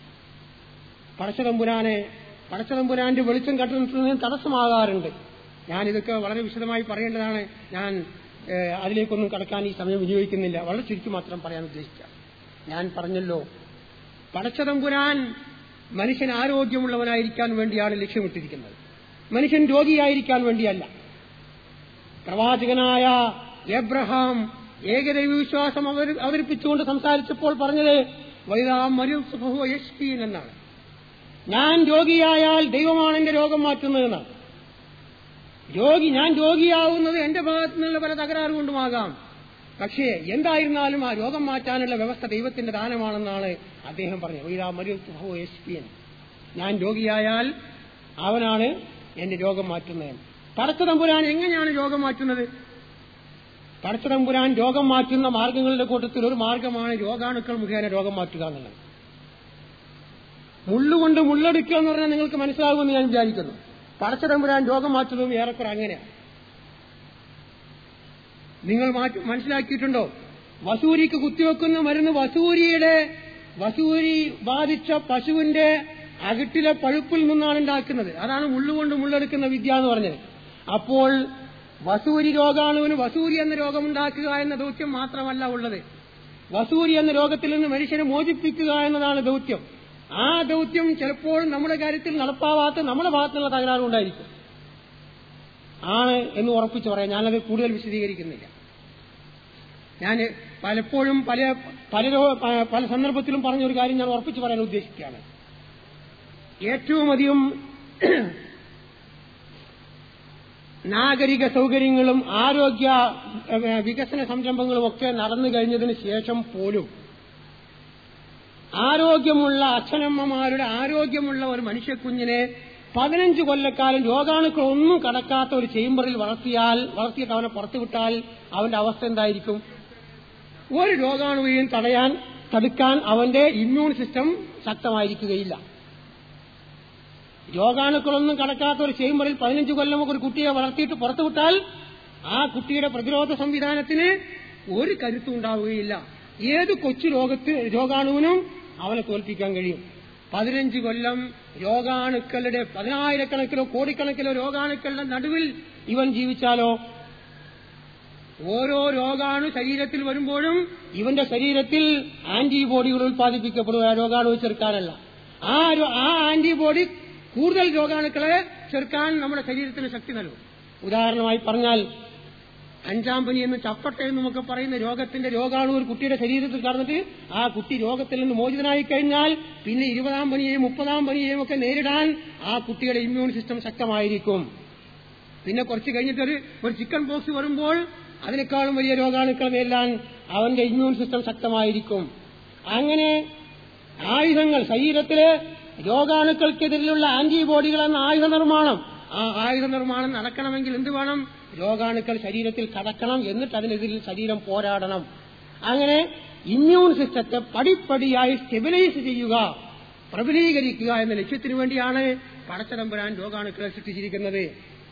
പടച്ചതമ്പുരാന്റെ വെളിച്ചം കണ്ടെത്തുന്നതിന് തടസ്സമാകാറുണ്ട്. ഞാനിതൊക്കെ വളരെ വിശദമായി പറയേണ്ടതാണ്. ഞാൻ അതിലേക്കൊന്നും കടക്കാൻ ഈ സമയം വിനിയോഗിക്കുന്നില്ല. വളരെ ചുരുക്കി മാത്രം പറയാൻ ഉദ്ദേശിക്കാം. ഞാൻ പറഞ്ഞല്ലോ, പടച്ചതമ്പുരാൻ മനുഷ്യൻ ആരോഗ്യമുള്ളവനായിരിക്കാൻ വേണ്ടിയാണ് ലക്ഷ്യമിട്ടിരിക്കുന്നത്. മനുഷ്യൻ രോഗിയായിരിക്കാൻ വേണ്ടിയല്ല. പ്രവാചകനായ എബ്രഹാം ഏകദൈവ വിശ്വാസം അവതരിപ്പിച്ചുകൊണ്ട് സംസാരിച്ചപ്പോൾ പറഞ്ഞത് വൈദാ മരിയു യശ്ഫീൻ എന്നാണ്. ഞാൻ രോഗിയായാൽ ദൈവമാണ് എന്റെ രോഗം മാറ്റുന്നതെന്നാണ്. ഞാൻ രോഗിയാവുന്നത് എന്റെ ഭാഗത്തു നിന്നുള്ള പല തകരാറ് കൊണ്ടുമാകാം. പക്ഷേ എന്തായിരുന്നാലും ആ രോഗം മാറ്റാനുള്ള വ്യവസ്ഥ ദൈവത്തിന്റെ ദാനമാണെന്നാണ് അദ്ദേഹം പറഞ്ഞത്. വൈദാ മരിയു യശ്ഫീൻ, ഞാൻ രോഗിയായാൽ അവനാണ് എന്റെ രോഗം മാറ്റുന്നത്. പടച്ചതമ്പുരാൻ എങ്ങനെയാണ് രോഗം മാറ്റുന്നത്? പടച്ചതമ്പുരാൻ രോഗം മാറ്റുന്ന മാർഗങ്ങളുടെ കൂട്ടത്തിൽ ഒരു മാർഗമാണ് രോഗാണുക്കൾ മുഖേന രോഗം മാറ്റുക എന്നുള്ളത്. മുള്ളുകൊണ്ട് മുള്ളെടുക്കുക എന്ന് പറഞ്ഞാൽ നിങ്ങൾക്ക് മനസ്സിലാകുമെന്ന് ഞാൻ വിചാരിക്കുന്നു. പടച്ചതമ്പുരാൻ രോഗം മാറ്റുന്നതും ഏറെക്കുറെ അങ്ങനെയാണ്. നിങ്ങൾ മനസ്സിലാക്കിയിട്ടുണ്ടോ? വസൂരിക്ക് കുത്തിവെക്കുന്ന മരുന്ന് വസൂരി ബാധിച്ച പശുവിന്റെ അകിട്ടിലെ പഴുപ്പിൽ നിന്നാണ് ഉണ്ടാക്കുന്നത്. അതാണ് മുള്ളുകൊണ്ട് മുള്ളെടുക്കുന്ന വിദ്യ എന്ന് പറഞ്ഞത്. അപ്പോൾ വസൂരി രോഗാണുവിന് വസൂരി എന്ന രോഗമുണ്ടാക്കുക എന്ന ദൗത്യം മാത്രമല്ല ഉള്ളത്. വസൂരി എന്ന രോഗത്തിൽ നിന്ന് മനുഷ്യനെ മോചിപ്പിക്കുക എന്നതാണ് ദൗത്യം. ആ ദൗത്യം ചിലപ്പോൾ നമ്മുടെ കാര്യത്തിൽ നടപ്പാവാത്ത നമ്മുടെ ഭാഗത്തുള്ള തകരാറുണ്ടായിരിക്കും. ആണ് എന്ന് ഉറപ്പിച്ചു പറയാം. ഞാനത് കൂടുതൽ വിശദീകരിക്കുന്നില്ല. ഞാൻ പലപ്പോഴും പല സന്ദർഭത്തിലും പറഞ്ഞൊരു കാര്യം ഞാൻ ഉറപ്പിച്ചു പറയാൻ ഉദ്ദേശിക്കുകയാണ്. ഏറ്റവും അധികം നാഗരിക സൗകര്യങ്ങളും ആരോഗ്യ വികസന സംരംഭങ്ങളും ഒക്കെ നടന്നു കഴിഞ്ഞതിന് ശേഷം പോലും ആരോഗ്യമുള്ള അച്ഛനമ്മമാരുടെ ആരോഗ്യമുള്ള ഒരു മനുഷ്യക്കുഞ്ഞിനെ 15 കൊല്ലക്കാലം രോഗാണുക്കളൊന്നും കടക്കാത്ത ഒരു ചേംബറിൽ വളർത്തിയിട്ട് അവനെ പുറത്തുവിട്ടാൽ അവന്റെ അവസ്ഥ എന്തായിരിക്കും? ഒരു രോഗാണുവിനെയും തടുക്കാൻ അവന്റെ ഇമ്മ്യൂൺ സിസ്റ്റം ശക്തമായിരിക്കുകയില്ല. രോഗാണുക്കളൊന്നും കടക്കാത്ത ഒരു ചേംബറിൽ 15 കൊല്ലം ഒരു കുട്ടിയെ വളർത്തിയിട്ട് പുറത്തുവിട്ടാൽ ആ കുട്ടിയുടെ പ്രതിരോധ സംവിധാനത്തിന് ഒരു കരുത്തും ഉണ്ടാവുകയില്ല. ഏത് കൊച്ചു രോഗാണുവിനും അവനെ തോൽപ്പിക്കാൻ കഴിയും. 15 കൊല്ലം രോഗാണുക്കളുടെ 10,000-കണക്കിലോ കോടിക്കണക്കിലോ രോഗാണുക്കളുടെ നടുവിൽ ഇവൻ ജീവിച്ചാലോ? ഓരോ രോഗാണു ശരീരത്തിൽ വരുമ്പോഴും ഇവന്റെ ശരീരത്തിൽ ആന്റിബോഡികൾ ഉത്പാദിപ്പിക്കപ്പെടുക, രോഗാണു ചെറുക്കാനല്ല. ആ ആന്റിബോഡി കൂടുതൽ രോഗാണുക്കളെ ചെറുക്കാൻ നമ്മുടെ ശരീരത്തിന് ശക്തി നൽകും. ഉദാഹരണമായി പറഞ്ഞാൽ 5-ാം പനി എന്ന് ചപ്പട്ട എന്നൊക്കെ പറയുന്ന രോഗാണു ഒരു കുട്ടിയുടെ ശരീരത്തിൽ കടന്നിട്ട് ആ കുട്ടി രോഗത്തിൽ നിന്ന് മോചിതനായി കഴിഞ്ഞാൽ പിന്നെ 20-ാം പനിയെയും 30-ാം പനിയെയും ഒക്കെ നേരിടാൻ ആ കുട്ടിയുടെ ഇമ്മ്യൂൺ സിസ്റ്റം ശക്തമായിരിക്കും. പിന്നെ കുറച്ച് കഴിഞ്ഞിട്ട് ഒരു ചിക്കൻ പോക്സ് വരുമ്പോൾ അതിനേക്കാളും വലിയ രോഗാണുക്കളെ നേരിടാൻ അവന്റെ ഇമ്മ്യൂൺ സിസ്റ്റം ശക്തമായിരിക്കും. അങ്ങനെ ആയുധങ്ങൾ, ശരീരത്തിലെ രോഗാണുക്കൾക്കെതിരെയുള്ള ആന്റിബോഡികൾ എന്ന ആയുധ നിർമ്മാണം, ആ ആയുധ നിർമ്മാണം നടക്കണമെങ്കിൽ എന്ത് വേണം? രോഗാണുക്കൾ ശരീരത്തിൽ കടക്കണം, എന്നിട്ട് അതിനെതിരിൽ ശരീരം പോരാടണം. അങ്ങനെ ഇമ്മ്യൂൺ സിസ്റ്റത്തെ പടിപ്പടിയായി സ്റ്റെബിലൈസ് ചെയ്യുക, പ്രബലീകരിക്കുക എന്ന ലക്ഷ്യത്തിനു വേണ്ടിയാണ് പടച്ചതമ്പുരാൻ രോഗാണുക്കളെ സൃഷ്ടിച്ചിരിക്കുന്നത്.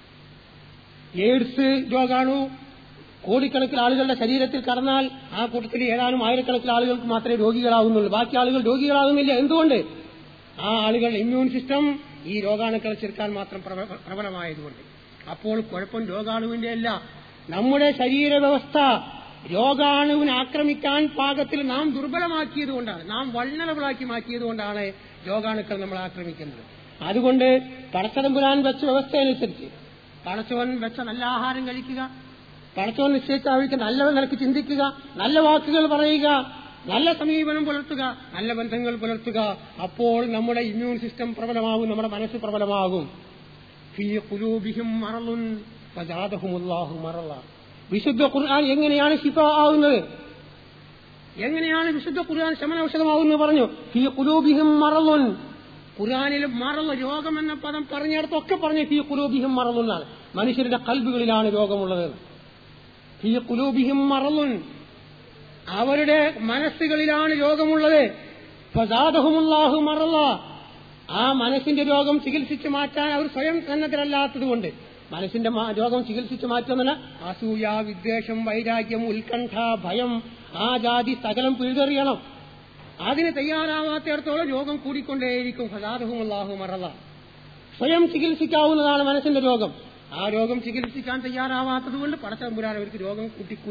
എയ്ഡ്സ് രോഗാണു കോടിക്കണക്കിന് ആളുകളുടെ ശരീരത്തിൽ കടന്നാൽ ആ കൂട്ടത്തിൽ ഏതാനും ആയിരക്കണക്കിന് ആളുകൾക്ക് മാത്രമേ രോഗികളാകുന്നുള്ളൂ. ബാക്കി ആളുകൾ രോഗികളാകുന്നില്ല. എന്തുകൊണ്ട്? ആ ആളുകളുടെ ഇമ്മ്യൂൺ സിസ്റ്റം ഈ രോഗാണുക്കളെ ചെറുക്കാൻ മാത്രം പ്രബലമായതുകൊണ്ട്. അപ്പോൾ കുഴപ്പം രോഗാണുവിന്റെ അല്ല, നമ്മുടെ ശരീര വ്യവസ്ഥ രോഗാണുവിനെ ആക്രമിക്കാൻ പാകത്തിൽ നാം ദുർബലമാക്കിയതുകൊണ്ടാണ്, നാം വൾനറബിളാക്കി മാറ്റിയതുകൊണ്ടാണ് രോഗാണുക്കൾ നമ്മളെ ആക്രമിക്കുന്നത്. അതുകൊണ്ട് പടച്ചതമ്പുരാൻ വെച്ച വ്യവസ്ഥ അനുസരിച്ച് പടച്ചവൻ വെച്ച നല്ല ആഹാരം കഴിക്കുക, പടച്ചവൻ നിശ്ചയിച്ച ആവശ്യം നല്ല നിലക്ക് ചിന്തിക്കുക, നല്ല വാക്കുകൾ പറയുക, നല്ല സമീപനം പുലർത്തുക, നല്ല ബന്ധങ്ങൾ പുലർത്തുക. അപ്പോൾ നമ്മുടെ ഇമ്മ്യൂൺ സിസ്റ്റം പ്രബലമാകും, നമ്മുടെ മനസ്സ് പ്രബലമാകും. ഫീ ഖുലൂബിഹിം മറളുൻ ഫസാദഹുമുല്ലാഹു മറള. വിശുദ്ധ ഖുർആൻ എങ്ങനെയാണ് ശിഫ ആവുന്നത്? എങ്ങനെയാണ് വിശുദ്ധ ഖുർആൻ ശമനൌഷധമാവുന്നത് പറഞ്ഞു? ഫീ ഖുലൂബിഹിം മറളുൻ. ഖുർആനിൽ മറള്, രോഗം എന്ന പദം പറഞ്ഞിടത്തൊക്കെ പറഞ്ഞു ഫീ ഖുലൂബിഹിം മറളുൻ എന്നാണ്. മനുഷ്യരുടെ ഖൽബുകളിലാണ് രോഗമുള്ളത്. ഫീ ഖുലൂബിഹിം മറളുൻ, അവരുടെ മനസ്സുകളിലാണ് രോഗമുള്ളത്. ഫസാദഹുമുല്ലാഹു മറള. ആ മനസ്സിന്റെ രോഗം ചികിത്സിച്ച് മാറ്റാൻ അവർ സ്വയം സന്നദ്ധരല്ലാത്തതുകൊണ്ട്, മനസ്സിന്റെ രോഗം ചികിത്സിച്ച് മാറ്റുന്നല്ല, അസൂയ, വിദ്വേഷം, വൈരാഗ്യം, ഉത്കണ്ഠ, ഭയം, ആ ജാതി സകലം പിഴുതെറിയണം. അതിന് തയ്യാറാവാത്തിടത്തോളം രോഗം കൂടിക്കൊണ്ടേയിരിക്കും. ഫസാദഹുമുല്ലാഹു മറള. സ്വയം ചികിത്സിക്കാവുന്നതാണ് മനസ്സിന്റെ രോഗം. ആ രോഗം ചികിത്സിക്കാൻ തയ്യാറാവാത്തതുകൊണ്ട് പടച്ചതമ്പുരാൻ അവർക്ക് രോഗം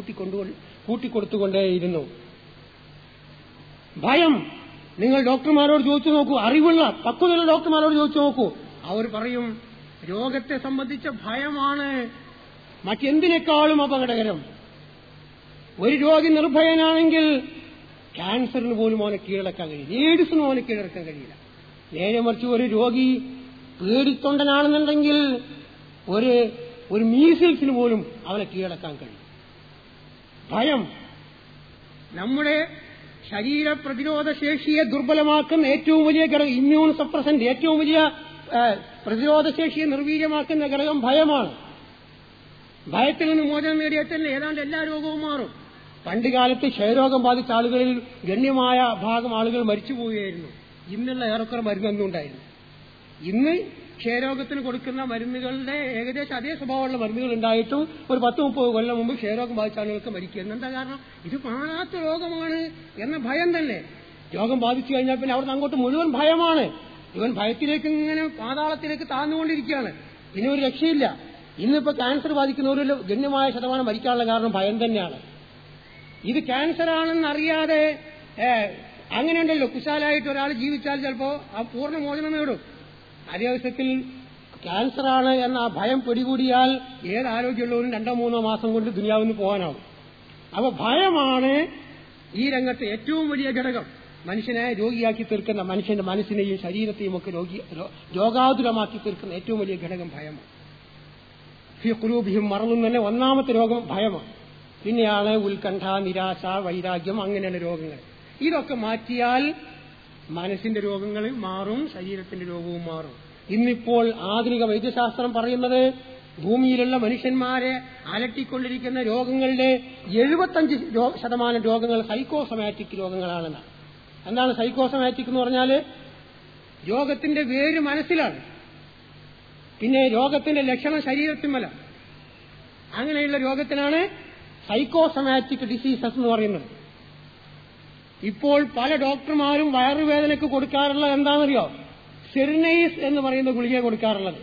കൂട്ടിക്കൊടുത്തുകൊണ്ടേയിരുന്നു. ഭയം, നിങ്ങൾ ഡോക്ടർമാരോട് ചോദിച്ചു നോക്കൂ, അറിവുള്ള പക്വതയുള്ള ഡോക്ടർമാരോട് ചോദിച്ചു നോക്കൂ, അവർ പറയും രോഗത്തെ സംബന്ധിച്ച ഭയമാണ് മറ്റെന്തിനേക്കാളും അപകടകരം. ഒരു രോഗി നിർഭയനാണെങ്കിൽ ക്യാൻസറിന് പോലും അവനെ കീഴടക്കാൻ കഴിയില്ല, എയ്ഡ്സിനും അവനെ കീഴടക്കാൻ കഴിയില്ല. നേരെ മറിച്ച് ഒരു രോഗി പേടിത്തൊണ്ടനാണെന്നുണ്ടെങ്കിൽ ഒരു മീസിൽസിന് പോലും അവനെ കീഴടക്കാൻ കഴിയും. ഭയം നമ്മുടെ ശരീര പ്രതിരോധ ശേഷിയെ ദുർബലമാക്കുന്ന ഏറ്റവും വലിയ ഘടകം, ഇമ്മ്യൂൺ സപ്രസന്റ്, ഏറ്റവും വലിയ പ്രതിരോധ ശേഷിയെ നിർവീര്യമാക്കുന്ന ഘടകം ഭയമാണ്. ഭയത്തിൽ നിന്ന് മോചനം നേടിയാൽ തന്നെ ഏതാണ്ട് എല്ലാ രോഗവും മാറും. പണ്ട് കാലത്ത് ക്ഷയരോഗം ബാധിച്ച ആളുകളിൽ ഗണ്യമായ ഭാഗം ആളുകൾ മരിച്ചുപോവുകയായിരുന്നു. ഇന്നുള്ള ഏറെക്കുറെ മരുന്നൊന്നും ഉണ്ടായിരുന്നു. ഇന്ന് ക്ഷയരോഗത്തിന് കൊടുക്കുന്ന മരുന്നുകളുടെ ഏകദേശം അതേ സ്വഭാവമുള്ള മരുന്നുകൾ ഉണ്ടായിട്ടും ഒരു 10-30 കൊല്ലം മുമ്പ് ക്ഷയരോഗം ബാധിച്ച ആളുകൾക്ക് മരിക്കുന്നു. എന്താ കാരണം? ഇത് മാറാത്ത രോഗമാണ് എന്ന ഭയം തന്നെ. രോഗം ബാധിച്ചു കഴിഞ്ഞാൽ പിന്നെ അവിടുന്ന് അങ്ങോട്ട് മുഴുവൻ ഭയമാണ്. ഇവൻ ഭയത്തിലേക്ക് ഇങ്ങനെ പാതാളത്തിലേക്ക് താഴ്ന്നുകൊണ്ടിരിക്കുകയാണ്. പിന്നെ ഒരു രക്ഷയില്ല. ഇന്നിപ്പോ ക്യാൻസർ ബാധിക്കുന്നവരിൽ ഗണ്യമായ ശതമാനം മരിക്കാനുള്ള കാരണം ഭയം തന്നെയാണ്. ഇത് ക്യാൻസർ ആണെന്ന് അറിയാതെ അങ്ങനെയുണ്ടല്ലോ, കുശാലായിട്ട് ഒരാൾ ജീവിച്ചാൽ ചിലപ്പോ ആ പൂർണ്ണമോചനം നേടും. അതേ അവസരത്തിൽ ക്യാൻസറാണ് എന്ന ആ ഭയം പിടികൂടിയാൽ ഏത് ആരോഗ്യമുള്ളവരും 2-3 മാസം കൊണ്ട് ദുനിയാവിൽ നിന്ന് പോകാനാവും. അപ്പൊ ഭയമാണ് ഈ രംഗത്ത് ഏറ്റവും വലിയ ഘടകം. മനുഷ്യനെ രോഗിയാക്കി തീർക്കുന്ന, മനുഷ്യന്റെ മനസ്സിനെയും ശരീരത്തെയും ഒക്കെ രോഗാതുരമാക്കി തീർക്കുന്ന ഏറ്റവും വലിയ ഘടകം ഭയമാണ്. ഫീ ഖുലൂബിഹിം മറദുൻ തന്നെ ഒന്നാമത്തെ രോഗം ഭയമാണ്. പിന്നെയാണ് ഉത്കണ്ഠ, നിരാശ, വൈരാഗ്യം, അങ്ങനെയുള്ള രോഗങ്ങൾ. ഇതൊക്കെ മാറ്റിയാൽ മനസ്സിന്റെ രോഗങ്ങൾ മാറും, ശരീരത്തിന്റെ രോഗവും മാറും. ഇന്നിപ്പോൾ ആധുനിക വൈദ്യശാസ്ത്രം പറയുന്നത് ഭൂമിയിലുള്ള മനുഷ്യന്മാരെ അലട്ടിക്കൊണ്ടിരിക്കുന്ന രോഗങ്ങളുടെ 75% രോഗങ്ങൾ സൈക്കോസൊമാറ്റിക് രോഗങ്ങളാണെന്നാണ്. എന്താണ് സൈക്കോസൊമാറ്റിക് എന്ന് പറഞ്ഞാൽ? രോഗത്തിന്റെ വേര് മനസ്സിലാണ്, പിന്നെ രോഗത്തിന്റെ ലക്ഷണം ശരീരത്തിന്മല. അങ്ങനെയുള്ള രോഗത്തിനാണ് സൈക്കോസൊമാറ്റിക് ഡിസീസസ് എന്ന് പറയുന്നത്. ഇപ്പോൾ പല ഡോക്ടർമാരും വയറുവേദനയ്ക്ക് കൊടുക്കാറുള്ളത് എന്താണെന്നറിയോ? സെറിനൈസ് എന്ന് പറയുന്ന ഗുളിക കൊടുക്കാറുള്ളത്.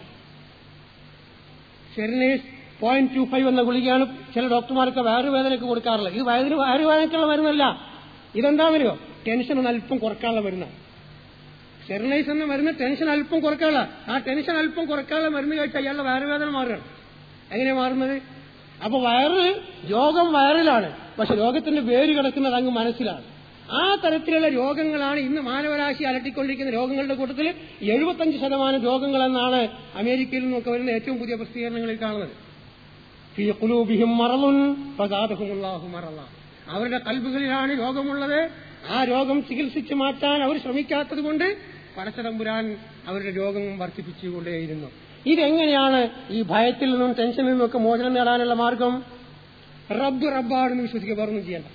സെറിനൈസ് 0.25 എന്ന ഗുളികയാണ് ചില ഡോക്ടർമാർക്ക് വയറുവേദനയ്ക്ക് കൊടുക്കാറുള്ളത്. ഇത് വയറുവേദനയ്ക്കുള്ള മരുന്നല്ല. ഇതെന്താണെന്നറിയോ? ടെൻഷൻ അല്പം കുറക്കാനുള്ള മരുന്നാണ്. സെറിനൈസ് എന്ന മരുന്ന് ടെൻഷൻ അല്പം കുറക്കാനുള്ള, ആ ടെൻഷൻ അല്പം കുറക്കാനുള്ള മരുന്ന് കഴിച്ചാൽ അയാളുടെ വയറുവേദന മാറുകയാണ്. എങ്ങനെയാണ് മാറുന്നത്? അപ്പൊ രോഗം വയറിലാണ്, പക്ഷെ രോഗത്തിന്റെ വേര് കിടക്കുന്നത് അങ്ങ് മനസ്സിലാണ്. ആ തരത്തിലുള്ള രോഗങ്ങളാണ് ഇന്ന് മാനവരാശി അലട്ടിക്കൊണ്ടിരിക്കുന്ന രോഗങ്ങളുടെ കൂട്ടത്തിൽ 75% രോഗങ്ങളെന്നാണ് അമേരിക്കയിൽ നിന്നൊക്കെ വരുന്ന ഏറ്റവും പുതിയ പ്രസിദ്ധീകരണങ്ങളിൽ കാണുന്നത്. ഫീ ഖുലൂബിഹിം മറദുൻ ഫസാദഹുമുല്ലാഹു മറള. അവരുടെ കൽബുകളിലാണ് രോഗമുള്ളത്. ആ രോഗം ചികിത്സിച്ച് മാറ്റാൻ അവർ ശ്രമിക്കാത്തത് കൊണ്ട് പടച്ചതമ്പുരാൻ അവരുടെ രോഗം വർദ്ധിപ്പിച്ചുകൊണ്ടേയിരുന്നു. ഇതെങ്ങനെയാണ് ഈ ഭയത്തിൽ നിന്നും ടെൻഷനിൽ നിന്നൊക്കെ മോചനം നേടാനുള്ള മാർഗം? റബ്ബാണെന്ന് വിശ്വസിക്കുക, വേറൊന്നും ചെയ്യണ്ട.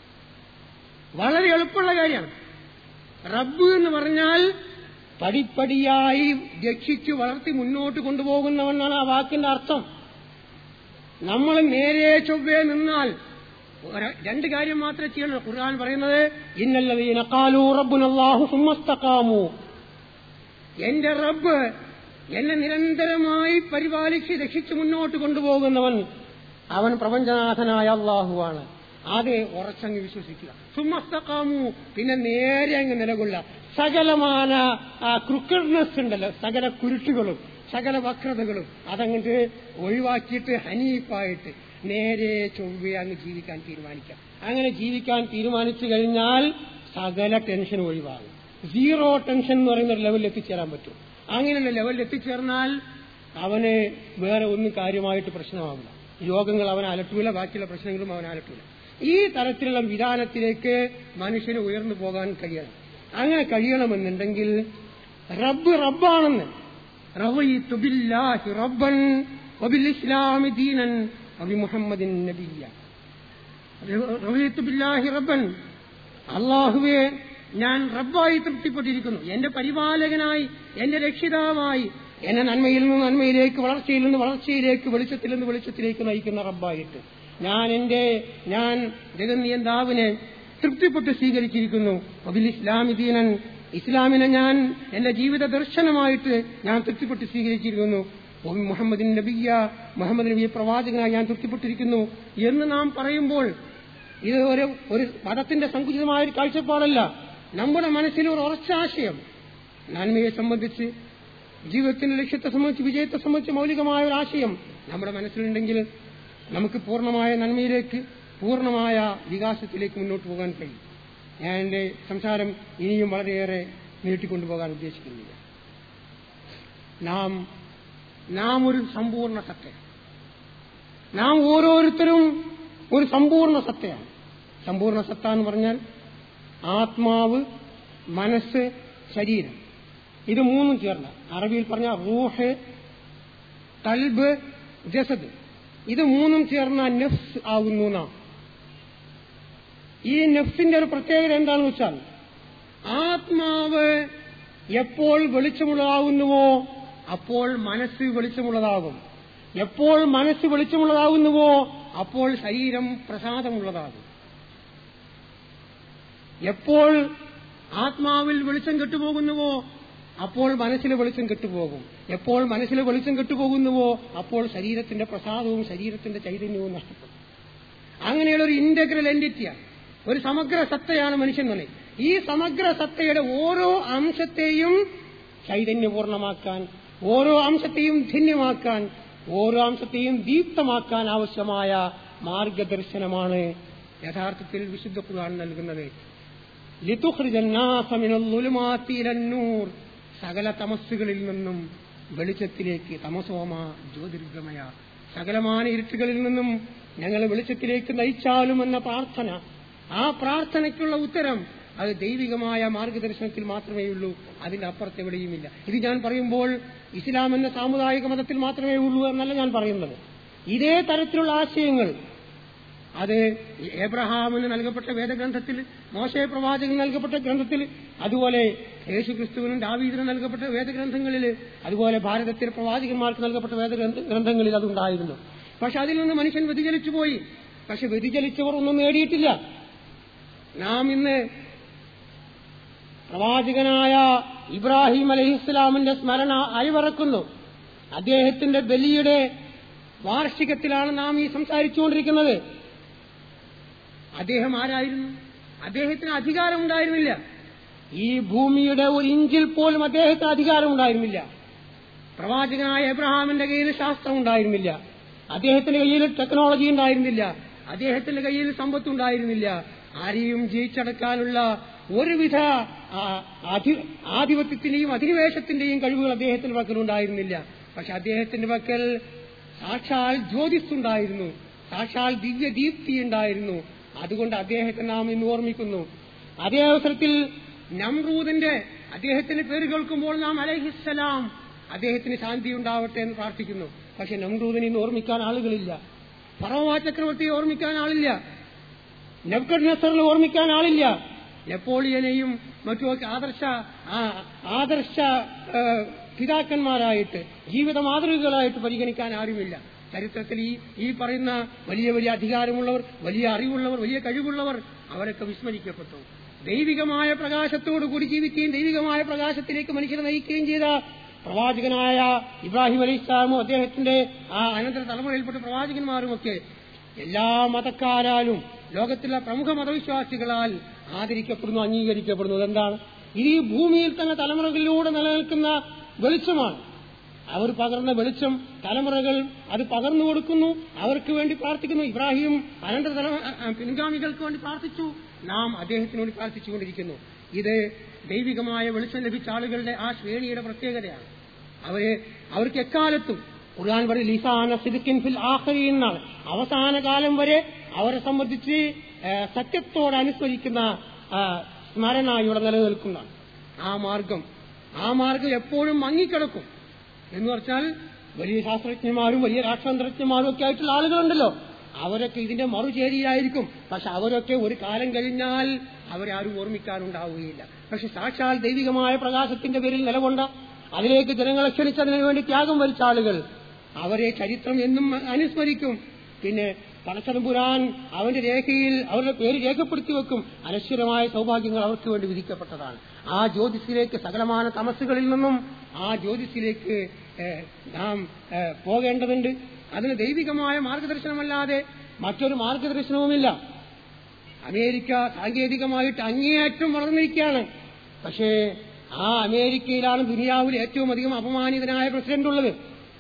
വളരെ എളുപ്പമുള്ള കാര്യമാണ്. റബ്ബ് എന്ന് പറഞ്ഞാൽ പടിപ്പടിയായി രക്ഷിച്ചു വളർത്തി മുന്നോട്ട് കൊണ്ടുപോകുന്നവനാണ് ആ വാക്കിന്റെ അർത്ഥം. നമ്മൾ നേരെ ചൊവ്വേ നിന്നാൽ 2 കാര്യം മാത്രമേ ചെയ്യണം. ഖുർആൻ പറയുന്നത് ഇന്നല്ലദീന ഖാലൂ റബ്ബുനല്ലാഹു സുമ്മസ്തഖാമു. എന്റെ റബ്ബ് എന്നെ നിരന്തരമായി പരിപാലിച്ച് രക്ഷിച്ച് മുന്നോട്ട് കൊണ്ടുപോകുന്നവൻ അവൻ പ്രപഞ്ചനാഥനായ അല്ലാഹുവാണ്. ആകെ ഉറച്ചങ്ങ് വിശ്വസിക്കുക. സുമ്മസ്തഖാമു, പിന്നെ നേരെ അങ്ങ് നിലകൊള്ള. സകലമാന ആ ക്രുക്കഡ്നെസ് ഉണ്ടല്ലോ, സകല കുരുട്ടുകളും സകല വക്രതകളും അതങ്ങോട്ട് ഒഴിവാക്കിയിട്ട് ഹനീഫായിട്ട് നേരെ ചൊവ്വേ അങ്ങ് ജീവിക്കാൻ തീരുമാനിക്കാം. അങ്ങനെ ജീവിക്കാൻ തീരുമാനിച്ചു കഴിഞ്ഞാൽ സകല ടെൻഷൻ ഒഴിവാകും. 0 ടെൻഷൻ എന്ന് പറയുന്ന ഒരു ലെവലിൽ എത്തിച്ചേരാൻ പറ്റും. അങ്ങനെയുള്ള ലെവലിൽ എത്തിച്ചേർന്നാൽ അവന് വേറെ ഒന്നും കാര്യമായിട്ട് പ്രശ്നമാവില്ല. രോഗങ്ങൾ അവനെ അലട്ടൂല, ബാക്കിയുള്ള പ്രശ്നങ്ങളും അവനെ അലട്ടൂല. ഈ തരത്തിലുള്ള വിധാനത്തിലേക്ക് മനുഷ്യന് ഉയർന്നു പോകാൻ കഴിയണം. അങ്ങനെ കഴിയണമെന്നുണ്ടെങ്കിൽ റബ്ബാണെന്ന് റളീതു ബില്ലാഹി റബ്ബൻ വബിൽ ഇസ്ലാമി ദീനൻ വബിമുഹമ്മദിൻ നബിയ്യ. റളീതു ബില്ലാഹി റബ്ബൻ, അല്ലാഹുവേ ഞാൻ റബ്ബായി തൃപ്തിപ്പെട്ടിരിക്കുന്നു, എന്റെ പരിപാലകനായി, എന്റെ രക്ഷിതാവായി, എന്നെ നന്മയിൽ നിന്ന് നന്മയിലേക്ക്, വളർച്ചയിൽ നിന്ന് വളർച്ചയിലേക്ക്, വെളിച്ചത്തിൽ നിന്ന് വെളിച്ചത്തിലേക്ക് നയിക്കുന്ന റബ്ബായിട്ട് ഞാൻ ജഗന്നിയന്താവിനെ തൃപ്തിപ്പെട്ട് സ്വീകരിച്ചിരിക്കുന്നു. വബിൽ ഇസ്ലാമി ദീനൻ, ഇസ്ലാമിനെ ഞാൻ എന്റെ ജീവിത ദർശനമായിട്ട് ഞാൻ തൃപ്തിപ്പെട്ട് സ്വീകരിച്ചിരിക്കുന്നു. മുഹമ്മദിൻ നബിയ്യ, മുഹമ്മദ് നബി പ്രവാചകനായി ഞാൻ തൃപ്തിപ്പെട്ടിരിക്കുന്നു എന്ന് നാം പറയുമ്പോൾ ഇത് ഒരു മതത്തിന്റെ സങ്കുചിതമായ ഒരു കാഴ്ചപ്പാടല്ല. നമ്മുടെ മനസ്സിൽ ഒരു ഉറച്ചാശയം, നന്മയെ സംബന്ധിച്ച്, ജീവിതത്തിന്റെ ലക്ഷ്യത്തെ സംബന്ധിച്ച്, വിജയത്തെ സംബന്ധിച്ച് മൗലികമായ ഒരു ആശയം നമ്മുടെ മനസ്സിലുണ്ടെങ്കിൽ നമുക്ക് പൂർണ്ണമായ നന്മയിലേക്ക്, പൂർണ്ണമായ വികാസത്തിലേക്ക് മുന്നോട്ട് പോകാൻ കഴിയും. ഞാൻ എന്റെ സംസാരം ഇനിയും വളരെയേറെ നീട്ടിക്കൊണ്ടുപോകാൻ ഉദ്ദേശിക്കുന്നില്ല. നാം ഒരു സമ്പൂർണ്ണ സത്തയാണ്. നാം ഓരോരുത്തരും ഒരു സമ്പൂർണ്ണ സത്തയാണ്. സമ്പൂർണ്ണ സത്ത എന്ന് പറഞ്ഞാൽ ആത്മാവ്, മനസ്സ്, ശരീരം, ഇത് മൂന്നും ചേർന്ന, അറബിയിൽ പറഞ്ഞ റൂഹ്, ഖൽബ്, ജസദ്, ഇത് മൂന്നും ചേർന്ന നഫ്സ് ആകുന്നു നാം. ഈ നഫ്സിന്റെ ഒരു പ്രത്യേകത എന്താണെന്ന് വെച്ചാൽ ആത്മാവ് എപ്പോൾ വെളിച്ചമുള്ളതാകുന്നുവോ അപ്പോൾ മനസ്സ് വെളിച്ചമുള്ളതാകും. എപ്പോൾ മനസ്സ് വെളിച്ചമുള്ളതാകുന്നുവോ അപ്പോൾ ശരീരം പ്രസാദമുള്ളതാകും. എപ്പോൾ ആത്മാവിൽ വെളിച്ചം കെട്ടുപോകുന്നുവോ അപ്പോൾ മനസ്സിലെ വെളിച്ചം കെട്ടുപോകും. എപ്പോൾ മനസ്സിലെ വെളിച്ചം കെട്ടുപോകുന്നുവോ അപ്പോൾ ശരീരത്തിന്റെ പ്രസാദവും ശരീരത്തിന്റെ ചൈതന്യവും നഷ്ടപ്പെടും. അങ്ങനെയുള്ള ഒരു ഇന്റഗ്രൽ എന്റിറ്റിയാണ്, ഒരു സമഗ്ര സത്തയാണ് മനുഷ്യൻ തന്നെ. ഈ സമഗ്ര സത്തയുടെ ഓരോ അംശത്തെയും ചൈതന്യപൂർണമാക്കാൻ, ഓരോ അംശത്തെയും ധന്യമാക്കാൻ, ഓരോ അംശത്തെയും ദീപ്തമാക്കാൻ ആവശ്യമായ മാർഗദർശനമാണ് യഥാർത്ഥത്തിൽ വിശുദ്ധ ഖുർആൻ നൽകുന്നത്. ലിതുഖ്രിജന്നാസ മിനൽ ളുലുമാതി ഇലന്നൂർ, സകല തമസ്സുകളിൽ നിന്നും വെളിച്ചത്തിലേക്ക്, തമസോമ ജ്യോതിർഗമയ, സകലമായ ഇരുട്ടുകളിൽ നിന്നും ഞങ്ങൾ വെളിച്ചത്തിലേക്ക് നയിച്ചാലും എന്ന പ്രാർത്ഥന, ആ പ്രാർത്ഥനയ്ക്കുള്ള ഉത്തരം അത് ദൈവികമായ മാർഗദർശനത്തിൽ മാത്രമേ ഉള്ളൂ, അതിന്റെ അപ്പുറത്ത് എവിടെയുമില്ല. ഇത് ഞാൻ പറയുമ്പോൾ ഇസ്ലാം എന്ന സാമുദായിക മതത്തിൽ മാത്രമേ ഉള്ളൂ എന്നല്ല ഞാൻ പറയുന്നത്. ഇതേ തരത്തിലുള്ള ആശയങ്ങൾ അത് എബ്രഹാമിന് നൽകപ്പെട്ട വേദഗ്രന്ഥത്തിൽ, മോശെ പ്രവാചകന് നൽകപ്പെട്ട ഗ്രന്ഥത്തിൽ, അതുപോലെ യേശുക്രിസ്തുവിനും ദാവീദിനും നൽകപ്പെട്ട വേദഗ്രന്ഥങ്ങളിൽ, അതുപോലെ ഭാരതത്തിലെ പ്രവാചകന്മാർക്ക് നൽകപ്പെട്ട വേദഗ്രന്ഥങ്ങളിൽ അതുണ്ടായിരുന്നു. പക്ഷെ അതിൽ നിന്ന് മനുഷ്യൻ വ്യതിചലിച്ചു പോയി. പക്ഷെ വ്യതിചലിച്ചവർ ഒന്നും നേടിയിട്ടില്ല. നാം ഇന്ന് പ്രവാചകനായ ഇബ്രാഹിം അലൈഹിസ്സലാമിന്റെ സ്മരണ അയവിറക്കുന്നു. അദ്ദേഹത്തിന്റെ ബലിയുടെ വാർഷികത്തിലാണ് നാം ഈ സംസാരിച്ചുകൊണ്ടിരിക്കുന്നത്. അദ്ദേഹം ആരായിരുന്നു? അദ്ദേഹത്തിന് അധികാരമുണ്ടായിരുന്നില്ല. ഈ ഭൂമിയുടെ ഒരു ഇഞ്ചിൽ പോലും അദ്ദേഹത്തിന് അധികാരമുണ്ടായിരുന്നില്ല. പ്രവാചകനായ എബ്രഹാമിന്റെ കയ്യിൽ ശാസ്ത്രം ഉണ്ടായിരുന്നില്ല, അദ്ദേഹത്തിന്റെ കയ്യിൽ ടെക്നോളജി ഉണ്ടായിരുന്നില്ല, അദ്ദേഹത്തിന്റെ കയ്യിൽ സമ്പത്തുണ്ടായിരുന്നില്ല. ആരെയും ജയിച്ചടക്കാനുള്ള ഒരുവിധ ആധിപത്യത്തിന്റെയും അധിനിവേശത്തിന്റെയും കഴിവുകൾ അദ്ദേഹത്തിന്റെ പക്കലുണ്ടായിരുന്നില്ല. പക്ഷെ അദ്ദേഹത്തിന്റെ പക്കൽ സാക്ഷാൽ ജ്യോതിസ്സുണ്ടായിരുന്നു, സാക്ഷാൽ ദിവ്യദീപ്തി ഉണ്ടായിരുന്നു. അതുകൊണ്ട് അദ്ദേഹത്തെ നാം ഇന്ന് ഓർമ്മിക്കുന്നു. അതേ അവസരത്തിൽ നമ്രൂദിന്റെ, അദ്ദേഹത്തിന്റെ പേര് കേൾക്കുമ്പോൾ നാം അലൈഹിസ്സലാം, അദ്ദേഹത്തിന് ശാന്തി ഉണ്ടാവട്ടെ എന്ന് പ്രാർത്ഥിക്കുന്നു. പക്ഷെ നമ്രൂദിനെ ഇന്ന് ഓർമ്മിക്കാൻ ആളുകളില്ല, ഫറോവ ചക്രവർത്തിയെ ഓർമ്മിക്കാൻ ആളില്ല, നെബൂഖദ്നേസറിനെ ഓർമ്മിക്കാൻ ആളില്ല, നെപ്പോളിയനെയും മറ്റുമൊക്കെ ആദർശ പിതാക്കന്മാരായിട്ട്, ജീവിത മാതൃകകളായിട്ട് പരിഗണിക്കാൻ ആരുമില്ല. ചരിത്രത്തിൽ ഈ പറയുന്ന വലിയ വലിയ അധികാരമുള്ളവർ, വലിയ അറിവുള്ളവർ, വലിയ കഴിവുള്ളവർ, അവരൊക്കെ വിസ്മരിക്കപ്പെട്ടു. ദൈവികമായ പ്രകാശത്തോടു കൂടി ജീവിക്കുകയും ദൈവികമായ പ്രകാശത്തിലേക്ക് മനുഷ്യരെ നയിക്കുകയും ചെയ്ത പ്രവാചകനായ ഇബ്രാഹിം അലൈഹിസ്സലാമും അദ്ദേഹത്തിന്റെ ആ അനന്തര തലമുറയിൽപ്പെട്ട പ്രവാചകന്മാരുമൊക്കെ എല്ലാ മതക്കാരാലും ലോകത്തിലെ പ്രമുഖ മതവിശ്വാസികളാൽ ആദരിക്കപ്പെടുന്നു, അംഗീകരിക്കപ്പെടുന്നു. എന്താണ്? ഈ ഭൂമിയിൽ തന്നെ തലമുറകളിലൂടെ നിലനിൽക്കുന്ന വെളിച്ചമാണ്. അവർ പകർന്ന വെളിച്ചം തലമുറകൾ അത് പകർന്നു കൊടുക്കുന്നു, അവർക്ക് വേണ്ടി പ്രാർത്ഥിക്കുന്നു. ഇബ്രാഹിം അനന്തര പിൻഗാമികൾക്ക് വേണ്ടി പ്രാർത്ഥിച്ചു, നാം അദ്ദേഹത്തിന് വേണ്ടി പ്രാർത്ഥിച്ചുകൊണ്ടിരിക്കുന്നു. ഇത് ദൈവികമായ വെളിച്ചം ലഭിച്ച ആളുകളുടെ ആ ശ്രേണിയുടെ പ്രത്യേകതയാണ്. അവർക്ക് എക്കാലത്തും ഖുർആൻ പറയും ലിസാന സിദ്ഖിൻ ഫിൽ ആഖിരീൻ എന്നാണ്. അവസാന കാലം വരെ അവരെ സംബന്ധിച്ച് സത്യത്തോട് അനുസ്മരിക്കുന്ന സ്മരണ ഇവിടെ നിലനിൽക്കുന്നതാണ്. ആ മാർഗം എപ്പോഴും മങ്ങിക്കിടക്കും. എന്ന് പറഞ്ഞാൽ വലിയ ശാസ്ത്രജ്ഞന്മാരും വലിയ രാഷ്ട്രതന്ത്രജ്ഞന്മാരും ഒക്കെ ആയിട്ടുള്ള ആളുകളുണ്ടല്ലോ, അവരൊക്കെ ഇതിന്റെ മറുചേരിയായിരിക്കും. പക്ഷെ അവരൊക്കെ ഒരു കാലം കഴിഞ്ഞാൽ അവരെ ആരും ഓർമ്മിക്കാനുണ്ടാവുകയില്ല. പക്ഷെ സാക്ഷാൽ ദൈവികമായ പ്രകാശത്തിന്റെ പേരിൽ നിലകൊണ്ട, അതിലേക്ക് ജനങ്ങളെ ക്ഷണിച്ചതിനു വേണ്ടി ത്യാഗം വരിച്ച ആളുകൾ, അവരെ ചരിത്രം എന്നും അനുസ്മരിക്കും. പിന്നെ പടച്ചതമ്പുരാൻ അവന്റെ രേഖയിൽ അവരുടെ പേര് രേഖപ്പെടുത്തി വെക്കും. അനശ്വരമായ സൗഭാഗ്യങ്ങൾ അവർക്ക് വേണ്ടി വിധിക്കപ്പെട്ടതാണ്. ആ ജ്യോതിസിലേക്ക്, സകലമായ തമസ്സുകളിൽ നിന്നും ആ ജ്യോതിസിലേക്ക് നാം പോകേണ്ടതുണ്ട്. അതിന് ദൈവികമായ മാർഗദർശനമല്ലാതെ മറ്റൊരു മാർഗദർശനവുമില്ല. അമേരിക്ക സാങ്കേതികമായിട്ട് അങ്ങേയറ്റം വളർന്നിരിക്കുകയാണ്. പക്ഷേ ആ അമേരിക്കയിലാണ് ദുനിയാവിൽ ഏറ്റവും അധികം അപമാനിതനായ പ്രസിഡന്റ് ഉള്ളത്.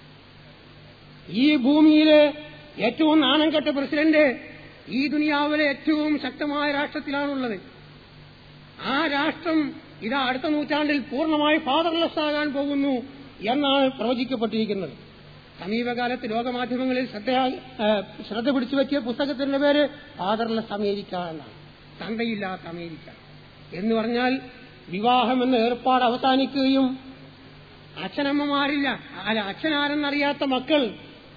ഈ ഭൂമിയിലെ ഏറ്റവും നാണം കെട്ട പ്രസിഡന്റ് ഈ ദുനിയാവിലെ ഏറ്റവും ശക്തമായ രാഷ്ട്രത്തിലാണുള്ളത്. ആ രാഷ്ട്രം ഇതാ അടുത്ത നൂറ്റാണ്ടിൽ പൂർണ്ണമായി ഫാദർലെസ് ആകാൻ പോകുന്നു എന്നാണ് പ്രവചിക്കപ്പെട്ടിരിക്കുന്നത്. സമീപകാലത്ത് ലോകമാധ്യമങ്ങളിൽ ശ്രദ്ധ പിടിച്ചു വെക്കിയ പുസ്തകത്തിന്റെ പേര് ഫാദർലെസ് അമേരിക്ക എന്നാണ്. തന്തയില്ലാത്ത അമേരിക്ക എന്ന് പറഞ്ഞാൽ വിവാഹം എന്ന ഏർപ്പാട് അവസാനിക്കുകയും അച്ഛനാരെന്നറിയാത്ത മക്കൾ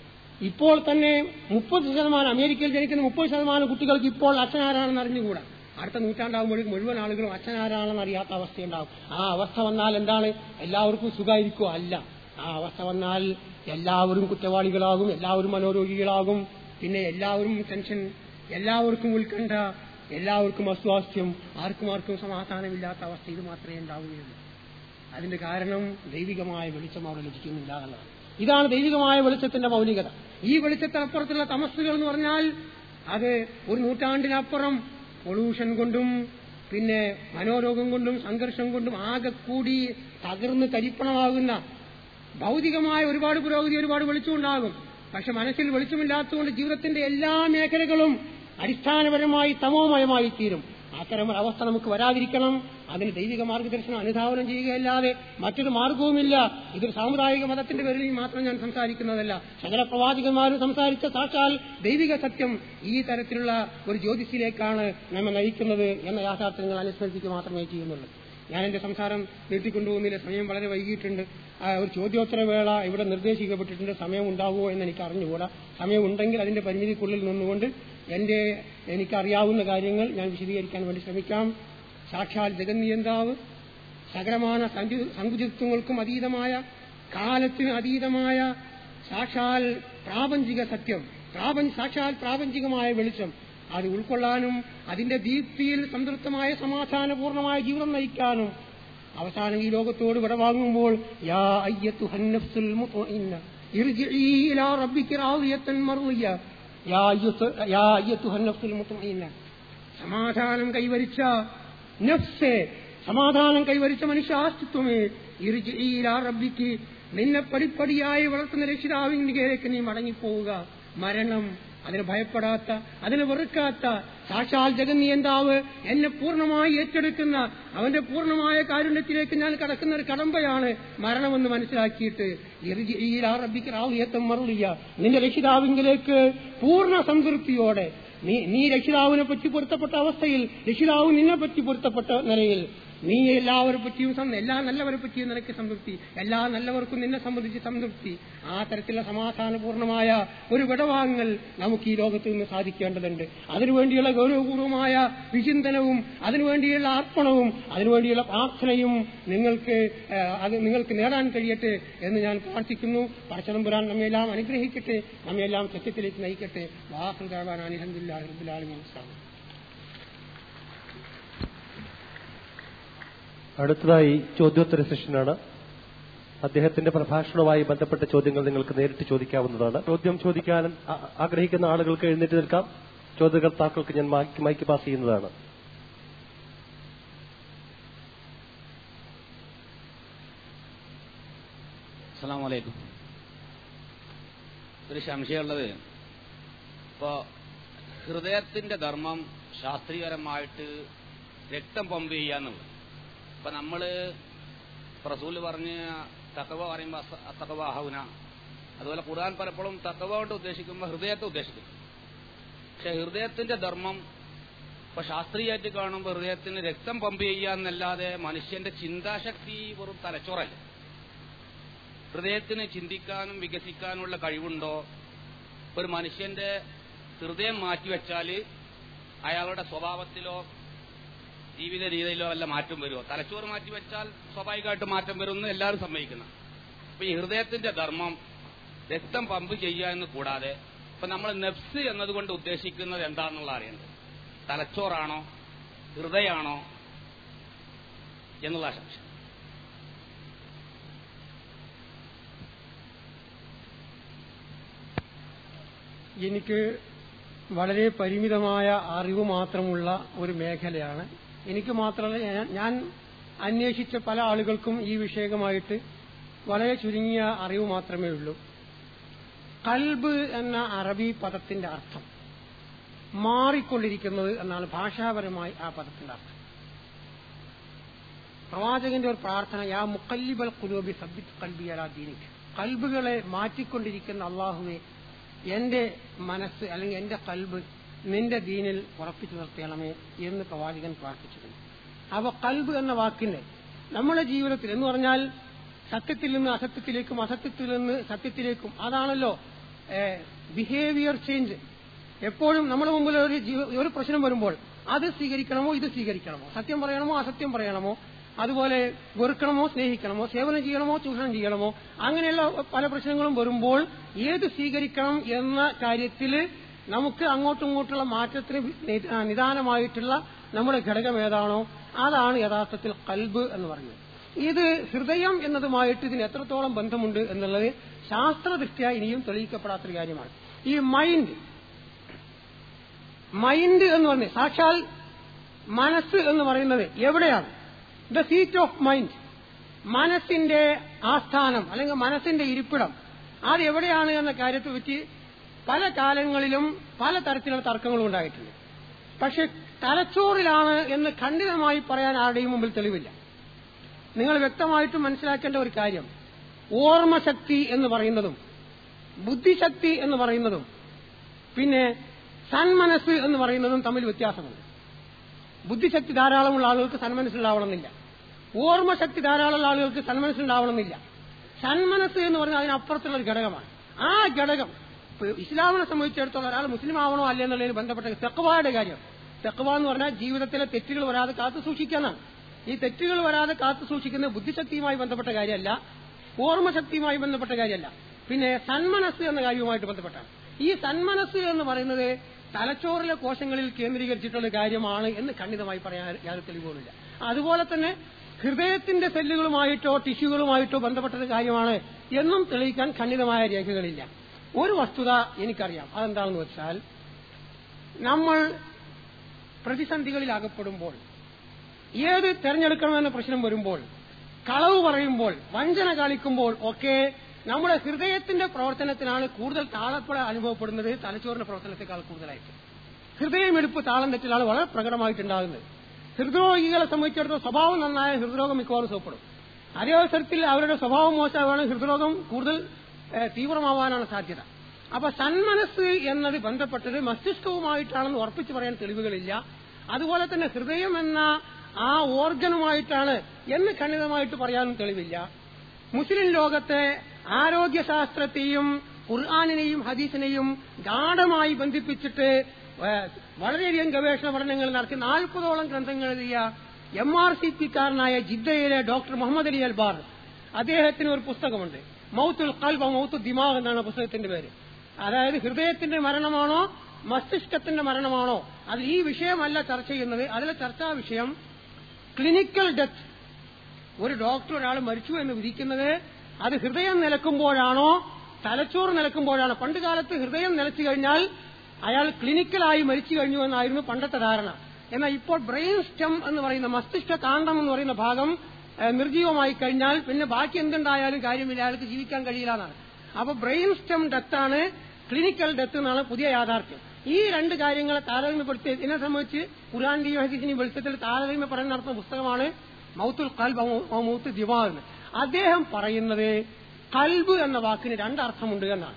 ഇപ്പോൾ തന്നെ 30%, അമേരിക്കയിൽ ജനിക്കുന്ന 30% കുട്ടികൾക്ക് ഇപ്പോൾ അച്ഛനാരാണെന്ന് അറിഞ്ഞുകൂടാ. അടുത്ത നൂറ്റാണ്ടാകുമ്പോഴേക്കും മുഴുവൻ ആളുകളും അച്ഛനാരാണെന്ന് അറിയാത്ത അവസ്ഥയുണ്ടാകും. ആ അവസ്ഥ വന്നാൽ എന്താണ്? എല്ലാവർക്കും സുഖമായിരിക്കുമോ? അല്ല. ആ അവസ്ഥ വന്നാൽ എല്ലാവരും കുറ്റവാളികളാകും, എല്ലാവരും മനോരോഗികളാകും, പിന്നെ എല്ലാവരും ടെൻഷൻ, എല്ലാവർക്കും ഉത്കണ്ഠ, എല്ലാവർക്കും അസ്വാസ്ഥ്യം, ആർക്കും സമാധാനമില്ലാത്ത അവസ്ഥ. ഇത് മാത്രമേ ഉണ്ടാവുകയുള്ളൂ. അതിന്റെ കാരണം ദൈവികമായ വെളിച്ചം അവിടെ ലഭിക്കുന്നില്ല എന്നുള്ളതാണ്. ഇതാണ് ദൈവികമായ വെളിച്ചത്തിന്റെ മൗലികത. ഈ വെളിച്ചത്തിനപ്പുറത്തുള്ള തമസ്സുകൾ എന്ന് പറഞ്ഞാൽ അത് ഒരു നൂറ്റാണ്ടിനപ്പുറം പൊള്യൂഷൻ കൊണ്ടും പിന്നെ മനോരോഗം കൊണ്ടും സംഘർഷം കൊണ്ടും ആകെ കൂടി തകർന്ന് തരിപ്പണമാകുന്ന ഭൗതികമായ ഒരുപാട് പുരോഗതി, ഒരുപാട് വെളിച്ചമുണ്ടാകും. പക്ഷെ മനസ്സിൽ വെളിച്ചമില്ലാത്തതുകൊണ്ട് ജീവിതത്തിന്റെ എല്ലാ മേഖലകളും അടിസ്ഥാനപരമായി തമോമയമായി തീരും. അത്തരം അവസ്ഥ നമുക്ക് വരാതിരിക്കണം. അതിന് ദൈവിക മാർഗദർശനം അനുധാവനം ചെയ്യുകയല്ലാതെ മറ്റൊരു മാർഗവുമില്ല. ഇതൊരു സാമുദായിക മതത്തിന്റെ പേരിൽ മാത്രം ഞാൻ സംസാരിക്കുന്നതല്ല. സകല പ്രവാചകന്മാരും സംസാരിച്ച സാക്ഷാൽ ദൈവിക സത്യം ഈ തരത്തിലുള്ള ഒരു ജ്യോതിസിലേക്കാണ് നമ്മെ നയിക്കുന്നത് എന്ന യാഥാർത്ഥ്യങ്ങൾ അനുസ്മരിക്കുക മാത്രമേ ചെയ്യുന്നുള്ളൂ. ഞാൻ എന്റെ സംസാരം നീട്ടിക്കൊണ്ടുപോകുന്നില്ല. സമയം വളരെ വൈകിയിട്ടുണ്ട്. ഒരു ചോദ്യോത്തരവേള ഇവിടെ നിർദ്ദേശിക്കപ്പെട്ടിട്ടുണ്ട്. സമയം ഉണ്ടാവുമോ എന്ന് എനിക്ക് അറിഞ്ഞുകൂടാ. സമയമുണ്ടെങ്കിൽ അതിന്റെ പരിമിതിക്കുള്ളിൽ നിന്നുകൊണ്ട് എനിക്കറിയാവുന്ന കാര്യങ്ങൾ ഞാൻ വിശദീകരിക്കാൻ വേണ്ടി ശ്രമിക്കാം. സാക്ഷാൽ ജഗന്നിയന്താവ് സകലമാന സങ്കുചിത്വങ്ങൾക്കും അതീതമായ, കാലത്തിന് അതീതമായ സാക്ഷാൽ പ്രാപഞ്ചിക സത്യം, സാക്ഷാൽ പ്രാപഞ്ചികമായ വെളിച്ചം, അത് ഉൾക്കൊള്ളാനും അതിന്റെ ദീപ്തിയിൽ സംതൃപ്തമായ സമാധാനപൂർണമായ ജീവിതം നയിക്കാനും അവസാനം ഈ ലോകത്തോട് വിടവാങ്ങുമ്പോൾ യാ അയ്യത്തുഹൻ നഫ്സുൽ മുത്മഇന്ന ഇർജിഇ ഇലാ റബ്ബികി റാദിയത്തൻ മർദിയ, യാ അയ്യത്തുഹൻ നഫ്സുൽ മുത്മഇന്ന, സമാധാനം കൈവരിച്ച നഫ്സേ, സമാധാനം കൈവരിച്ച മനുഷ്യാസ്തിത്വമേ, ഇർജിഇ ഇലാ റബ്ബികി, നിന്നെ പടിപ്പടിയായി വളർത്തുന്ന രക്ഷിതാവിലേക്ക് നീ മടങ്ങിപ്പോവുക. മരണം അതിന് ഭയപ്പെടാത്ത, അതിനെ വെറുക്കാത്ത സാക്ഷാൽ ജഗന്നിയന്താവ് എന്നെ പൂർണ്ണമായി ഏറ്റെടുക്കുന്ന അവന്റെ പൂർണ്ണമായ കാരുണ്യത്തിലേക്ക് ഞാൻ കടക്കുന്ന ഒരു കടമ്പയാണ് മരണമെന്ന് മനസ്സിലാക്കിയിട്ട് നിന്റെ രക്ഷിതാവിലേക്ക് പൂർണ്ണ സംതൃപ്തിയോടെ നീ രക്ഷിതാവിനെ പറ്റി പൊരുത്തപ്പെട്ട അവസ്ഥയിൽ, രക്ഷിതാവ് നിന്നെ പറ്റി പൊരുത്തപ്പെട്ട നിലയിൽ നീ എല്ലാവരെ പറ്റിയും, എല്ലാ നല്ലവരെ പറ്റിയും നിനക്ക് സംതൃപ്തി, എല്ലാ നല്ലവർക്കും നിന്നെ സംബന്ധിച്ച് സംതൃപ്തി. ആ തരത്തിലുള്ള സമാധാനപൂർണമായ ഒരു വിടവാങ്ങൽ നമുക്ക് ഈ ലോകത്ത് നിന്ന് സാധിക്കേണ്ടതുണ്ട്. അതിനുവേണ്ടിയുള്ള ഗൗരവപൂർവമായ വിചിന്തനവും അതിനുവേണ്ടിയുള്ള അർപ്പണവും അതിനുവേണ്ടിയുള്ള പ്രാർത്ഥനയും നിങ്ങൾക്ക് നേടാൻ കഴിയട്ടെ എന്ന് ഞാൻ പ്രാർത്ഥിക്കുന്നു. പടച്ചതമ്പുരാൻ നമ്മയെല്ലാം അനുഗ്രഹിക്കട്ടെ, നമ്മയെല്ലാം സത്യത്തിലേക്ക് നയിക്കട്ടെ. വാഹു ദഅ്വാനാ അൽഹംദുലില്ലാഹി റബ്ബിൽ ആലമീൻ. അടുത്തതായി ചോദ്യോത്തര സെഷനാണ്. അദ്ദേഹത്തിന്റെ പ്രഭാഷണവുമായി ബന്ധപ്പെട്ട ചോദ്യങ്ങൾ നിങ്ങൾക്ക് നേരിട്ട് ചോദിക്കാവുന്നതാണ്. ചോദ്യം ചോദിക്കാൻ ആഗ്രഹിക്കുന്ന ആളുകൾക്ക് എഴുന്നേറ്റ് നിൽക്കാം. ചോദ്യകർത്താക്കൾക്ക് ഞാൻ മൈക്ക് പാസ് ചെയ്യുന്നതാണ്. അസ്സലാമു അലൈക്കും. ഒരു സംശയമുള്ളത്, ഇപ്പോ ഹൃദയത്തിന്റെ ധർമ്മം ശാസ്ത്രീയപരമായിട്ട് രക്തം പമ്പ് ചെയ്യാന്നുള്ളത്. ഇപ്പൊ നമ്മള് റസൂല് പറഞ്ഞ് തഖവ പറയുമ്പോ തഖവ ഹൗന, അതുപോലെ ഖുർആൻ പലപ്പോഴും തഖവ കൊണ്ട് ഉദ്ദേശിക്കുമ്പോൾ ഹൃദയത്തെ ഉദ്ദേശിക്കും. പക്ഷെ ഹൃദയത്തിന്റെ ധർമ്മം ഇപ്പൊ ശാസ്ത്രീയമായിട്ട് കാണുമ്പോൾ ഹൃദയത്തിന് രക്തം പമ്പ് ചെയ്യാന്നല്ലാതെ മനുഷ്യന്റെ ചിന്താശക്തി വെറും തലച്ചോറല്ല. ഹൃദയത്തിന് ചിന്തിക്കാനും വികസിക്കാനുള്ള കഴിവുണ്ടോ? ഒരു മനുഷ്യന്റെ ഹൃദയം മാറ്റിവെച്ചാല് അയാളുടെ സ്വഭാവത്തിലോ ജീവിത രീതിയിലോ വല്ല മാറ്റം വരുമോ? തലച്ചോറ് മാറ്റിവെച്ചാൽ സ്വാഭാവികമായിട്ട് മാറ്റം വരുമെന്ന് എല്ലാവരും സമ്മതിക്കണം. അപ്പൊ ഈ ഹൃദയത്തിന്റെ ധർമ്മം രക്തം പമ്പ് ചെയ്യുക എന്ന് കൂടാതെ ഇപ്പൊ നമ്മൾ നെഫ്സ് എന്നതുകൊണ്ട് ഉദ്ദേശിക്കുന്നത് എന്താണെന്നുള്ള അറിയേണ്ടത്. തലച്ചോറാണോ ഹൃദയമാണോ എന്നുള്ള സംശയം. എനിക്ക് വളരെ പരിമിതമായ അറിവ് മാത്രമുള്ള ഒരു മേഖലയാണ്. എനിക്ക് മാത്രമല്ല, ഞാൻ അന്വേഷിച്ച പല ആളുകൾക്കും ഈ വിഷയമായിട്ട് വളരെ ചുരുങ്ങിയ അറിവ് മാത്രമേ ഉള്ളൂ. കൽബ് എന്ന അറബി പദത്തിന്റെ അർത്ഥം മാറിക്കൊണ്ടിരിക്കുന്നത് എന്നാണ് ഭാഷാപരമായി ആ പദത്തിന്റെ അർത്ഥം. പ്രവാചകന്റെ ഒരു പ്രാർത്ഥന, യാ മുഖല്ലിബൽ ഖുലൂബി സബ്ബിത് ഖൽബി അലാ ദീനിക്, കൽബുകളെ മാറ്റിക്കൊണ്ടിരിക്കുന്ന അള്ളാഹുവെ എന്റെ മനസ്സ് അല്ലെങ്കിൽ എന്റെ കൽബ് നിന്റെ ദീനിൽ ഉറപ്പിച്ചു നിർത്തണമേ എന്ന് പ്രവാചകൻ പ്രാർത്ഥിച്ചിട്ടുണ്ട്. അപ്പൊ കൽബ് എന്ന വാക്കിന്റെ നമ്മുടെ ജീവിതത്തിൽ എന്ന് പറഞ്ഞാൽ സത്യത്തിൽ നിന്ന് അസത്യത്തിലേക്കും അസത്യത്തിൽ നിന്ന് സത്യത്തിലേക്കും, അതാണല്ലോ ബിഹേവിയർ ചേഞ്ച്. എപ്പോഴും നമ്മുടെ മുമ്പിൽ ഒരു പ്രശ്നം വരുമ്പോൾ അത് സ്വീകരിക്കണമോ ഇത് സ്വീകരിക്കണമോ, സത്യം പറയണമോ അസത്യം പറയണമോ, അതുപോലെ വെറുക്കണമോ സ്നേഹിക്കണമോ, സേവനം ചെയ്യണമോ ചൂഷണം ചെയ്യണമോ, അങ്ങനെയുള്ള പല പ്രശ്നങ്ങളും വരുമ്പോൾ ഏത് സ്വീകരിക്കണം എന്ന കാര്യത്തിൽ നമുക്ക് അങ്ങോട്ടും ഇങ്ങോട്ടുള്ള മാറ്റത്തിന് നിദാനമായിട്ടുള്ള നമ്മുടെ ഘടകം ഏതാണോ അതാണ് യഥാർത്ഥത്തിൽ ഖൽബ് എന്ന് പറയുന്നത്. ഇത് ഹൃദയം എന്നതുമായിട്ട് ഇതിന് എത്രത്തോളം ബന്ധമുണ്ട് എന്നുള്ളത് ശാസ്ത്രദൃഷ്ട്യാ ഇനിയും തെളിയിക്കപ്പെടാത്തൊരു കാര്യമാണ്. ഈ മൈൻഡ് എന്ന് പറഞ്ഞ സാക്ഷാൽ മനസ്സ് എന്ന് പറയുന്നത് എവിടെയാണ്? ദ സീറ്റ് ഓഫ് മൈൻഡ്, മനസ്സിന്റെ ആസ്ഥാനം അല്ലെങ്കിൽ മനസ്സിന്റെ ഇരിപ്പിടം അത് എവിടെയാണ് എന്ന കാര്യത്തെ പറ്റി പല കാലങ്ങളിലും പല തരത്തിലുള്ള തർക്കങ്ങളും ഉണ്ടായിട്ടുണ്ട്. പക്ഷെ തലച്ചോറിലാണ് എന്ന് ഖണ്ഡിതമായി പറയാൻ ആരുടെയും മുമ്പിൽ തെളിവില്ല. നിങ്ങൾ വ്യക്തമായിട്ടും മനസ്സിലാക്കേണ്ട ഒരു കാര്യം, ഓർമ്മശക്തി എന്ന് പറയുന്നതും ബുദ്ധിശക്തി എന്ന് പറയുന്നതും പിന്നെ സന്മനസ് എന്ന് പറയുന്നതും തമ്മിൽ വ്യത്യാസമുണ്ട്. ബുദ്ധിശക്തി ധാരാളമുള്ള ആളുകൾക്ക് സന്മനസ്സുണ്ടാവണമെന്നില്ല, ഓർമ്മശക്തി ധാരാളമുള്ള ആളുകൾക്ക് സന്മനസ്സുണ്ടാവണമെന്നില്ല. സന്മനസ് എന്ന് പറഞ്ഞാൽ അതിനപ്പുറത്തുള്ള ഒരു ഘടകമാണ്. ആ ഘടകം ഇസ്ലാമിനെ സംബന്ധിച്ചിടത്തോളം ഒരാൾ മുസ്ലിം ആവണോ അല്ലേ എന്നുള്ളതിന് ബന്ധപ്പെട്ട തെക്കുവയുടെ കാര്യം. തെക്കുവ എന്ന് പറഞ്ഞാൽ ജീവിതത്തിലെ തെറ്റുകൾ വരാതെ കാത്തു സൂക്ഷിക്കാനാണ്. ഈ തെറ്റുകൾ വരാതെ കാത്തു സൂക്ഷിക്കുന്നത് ബുദ്ധിശക്തിയുമായി ബന്ധപ്പെട്ട കാര്യമല്ല, ഓർമ്മശക്തിയുമായി ബന്ധപ്പെട്ട കാര്യമല്ല, പിന്നെ സന്മനസ് എന്ന കാര്യവുമായിട്ട് ബന്ധപ്പെട്ടാണ്. ഈ സന്മനസ് എന്ന് പറയുന്നത് തലച്ചോറിലെ കോശങ്ങളിൽ കേന്ദ്രീകരിച്ചിട്ടുള്ള കാര്യമാണ് എന്ന് ഖണ്ഡിതമായി പറയാൻ യാതൊരു തെളിവുകളില്ല. അതുപോലെ തന്നെ ഹൃദയത്തിന്റെ സെല്ലുകളുമായിട്ടോ ടിഷ്യൂകളുമായിട്ടോ ബന്ധപ്പെട്ട കാര്യമാണ് എന്നും തെളിയിക്കാൻ ഖണ്ഡിതമായ രേഖകളില്ല. ഒരു വസ്തുത എനിക്കറിയാം, അതെന്താണെന്ന് വെച്ചാൽ നമ്മൾ പ്രതിസന്ധികളിൽ അകപ്പെടുമ്പോൾ, ഏത് തെരഞ്ഞെടുക്കണമെന്ന പ്രശ്നം വരുമ്പോൾ, കളവ് പറയുമ്പോൾ, വഞ്ചന കാണിക്കുമ്പോൾ ഒക്കെ നമ്മുടെ ഹൃദയത്തിന്റെ പ്രവർത്തനത്തിനാണ് കൂടുതൽ താളപ്പഴ അനുഭവപ്പെടുന്നത് തലച്ചോറിന്റെ പ്രവർത്തനത്തെക്കാൾ കൂടുതലായിട്ട്. ഹൃദയമെടുപ്പ് താളം തെറ്റിലാണ് വളരെ പ്രകടമായിട്ടുണ്ടാകുന്നത്. ഹൃദ്രോഗികളെ സംബന്ധിച്ചിടത്തോളം സ്വഭാവം നന്നായ ഹൃദ്രോഗം മിക്കവാറും സുഖപ്പെടും. അതേ അവസരത്തിൽ അവരുടെ സ്വഭാവം മോശമാണ്, ഹൃദ്രോഗം കൂടുതൽ തീവ്രമാവാനാണ് സാധ്യത. അപ്പൊ സന്മനസ് എന്നത് ബന്ധപ്പെട്ടത് മസ്തിഷ്കവുമായിട്ടാണെന്ന് ഉറപ്പിച്ചു പറയാൻ തെളിവുകളില്ല. അതുപോലെ തന്നെ ഹൃദയം എന്ന ആ ഓർഗനുമായിട്ടാണ് എന്ന് ഖണ്ഡിതമായിട്ട് പറയാനും തെളിവില്ല. മുസ്ലിം ലോകത്തെ ആരോഗ്യശാസ്ത്രത്തെയും ഖുർആാനിനെയും ഹദീസിനെയും ഗാഢമായി ബന്ധിപ്പിച്ചിട്ട് വളരെയധികം ഗവേഷണ പഠനങ്ങൾ നടത്തി 40ഓളം ഗ്രന്ഥങ്ങൾ എഴുതിയ MRCP-കാരനായ ജിദ്ദയിലെ ഡോക്ടർ മുഹമ്മദ് അലി അൽബാർ, അദ്ദേഹത്തിന് ഒരു പുസ്തകമുണ്ട്, മൗത്തുൽ ഖൽബ് മൗത്തു ദിമാഗ് എന്നാണ് പുസ്തകത്തിന്റെ പേര്. അതായത് ഹൃദയത്തിന്റെ മരണമാണോ മസ്തിഷ്കത്തിന്റെ മരണമാണോ, അത് ഈ വിഷയമല്ല ചർച്ച ചെയ്യുന്നത്. അതിലെ ചർച്ചാ വിഷയം ക്ലിനിക്കൽ ഡെത്ത്. ഒരു ഡോക്ടർ ഒരാൾ മരിച്ചു എന്ന് വിധിക്കുന്നത് അത് ഹൃദയം നിലക്കുമ്പോഴാണോ തലച്ചോറ് നിലക്കുമ്പോഴാണോ? പണ്ട് കാലത്ത് ഹൃദയം നിലച്ചു കഴിഞ്ഞാൽ അയാൾ ക്ലിനിക്കലായി മരിച്ചു കഴിഞ്ഞു എന്നായിരുന്നു പണ്ടത്തെ ധാരണ. എന്നാൽ ഇപ്പോൾ ബ്രെയിൻ സ്റ്റെം എന്ന് പറയുന്ന മസ്തിഷ്ക കാണ്ഡം എന്ന് പറയുന്ന ഭാഗം നിർജീവമായി കഴിഞ്ഞാൽ പിന്നെ ബാക്കി എന്തുണ്ടായാലും കാര്യമില്ല, അയാൾക്ക് ജീവിക്കാൻ കഴിയില്ല എന്നാണ്. അപ്പൊ ബ്രെയിൻ സ്റ്റെം ഡെത്താണ് ക്ലിനിക്കൽ ഡെത്ത് എന്നാണ് പുതിയ യാഥാർത്ഥ്യം. ഈ രണ്ട് കാര്യങ്ങളെ താരതമ്യപ്പെടുത്തി ഇതിനെ സംബന്ധിച്ച് ഖുർആന്റെയും ഹദീസിന്റെയും വെളിച്ചത്തിൽ താരതമ്യ പഠനം നടത്തുന്ന പുസ്തകമാണ് മൗത്തുൽ ഖൽബ് മൗത്തു ദിമാഗ്. അദ്ദേഹം പറയുന്നത് ഖൽബ് എന്ന വാക്കിന് രണ്ടർത്ഥമുണ്ട് എന്നാണ്.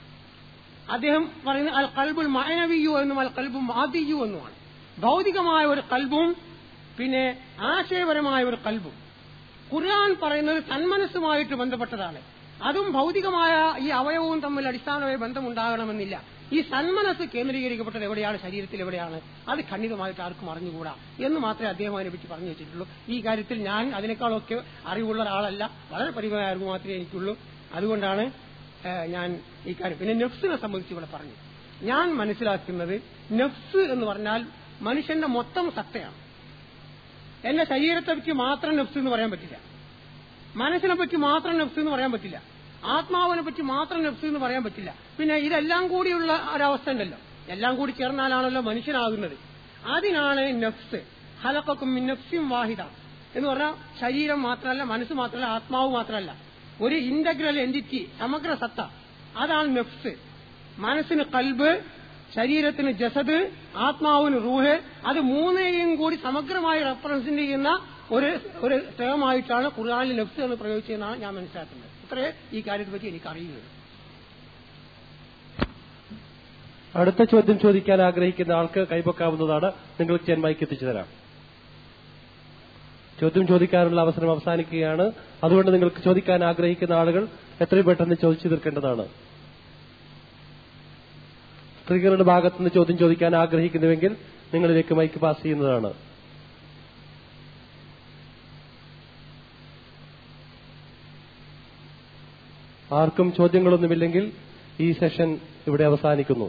അദ്ദേഹം പറയുന്നത് അൽ ഖൽബുൽ മഅനവിയ്യു എന്നും അൽ ഖൽബു മാദിയ്യു എന്നുമാണ്. ഭൗതികമായ ഒരു ഖൽബും പിന്നെ ആശയപരമായ ഒരു ഖൽബും. ഖുർആൻ പറയുന്നത് സന്മനസ്സുമായിട്ട് ബന്ധപ്പെട്ടതാണ്. അതും ഭൗതികമായ ഈ അവയവവും തമ്മിൽ അടിസ്ഥാനമായ ബന്ധമുണ്ടാകണമെന്നില്ല. ഈ സന്മനസ് കേന്ദ്രീകരിക്കപ്പെട്ടത് എവിടെയാണ്, ശരീരത്തിൽ എവിടെയാണ്, അത് ഖണ്ഡിതമായിട്ട് ആർക്കും അറിഞ്ഞുകൂടാ എന്ന് മാത്രമേ അദ്ദേഹം അതിനെപ്പറ്റി പറഞ്ഞു വെച്ചിട്ടുള്ളൂ. ഈ കാര്യത്തിൽ ഞാൻ അതിനേക്കാളൊക്കെ അറിവുള്ള ഒരാളല്ല, വളരെ പരിമിതമായ അറിവ് മാത്രമേ എനിക്കുള്ളൂ. അതുകൊണ്ടാണ് ഞാൻ ഈ കാര്യം. പിന്നെ നഫ്സിനെ സംബന്ധിച്ച് ഇവിടെ പറഞ്ഞു. ഞാൻ മനസ്സിലാക്കുന്നത് നഫ്സ് എന്ന് പറഞ്ഞാൽ മനുഷ്യന്റെ മൊത്തം സത്തയാണ്. എന്റെ ശരീരത്തെ പറ്റി മാത്രം നഫ്സ് എന്ന് പറയാൻ പറ്റില്ല, മനസ്സിനെ പറ്റി മാത്രം നഫ്സ് എന്ന് പറയാൻ പറ്റില്ല, ആത്മാവിനെ പറ്റി മാത്രം നഫ്സ് എന്ന് പറയാൻ പറ്റില്ല. പിന്നെ ഇതെല്ലാം കൂടിയുള്ള ഒരവസ്ഥ ഉണ്ടല്ലോ, എല്ലാം കൂടി ചേർന്നാലാണല്ലോ മനുഷ്യനാകുന്നത്. അതിനാണ് നഫ്സ്. ഖലഖക്കും മിൻ നഫ്സിൻ വാഹിദ എന്ന് പറഞ്ഞാൽ ശരീരം മാത്രമല്ല, മനസ്സ് മാത്രമല്ല, ആത്മാവ് മാത്രമല്ല, ഒരു ഇന്റഗ്രൽ എന്റിറ്റി, സമഗ്ര സത്ത, അതാണ് നഫ്സ്. മനസ്സിന് ഖൽബ്, ശരീരത്തിന് ജസദ്, ആത്മാവിന് റൂഹ്, അത് മൂന്നേയും കൂടി സമഗ്രമായി റെപ്രസെന്റ് ചെയ്യുന്ന ഒരു ടേമായിട്ടാണ് ഖുർആനിൽ നഫ്സ് എന്ന് പ്രയോഗിച്ചതെന്നാണ് ഞാൻ മനസ്സിലാക്കുന്നത്. ഇത്രേ ഈ കാര്യത്തെ പറ്റി എനിക്ക് അറിയുന്നത്. അടുത്ത ചോദ്യം ചോദിക്കാൻ ആഗ്രഹിക്കുന്ന ആൾക്ക് കൈപൊക്കാവുന്നതാണ്. നിങ്ങൾക്ക് ഞാൻ മൈക്ക് എത്തിച്ചു തരാം. ചോദ്യം ചോദിക്കാനുള്ള അവസരം അവസാനിക്കുകയാണ്. അതുകൊണ്ട് നിങ്ങൾക്ക് ചോദിക്കാൻ ആഗ്രഹിക്കുന്ന ആളുകൾ എത്രയും പെട്ടെന്ന് ചോദിച്ചു തീർക്കേണ്ടതാണ്. സ്ത്രീകളുടെ ഭാഗത്തുനിന്ന് ചോദ്യം ചോദിക്കാൻ ആഗ്രഹിക്കുന്നുവെങ്കിൽ നിങ്ങളിലേക്ക് മൈക്ക് പാസ് ചെയ്യുന്നതാണ്. ആർക്കും ചോദ്യങ്ങളൊന്നുമില്ലെങ്കിൽ ഈ സെഷൻ ഇവിടെ അവസാനിക്കുന്നു.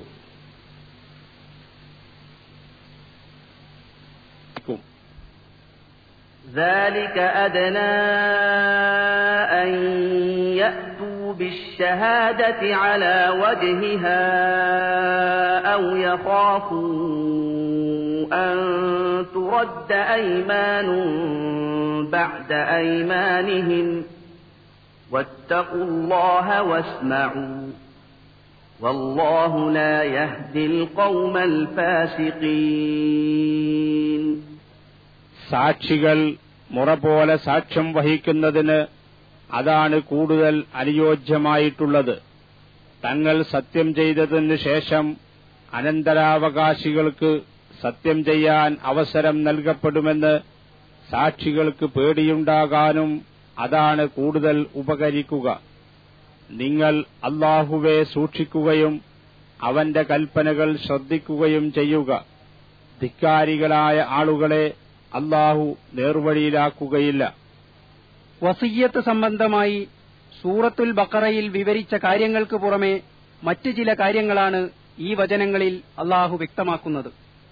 ذلك أدنى أن يأتوا بالشهادة على وجهها أو يخافوا أن ترد أيمان بعد أيمانهم واتقوا الله واسمعوا والله لا يهدي القوم الفاسقين. സാക്ഷികൾ മുറ പോലെ സാക്ഷ്യം വഹിക്കുന്നതിന് അതാണ് കൂടുതൽ അനുയോജ്യമായിട്ടുള്ളത്. തങ്ങൾ സത്യം ചെയ്തതിനു ശേഷം അനന്തരാവകാശികൾക്ക് സത്യം ചെയ്യാൻ അവസരം നൽകപ്പെടുമെന്ന് സാക്ഷികൾക്ക് പേടിയുണ്ടാകാനും അതാണ് കൂടുതൽ ഉപകരിക്കുക. നിങ്ങൾ അല്ലാഹുവെ സൂക്ഷിക്കുകയും അവന്റെ കൽപ്പനകൾ ശ്രദ്ധിക്കുകയും ചെയ്യുക. ധിക്കാരികളായ ആളുകളെ അല്ലാഹു നേർവഴിയിലാക്കുകയില്ല. വസിയ്യത്ത് സംബന്ധമായി സൂറത്തുൽ ബഖറയിൽ വിവരിച്ച കാര്യങ്ങൾക്ക് പുറമെ മറ്റു ചില കാര്യങ്ങളാണ് ഈ വചനങ്ങളിൽ അല്ലാഹു വ്യക്തമാക്കുന്നത്.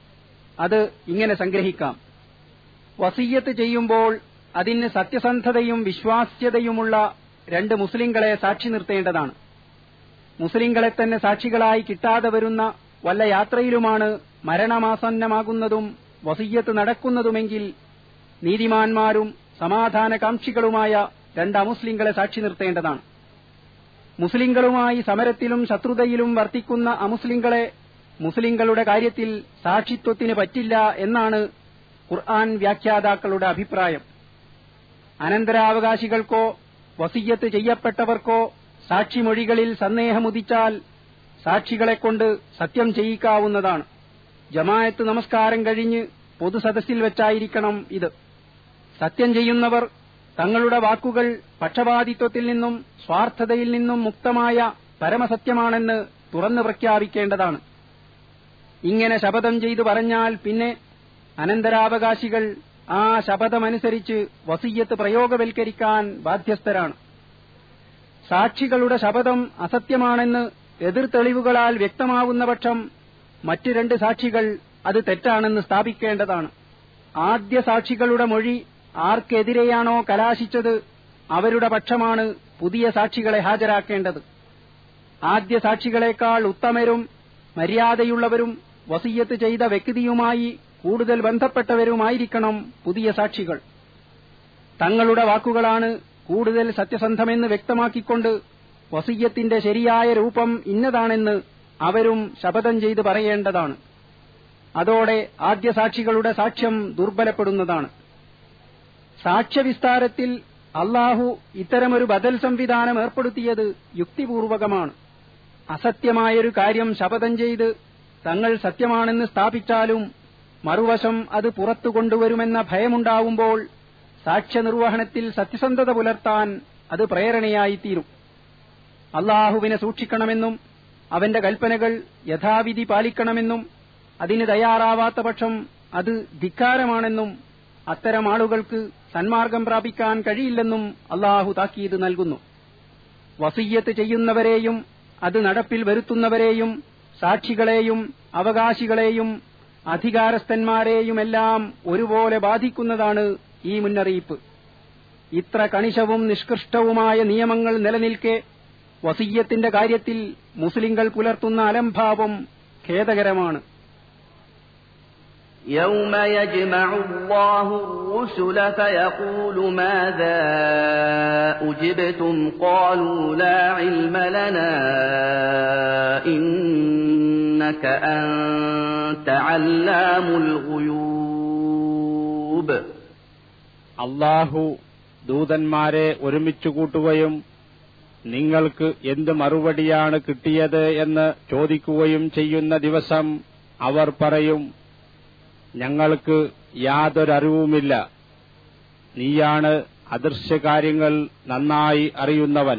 അത് ഇങ്ങനെ സംഗ്രഹിക്കാം. വസിയ്യത്ത് ചെയ്യുമ്പോൾ അതിന് സത്യസന്ധതയും വിശ്വാസ്യതയുമുള്ള 2 മുസ്ലിങ്ങളെ സാക്ഷി നിർത്തേണ്ടതാണ്. മുസ്ലിങ്ങളെ തന്നെ സാക്ഷികളായി കിട്ടാതെ വരുന്ന വല്ല യാത്രയിലുമാണ് മരണമാസന്നമാകുന്നതും വസിയ്യത്ത് നടക്കുന്നതുമെങ്കിൽ നീതിമാന്മാരും സമാധാനകാംക്ഷികളുമായ 2 അമുസ്ലിങ്ങളെ സാക്ഷി നിർത്തേണ്ടതാണ്. മുസ്ലിങ്ങളുമായി സമരത്തിലും ശത്രുതയിലും വർത്തിക്കുന്ന അമുസ്ലിങ്ങളെ മുസ്ലിങ്ങളുടെ കാര്യത്തിൽ സാക്ഷിത്വത്തിന് പറ്റില്ല എന്നാണ് ഖുർആൻ വ്യാഖ്യാതാക്കളുടെ അഭിപ്രായം. അനന്തരാവകാശികൾക്കോ വസിയ്യത്ത് ചെയ്യപ്പെട്ടവർക്കോ സാക്ഷിമൊഴികളിൽ സന്ദേഹമുദിച്ചാൽ സാക്ഷികളെക്കൊണ്ട് സത്യം ചെയ്യിക്കാവുന്നതാണ്. ജമാഅത്ത് നമസ്കാരം കഴിഞ്ഞ് പൊതുസദസ്സിൽ വെച്ചായിരിക്കണം ഇത്. സത്യം ചെയ്യുന്നവർ തങ്ങളുടെ വാക്കുകൾ പക്ഷപാതിത്വത്തിൽ നിന്നും സ്വാർത്ഥതയിൽ നിന്നും മുക്തമായ പരമസത്യമാണെന്ന് തുറന്നു പ്രഖ്യാപിക്കേണ്ടതാണ്. ഇങ്ങനെ ശപഥം ചെയ്തു പറഞ്ഞാൽ പിന്നെ അനന്തരാവകാശികൾ ആ ശപഥമനുസരിച്ച് വസിയ്യത്ത് പ്രയോഗവൽക്കരിക്കാൻ ബാധ്യസ്ഥരാണ്. സാക്ഷികളുടെ ശപഥം അസത്യമാണെന്ന് എതിർ തെളിവുകളാൽ വ്യക്തമാവുന്ന പക്ഷം മറ്റ് 2 സാക്ഷികൾ അത് തെറ്റാണെന്ന് സ്ഥാപിക്കേണ്ടതാണ്. ആദ്യ സാക്ഷികളുടെ മൊഴി ആർക്കെതിരെയാണോ കലാശിച്ചത് അവരുടെ പക്ഷമാണ് പുതിയ സാക്ഷികളെ ഹാജരാക്കേണ്ടത്. ആദ്യ സാക്ഷികളെക്കാൾ ഉത്തമരും മര്യാദയുള്ളവരും വസിയ്യത്ത് ചെയ്ത വ്യക്തിയുമായി കൂടുതൽ ബന്ധപ്പെട്ടവരുമായിരിക്കണം പുതിയ സാക്ഷികൾ. തങ്ങളുടെ വാക്കുകളാണ് കൂടുതൽ സത്യസന്ധമെന്ന് വ്യക്തമാക്കിക്കൊണ്ട് വസിയ്യത്തിന്റെ ശരിയായ രൂപം ഇന്നതാണെന്ന് അവരും ശപഥം ചെയ്ത് പറയേണ്ടതാണ്. അതോടെ ആദ്യ സാക്ഷികളുടെ സാക്ഷ്യം ദുർബലപ്പെടുന്നതാണ്. സാക്ഷ്യവിസ്താരത്തിൽ അല്ലാഹു ഇത്തരമൊരു ബദൽ സംവിധാനം ഏർപ്പെടുത്തിയത് യുക്തിപൂർവകമാണ്. അസത്യമായൊരു കാര്യം ശപഥം ചെയ്ത് തങ്ങൾ സത്യമാണെന്ന് സ്ഥാപിച്ചാലും മറുവശം അത് പുറത്തു കൊണ്ടുവരുമെന്ന ഭയമുണ്ടാവുമ്പോൾ സാക്ഷ്യനിർവഹണത്തിൽ സത്യസന്ധത പുലർത്താൻ അത് പ്രേരണയായിത്തീരും. അല്ലാഹുവിനെ സൂക്ഷിക്കണമെന്നും അവന്റെ കൽപ്പനകൾ യഥാവിധി പാലിക്കണമെന്നും അതിന് തയ്യാറാവാത്ത പക്ഷം അത് ധിക്കാരമാണെന്നും അത്തരം ആളുകൾക്ക് സന്മാർഗം പ്രാപിക്കാൻ കഴിയില്ലെന്നും അല്ലാഹു താക്കീത് നൽകുന്നു. വസിയ്യത്ത് ചെയ്യുന്നവരെയും അത് നടപ്പിൽ വരുത്തുന്നവരെയും സാക്ഷികളെയും അവകാശികളെയും അധികാരസ്ഥന്മാരെയുമെല്ലാം ഒരുപോലെ ബാധിക്കുന്നതാണ് ഈ മുന്നറിയിപ്പ്. ഇത്ര കണിശവും നിഷ്കൃഷ്ടവുമായ നിയമങ്ങൾ നിലനിൽക്കെ വസിയ്യത്തിന്റെ കാര്യത്തിൽ മുസ്ലിങ്ങൾ പുലർത്തുന്ന അലംഭാവം ഖേദകരമാണ്. يوم يجمع الله الرسل فيقول ماذا أجبتم قالوا لا علم لنا إنك أنت علام الغيوب. അല്ലാഹു ദൂതന്മാരെ ഒരുമിച്ചു കൂട്ടുകയും നിങ്ങൾക്ക് എന്ത് മറുപടിയാണ് കിട്ടിയത് എന്ന് ചോദിക്കുകയും ചെയ്യുന്ന ദിവസം അവർ പറയും, ഞങ്ങൾക്ക് യാതൊരറിവുമില്ല, നീയാണ് അദൃശ്യകാര്യങ്ങൾ നന്നായി അറിയുന്നവൻ.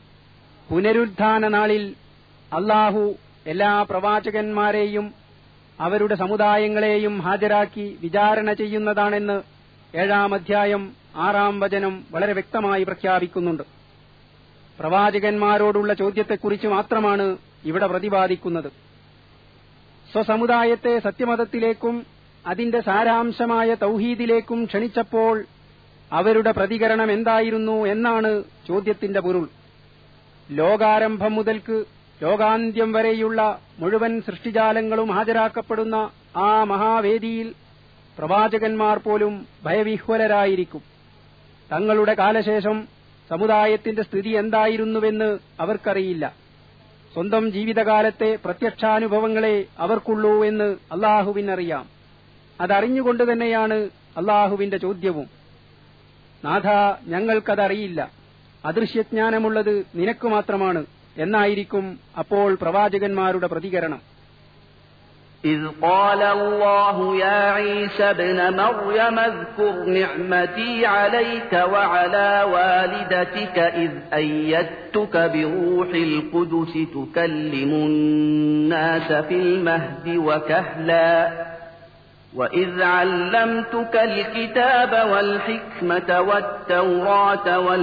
പുനരുത്ഥാന നാളിൽ അല്ലാഹു എല്ലാ പ്രവാചകന്മാരെയും അവരുടെ സമുദായങ്ങളെയും ഹാജരാക്കി വിചാരണ ചെയ്യുന്നതാണെന്ന് 7-ാം അധ്യായം 6-ാം വചനം വളരെ വ്യക്തമായി പ്രഖ്യാപിക്കുന്നുണ്ട്. പ്രവാചകന്മാരോടുള്ള ചോദ്യത്തെക്കുറിച്ച് മാത്രമാണ് ഇവിടെ പ്രതിപാദിക്കുന്നത്. സ്വസമുദായത്തെ സത്യമതത്തിലേക്കും അതിന്റെ സാരാംശമായ തൗഹീദിലേക്കും ക്ഷണിച്ചപ്പോൾ അവരുടെ പ്രതികരണം എന്തായിരുന്നു എന്നാണ് ചോദ്യത്തിന്റെ പൊരുൾ. ലോകാരംഭം മുതൽക്ക് ലോകാന്ത്യം വരെയുള്ള മുഴുവൻ സൃഷ്ടിജാലങ്ങളും ഹാജരാക്കപ്പെടുന്ന ആ മഹാവേദിയിൽ പ്രവാചകന്മാർ പോലും ഭയവിഹ്വലരായിരിക്കും. തങ്ങളുടെ കാലശേഷം സമുദായത്തിന്റെ സ്ഥിതി എന്തായിരുന്നുവെന്ന് അവർക്കറിയില്ല. സ്വന്തം ജീവിതകാലത്തെ പ്രത്യക്ഷാനുഭവങ്ങളെ അവർക്കുള്ളൂ എന്ന് അള്ളാഹുവിനറിയാം. അതറിഞ്ഞുകൊണ്ട് തന്നെയാണ് അള്ളാഹുവിന്റെ ചോദ്യവും. നാഥ, ഞങ്ങൾക്കതറിയില്ല, അദൃശ്യജ്ഞാനമുള്ളത് നിനക്ക് മാത്രമാണ് എന്നായിരിക്കും അപ്പോൾ പ്രവാചകന്മാരുടെ പ്രതികരണം. إذ قال الله يا عيسى ابن مريم اذكر نعمتي عليك وعلى والدتك إذ أيدتك بروح القدس تكلم الناس في المهد وكهلا وإذ علمتك الكتاب والحكمة والتوراة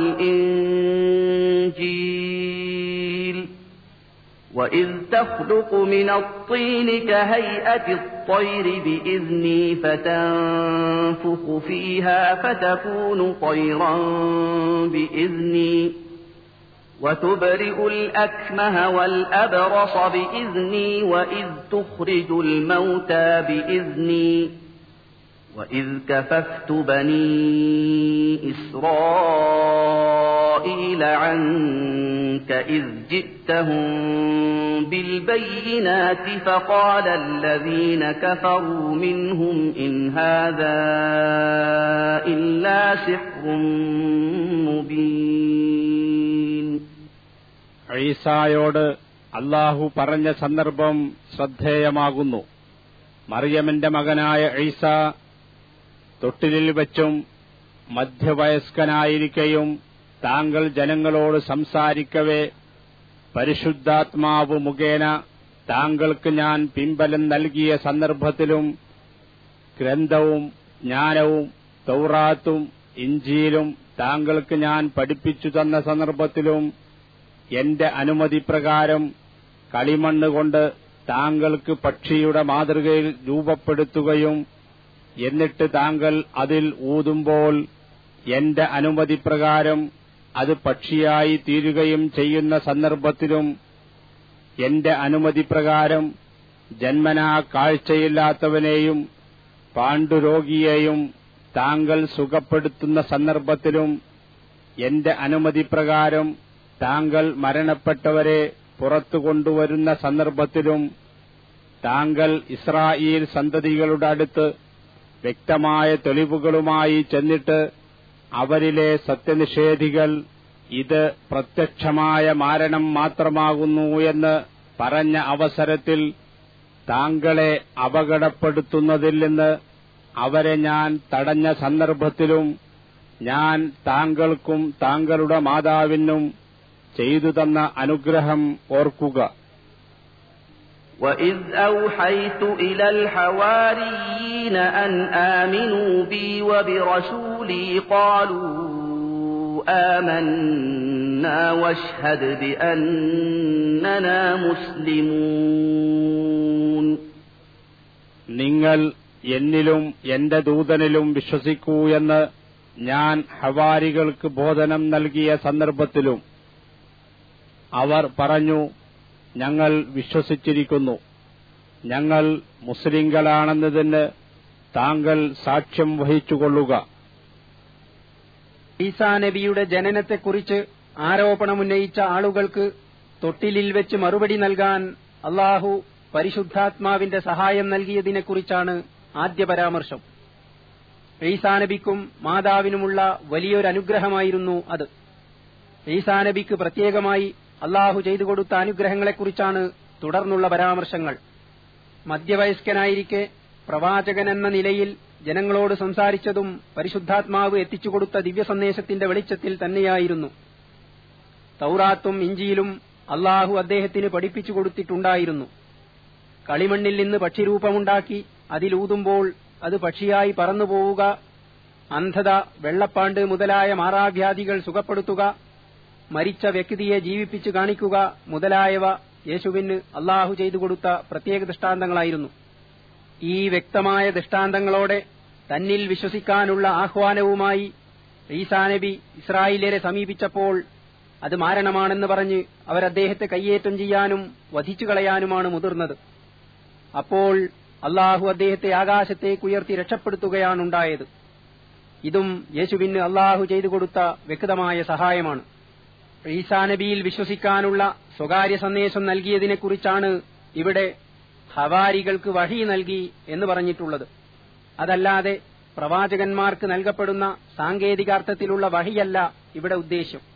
والإنجيل وإذ تخلق من الطين كهيئة الطير بإذني فتنفخ فيها فتكون طيرا بإذني وتبرئ الأكمه والأبرص بإذني وإذ تخرج الموتى بإذني وإذ كففت بني إسرائيل عنك إذ جئتهم بالبينات فقال الذين كفروا منهم إن هذا إلا سحر مبين. ഈസായോട് അല്ലാഹു പറഞ്ഞ സന്ദർഭം ശ്രദ്ധേയമാകുന്നു. മറിയമിന്റെ മകനായ ഈസ തൊട്ടിലിൽ വെച്ചും മധ്യവയസ്കനായിരിക്കെയും താങ്കൾ ജനങ്ങളോട് സംസാരിക്കവേ പരിശുദ്ധാത്മാവ് മുഖേന താങ്കൾക്ക് ഞാൻ പിൻബലം നൽകിയ സന്ദർഭത്തിലും ഗ്രന്ഥവും ജ്ഞാനവും തൗറാത്തും ഇഞ്ചീലും താങ്കൾക്ക് ഞാൻ പഠിപ്പിച്ചു തന്ന സന്ദർഭത്തിലും എന്റെ അനുമതിപ്രകാരം കളിമണ്ണുകൊണ്ട് താങ്കൾക്ക് പക്ഷിയുടെ മാതൃകയിൽ രൂപപ്പെടുത്തുകയും എന്നിട്ട് താങ്കൾ അതിൽ ഊതുമ്പോൾ എന്റെ അനുമതിപ്രകാരം അത് പക്ഷിയായി തീരുകയും ചെയ്യുന്ന സന്ദർഭത്തിലും എന്റെ അനുമതിപ്രകാരം ജന്മനാ കാഴ്ചയില്ലാത്തവനെയും പാണ്ഡുരോഗിയെയും താങ്കൾ സുഖപ്പെടുത്തുന്ന സന്ദർഭത്തിലും എന്റെ അനുമതിപ്രകാരം താങ്കൾ മരണപ്പെട്ടവരെ പുറത്തു കൊണ്ടുവരുന്ന സന്ദർഭത്തിലും താങ്കൾ ഇസ്രായേൽ സന്തതികളുടെ അടുത്ത് വ്യക്തമായ തെളിവുകളുമായി ചെന്നിട്ട് അവരിലെ സത്യനിഷേധികൾ ഇത് പ്രത്യക്ഷമായ മാരണം മാത്രമാകുന്നു എന്ന് പറഞ്ഞ അവസരത്തിൽ താങ്കളെ അപകടപ്പെടുത്തുന്നതിൽ നിന്ന് അവരെ ഞാൻ തടഞ്ഞ സന്ദർഭത്തിലും ഞാൻ താങ്കൾക്കും താങ്കളുടെ മാതാവിനും ചെയ്തു തന്ന അനുഗ്രഹം ഓർക്കുക. وَإِذْ أَوْحَيْتُ إِلَى الْحَوَارِيِّينَ أَنْ آمِنُوا بِي وَبِرَسُولِي قَالُوا آمَنَّا وَاشْهَدْ بِأَنَّنَا مُسْلِمُونَ. നിങ്ങൾ എന്നിലും എന്റെ ദൂതനിലും വിശ്വസിക്കൂ എന്ന് ഞാൻ ഹവാരികൾക്ക് ബോധനം നൽകിയ സന്ദർഭത്തിലും അവർ പറഞ്ഞു, ഞങ്ങൾ വിശ്വസിച്ചിരിക്കുന്നു, ഞങ്ങൾ മുസ്ലിങ്ങളാണെന്നതിന് താങ്കൾ സാക്ഷ്യം വഹിച്ചുകൊള്ളുക. ഈസാ നബിയുടെ ജനനത്തെക്കുറിച്ച് ആരോപണമുന്നയിച്ച ആളുകൾക്ക് തൊട്ടിലിൽ വെച്ച് മറുപടി നൽകാൻ അല്ലാഹു പരിശുദ്ധാത്മാവിന്റെ സഹായം നൽകിയതിനെക്കുറിച്ചാണ് ആദ്യ പരാമർശം. ഈസാ നബിക്കും മാതാവിനുമുള്ള വലിയൊരു അനുഗ്രഹമായിരുന്നു അത്. ഈസാ നബിക്ക് പ്രത്യേകമായി അല്ലാഹു ചെയ്തു കൊടുത്ത അനുഗ്രഹങ്ങളെക്കുറിച്ചാണ് തുടർന്നുള്ള പരാമർശങ്ങൾ. മധ്യവയസ്കനായിരിക്കെ പ്രവാചകനെന്ന നിലയിൽ ജനങ്ങളോട് സംസാരിച്ചതും പരിശുദ്ധാത്മാവ് എത്തിച്ചുകൊടുത്ത ദിവ്യസന്ദേശത്തിന്റെ വെളിച്ചത്തിൽ തന്നെയായിരുന്നു. തൗറാത്തും ഇഞ്ചീലും അല്ലാഹു അദ്ദേഹത്തിന് പഠിപ്പിച്ചു കൊടുത്തിട്ടുണ്ടായിരുന്നു. കളിമണ്ണിൽ നിന്ന് പക്ഷിരൂപമുണ്ടാക്കി അതിലൂതുമ്പോൾ അത് പക്ഷിയായി പറന്നുപോവുക, അന്ധത, വെള്ളപ്പാണ്ട് മുതലായ മാറാവ്യാധികൾ സുഖപ്പെടുത്തുക, മരിച്ച വ്യക്തിയെ ജീവിപ്പിച്ചു കാണിക്കുക മുതലായവ യേശുവിന് അള്ളാഹു ചെയ്തു കൊടുത്ത പ്രത്യേക ദൃഷ്ടാന്തങ്ങളായിരുന്നു. ഈ വ്യക്തമായ ദൃഷ്ടാന്തങ്ങളോടെ തന്നിൽ വിശ്വസിക്കാനുള്ള ആഹ്വാനവുമായി ഈസാ നബി ഇസ്രായേലിയരെ സമീപിച്ചപ്പോൾ അത് മാരണമാണെന്ന് പറഞ്ഞ് അവരദ്ദേഹത്തെ കയ്യേറ്റം ചെയ്യാനും വധിച്ചു കളയാനുമാണ് മുതിർന്നത്. അപ്പോൾ അള്ളാഹു അദ്ദേഹത്തെ ആകാശത്തേക്കുയർത്തി രക്ഷപ്പെടുത്തുകയാണുണ്ടായത്. ഇതും യേശുവിന് അള്ളാഹു ചെയ്തു കൊടുത്ത വ്യക്തമായ സഹായമാണ്. ഈസാ നബിയിൽ വിശ്വസിക്കാനുള്ള സ്വകാര്യ സന്ദേശം നൽകിയതിനെക്കുറിച്ചാണ് ഇവിടെ ഹവാരികൾക്ക് വഹി നൽകി എന്ന് പറഞ്ഞിട്ടുള്ളത്. അതല്ലാതെ പ്രവാചകന്മാർക്ക് നൽകപ്പെടുന്ന സാങ്കേതികാർത്ഥത്തിലുള്ള വഹിയല്ല ഇവിടെ ഉദ്ദേശ്യം.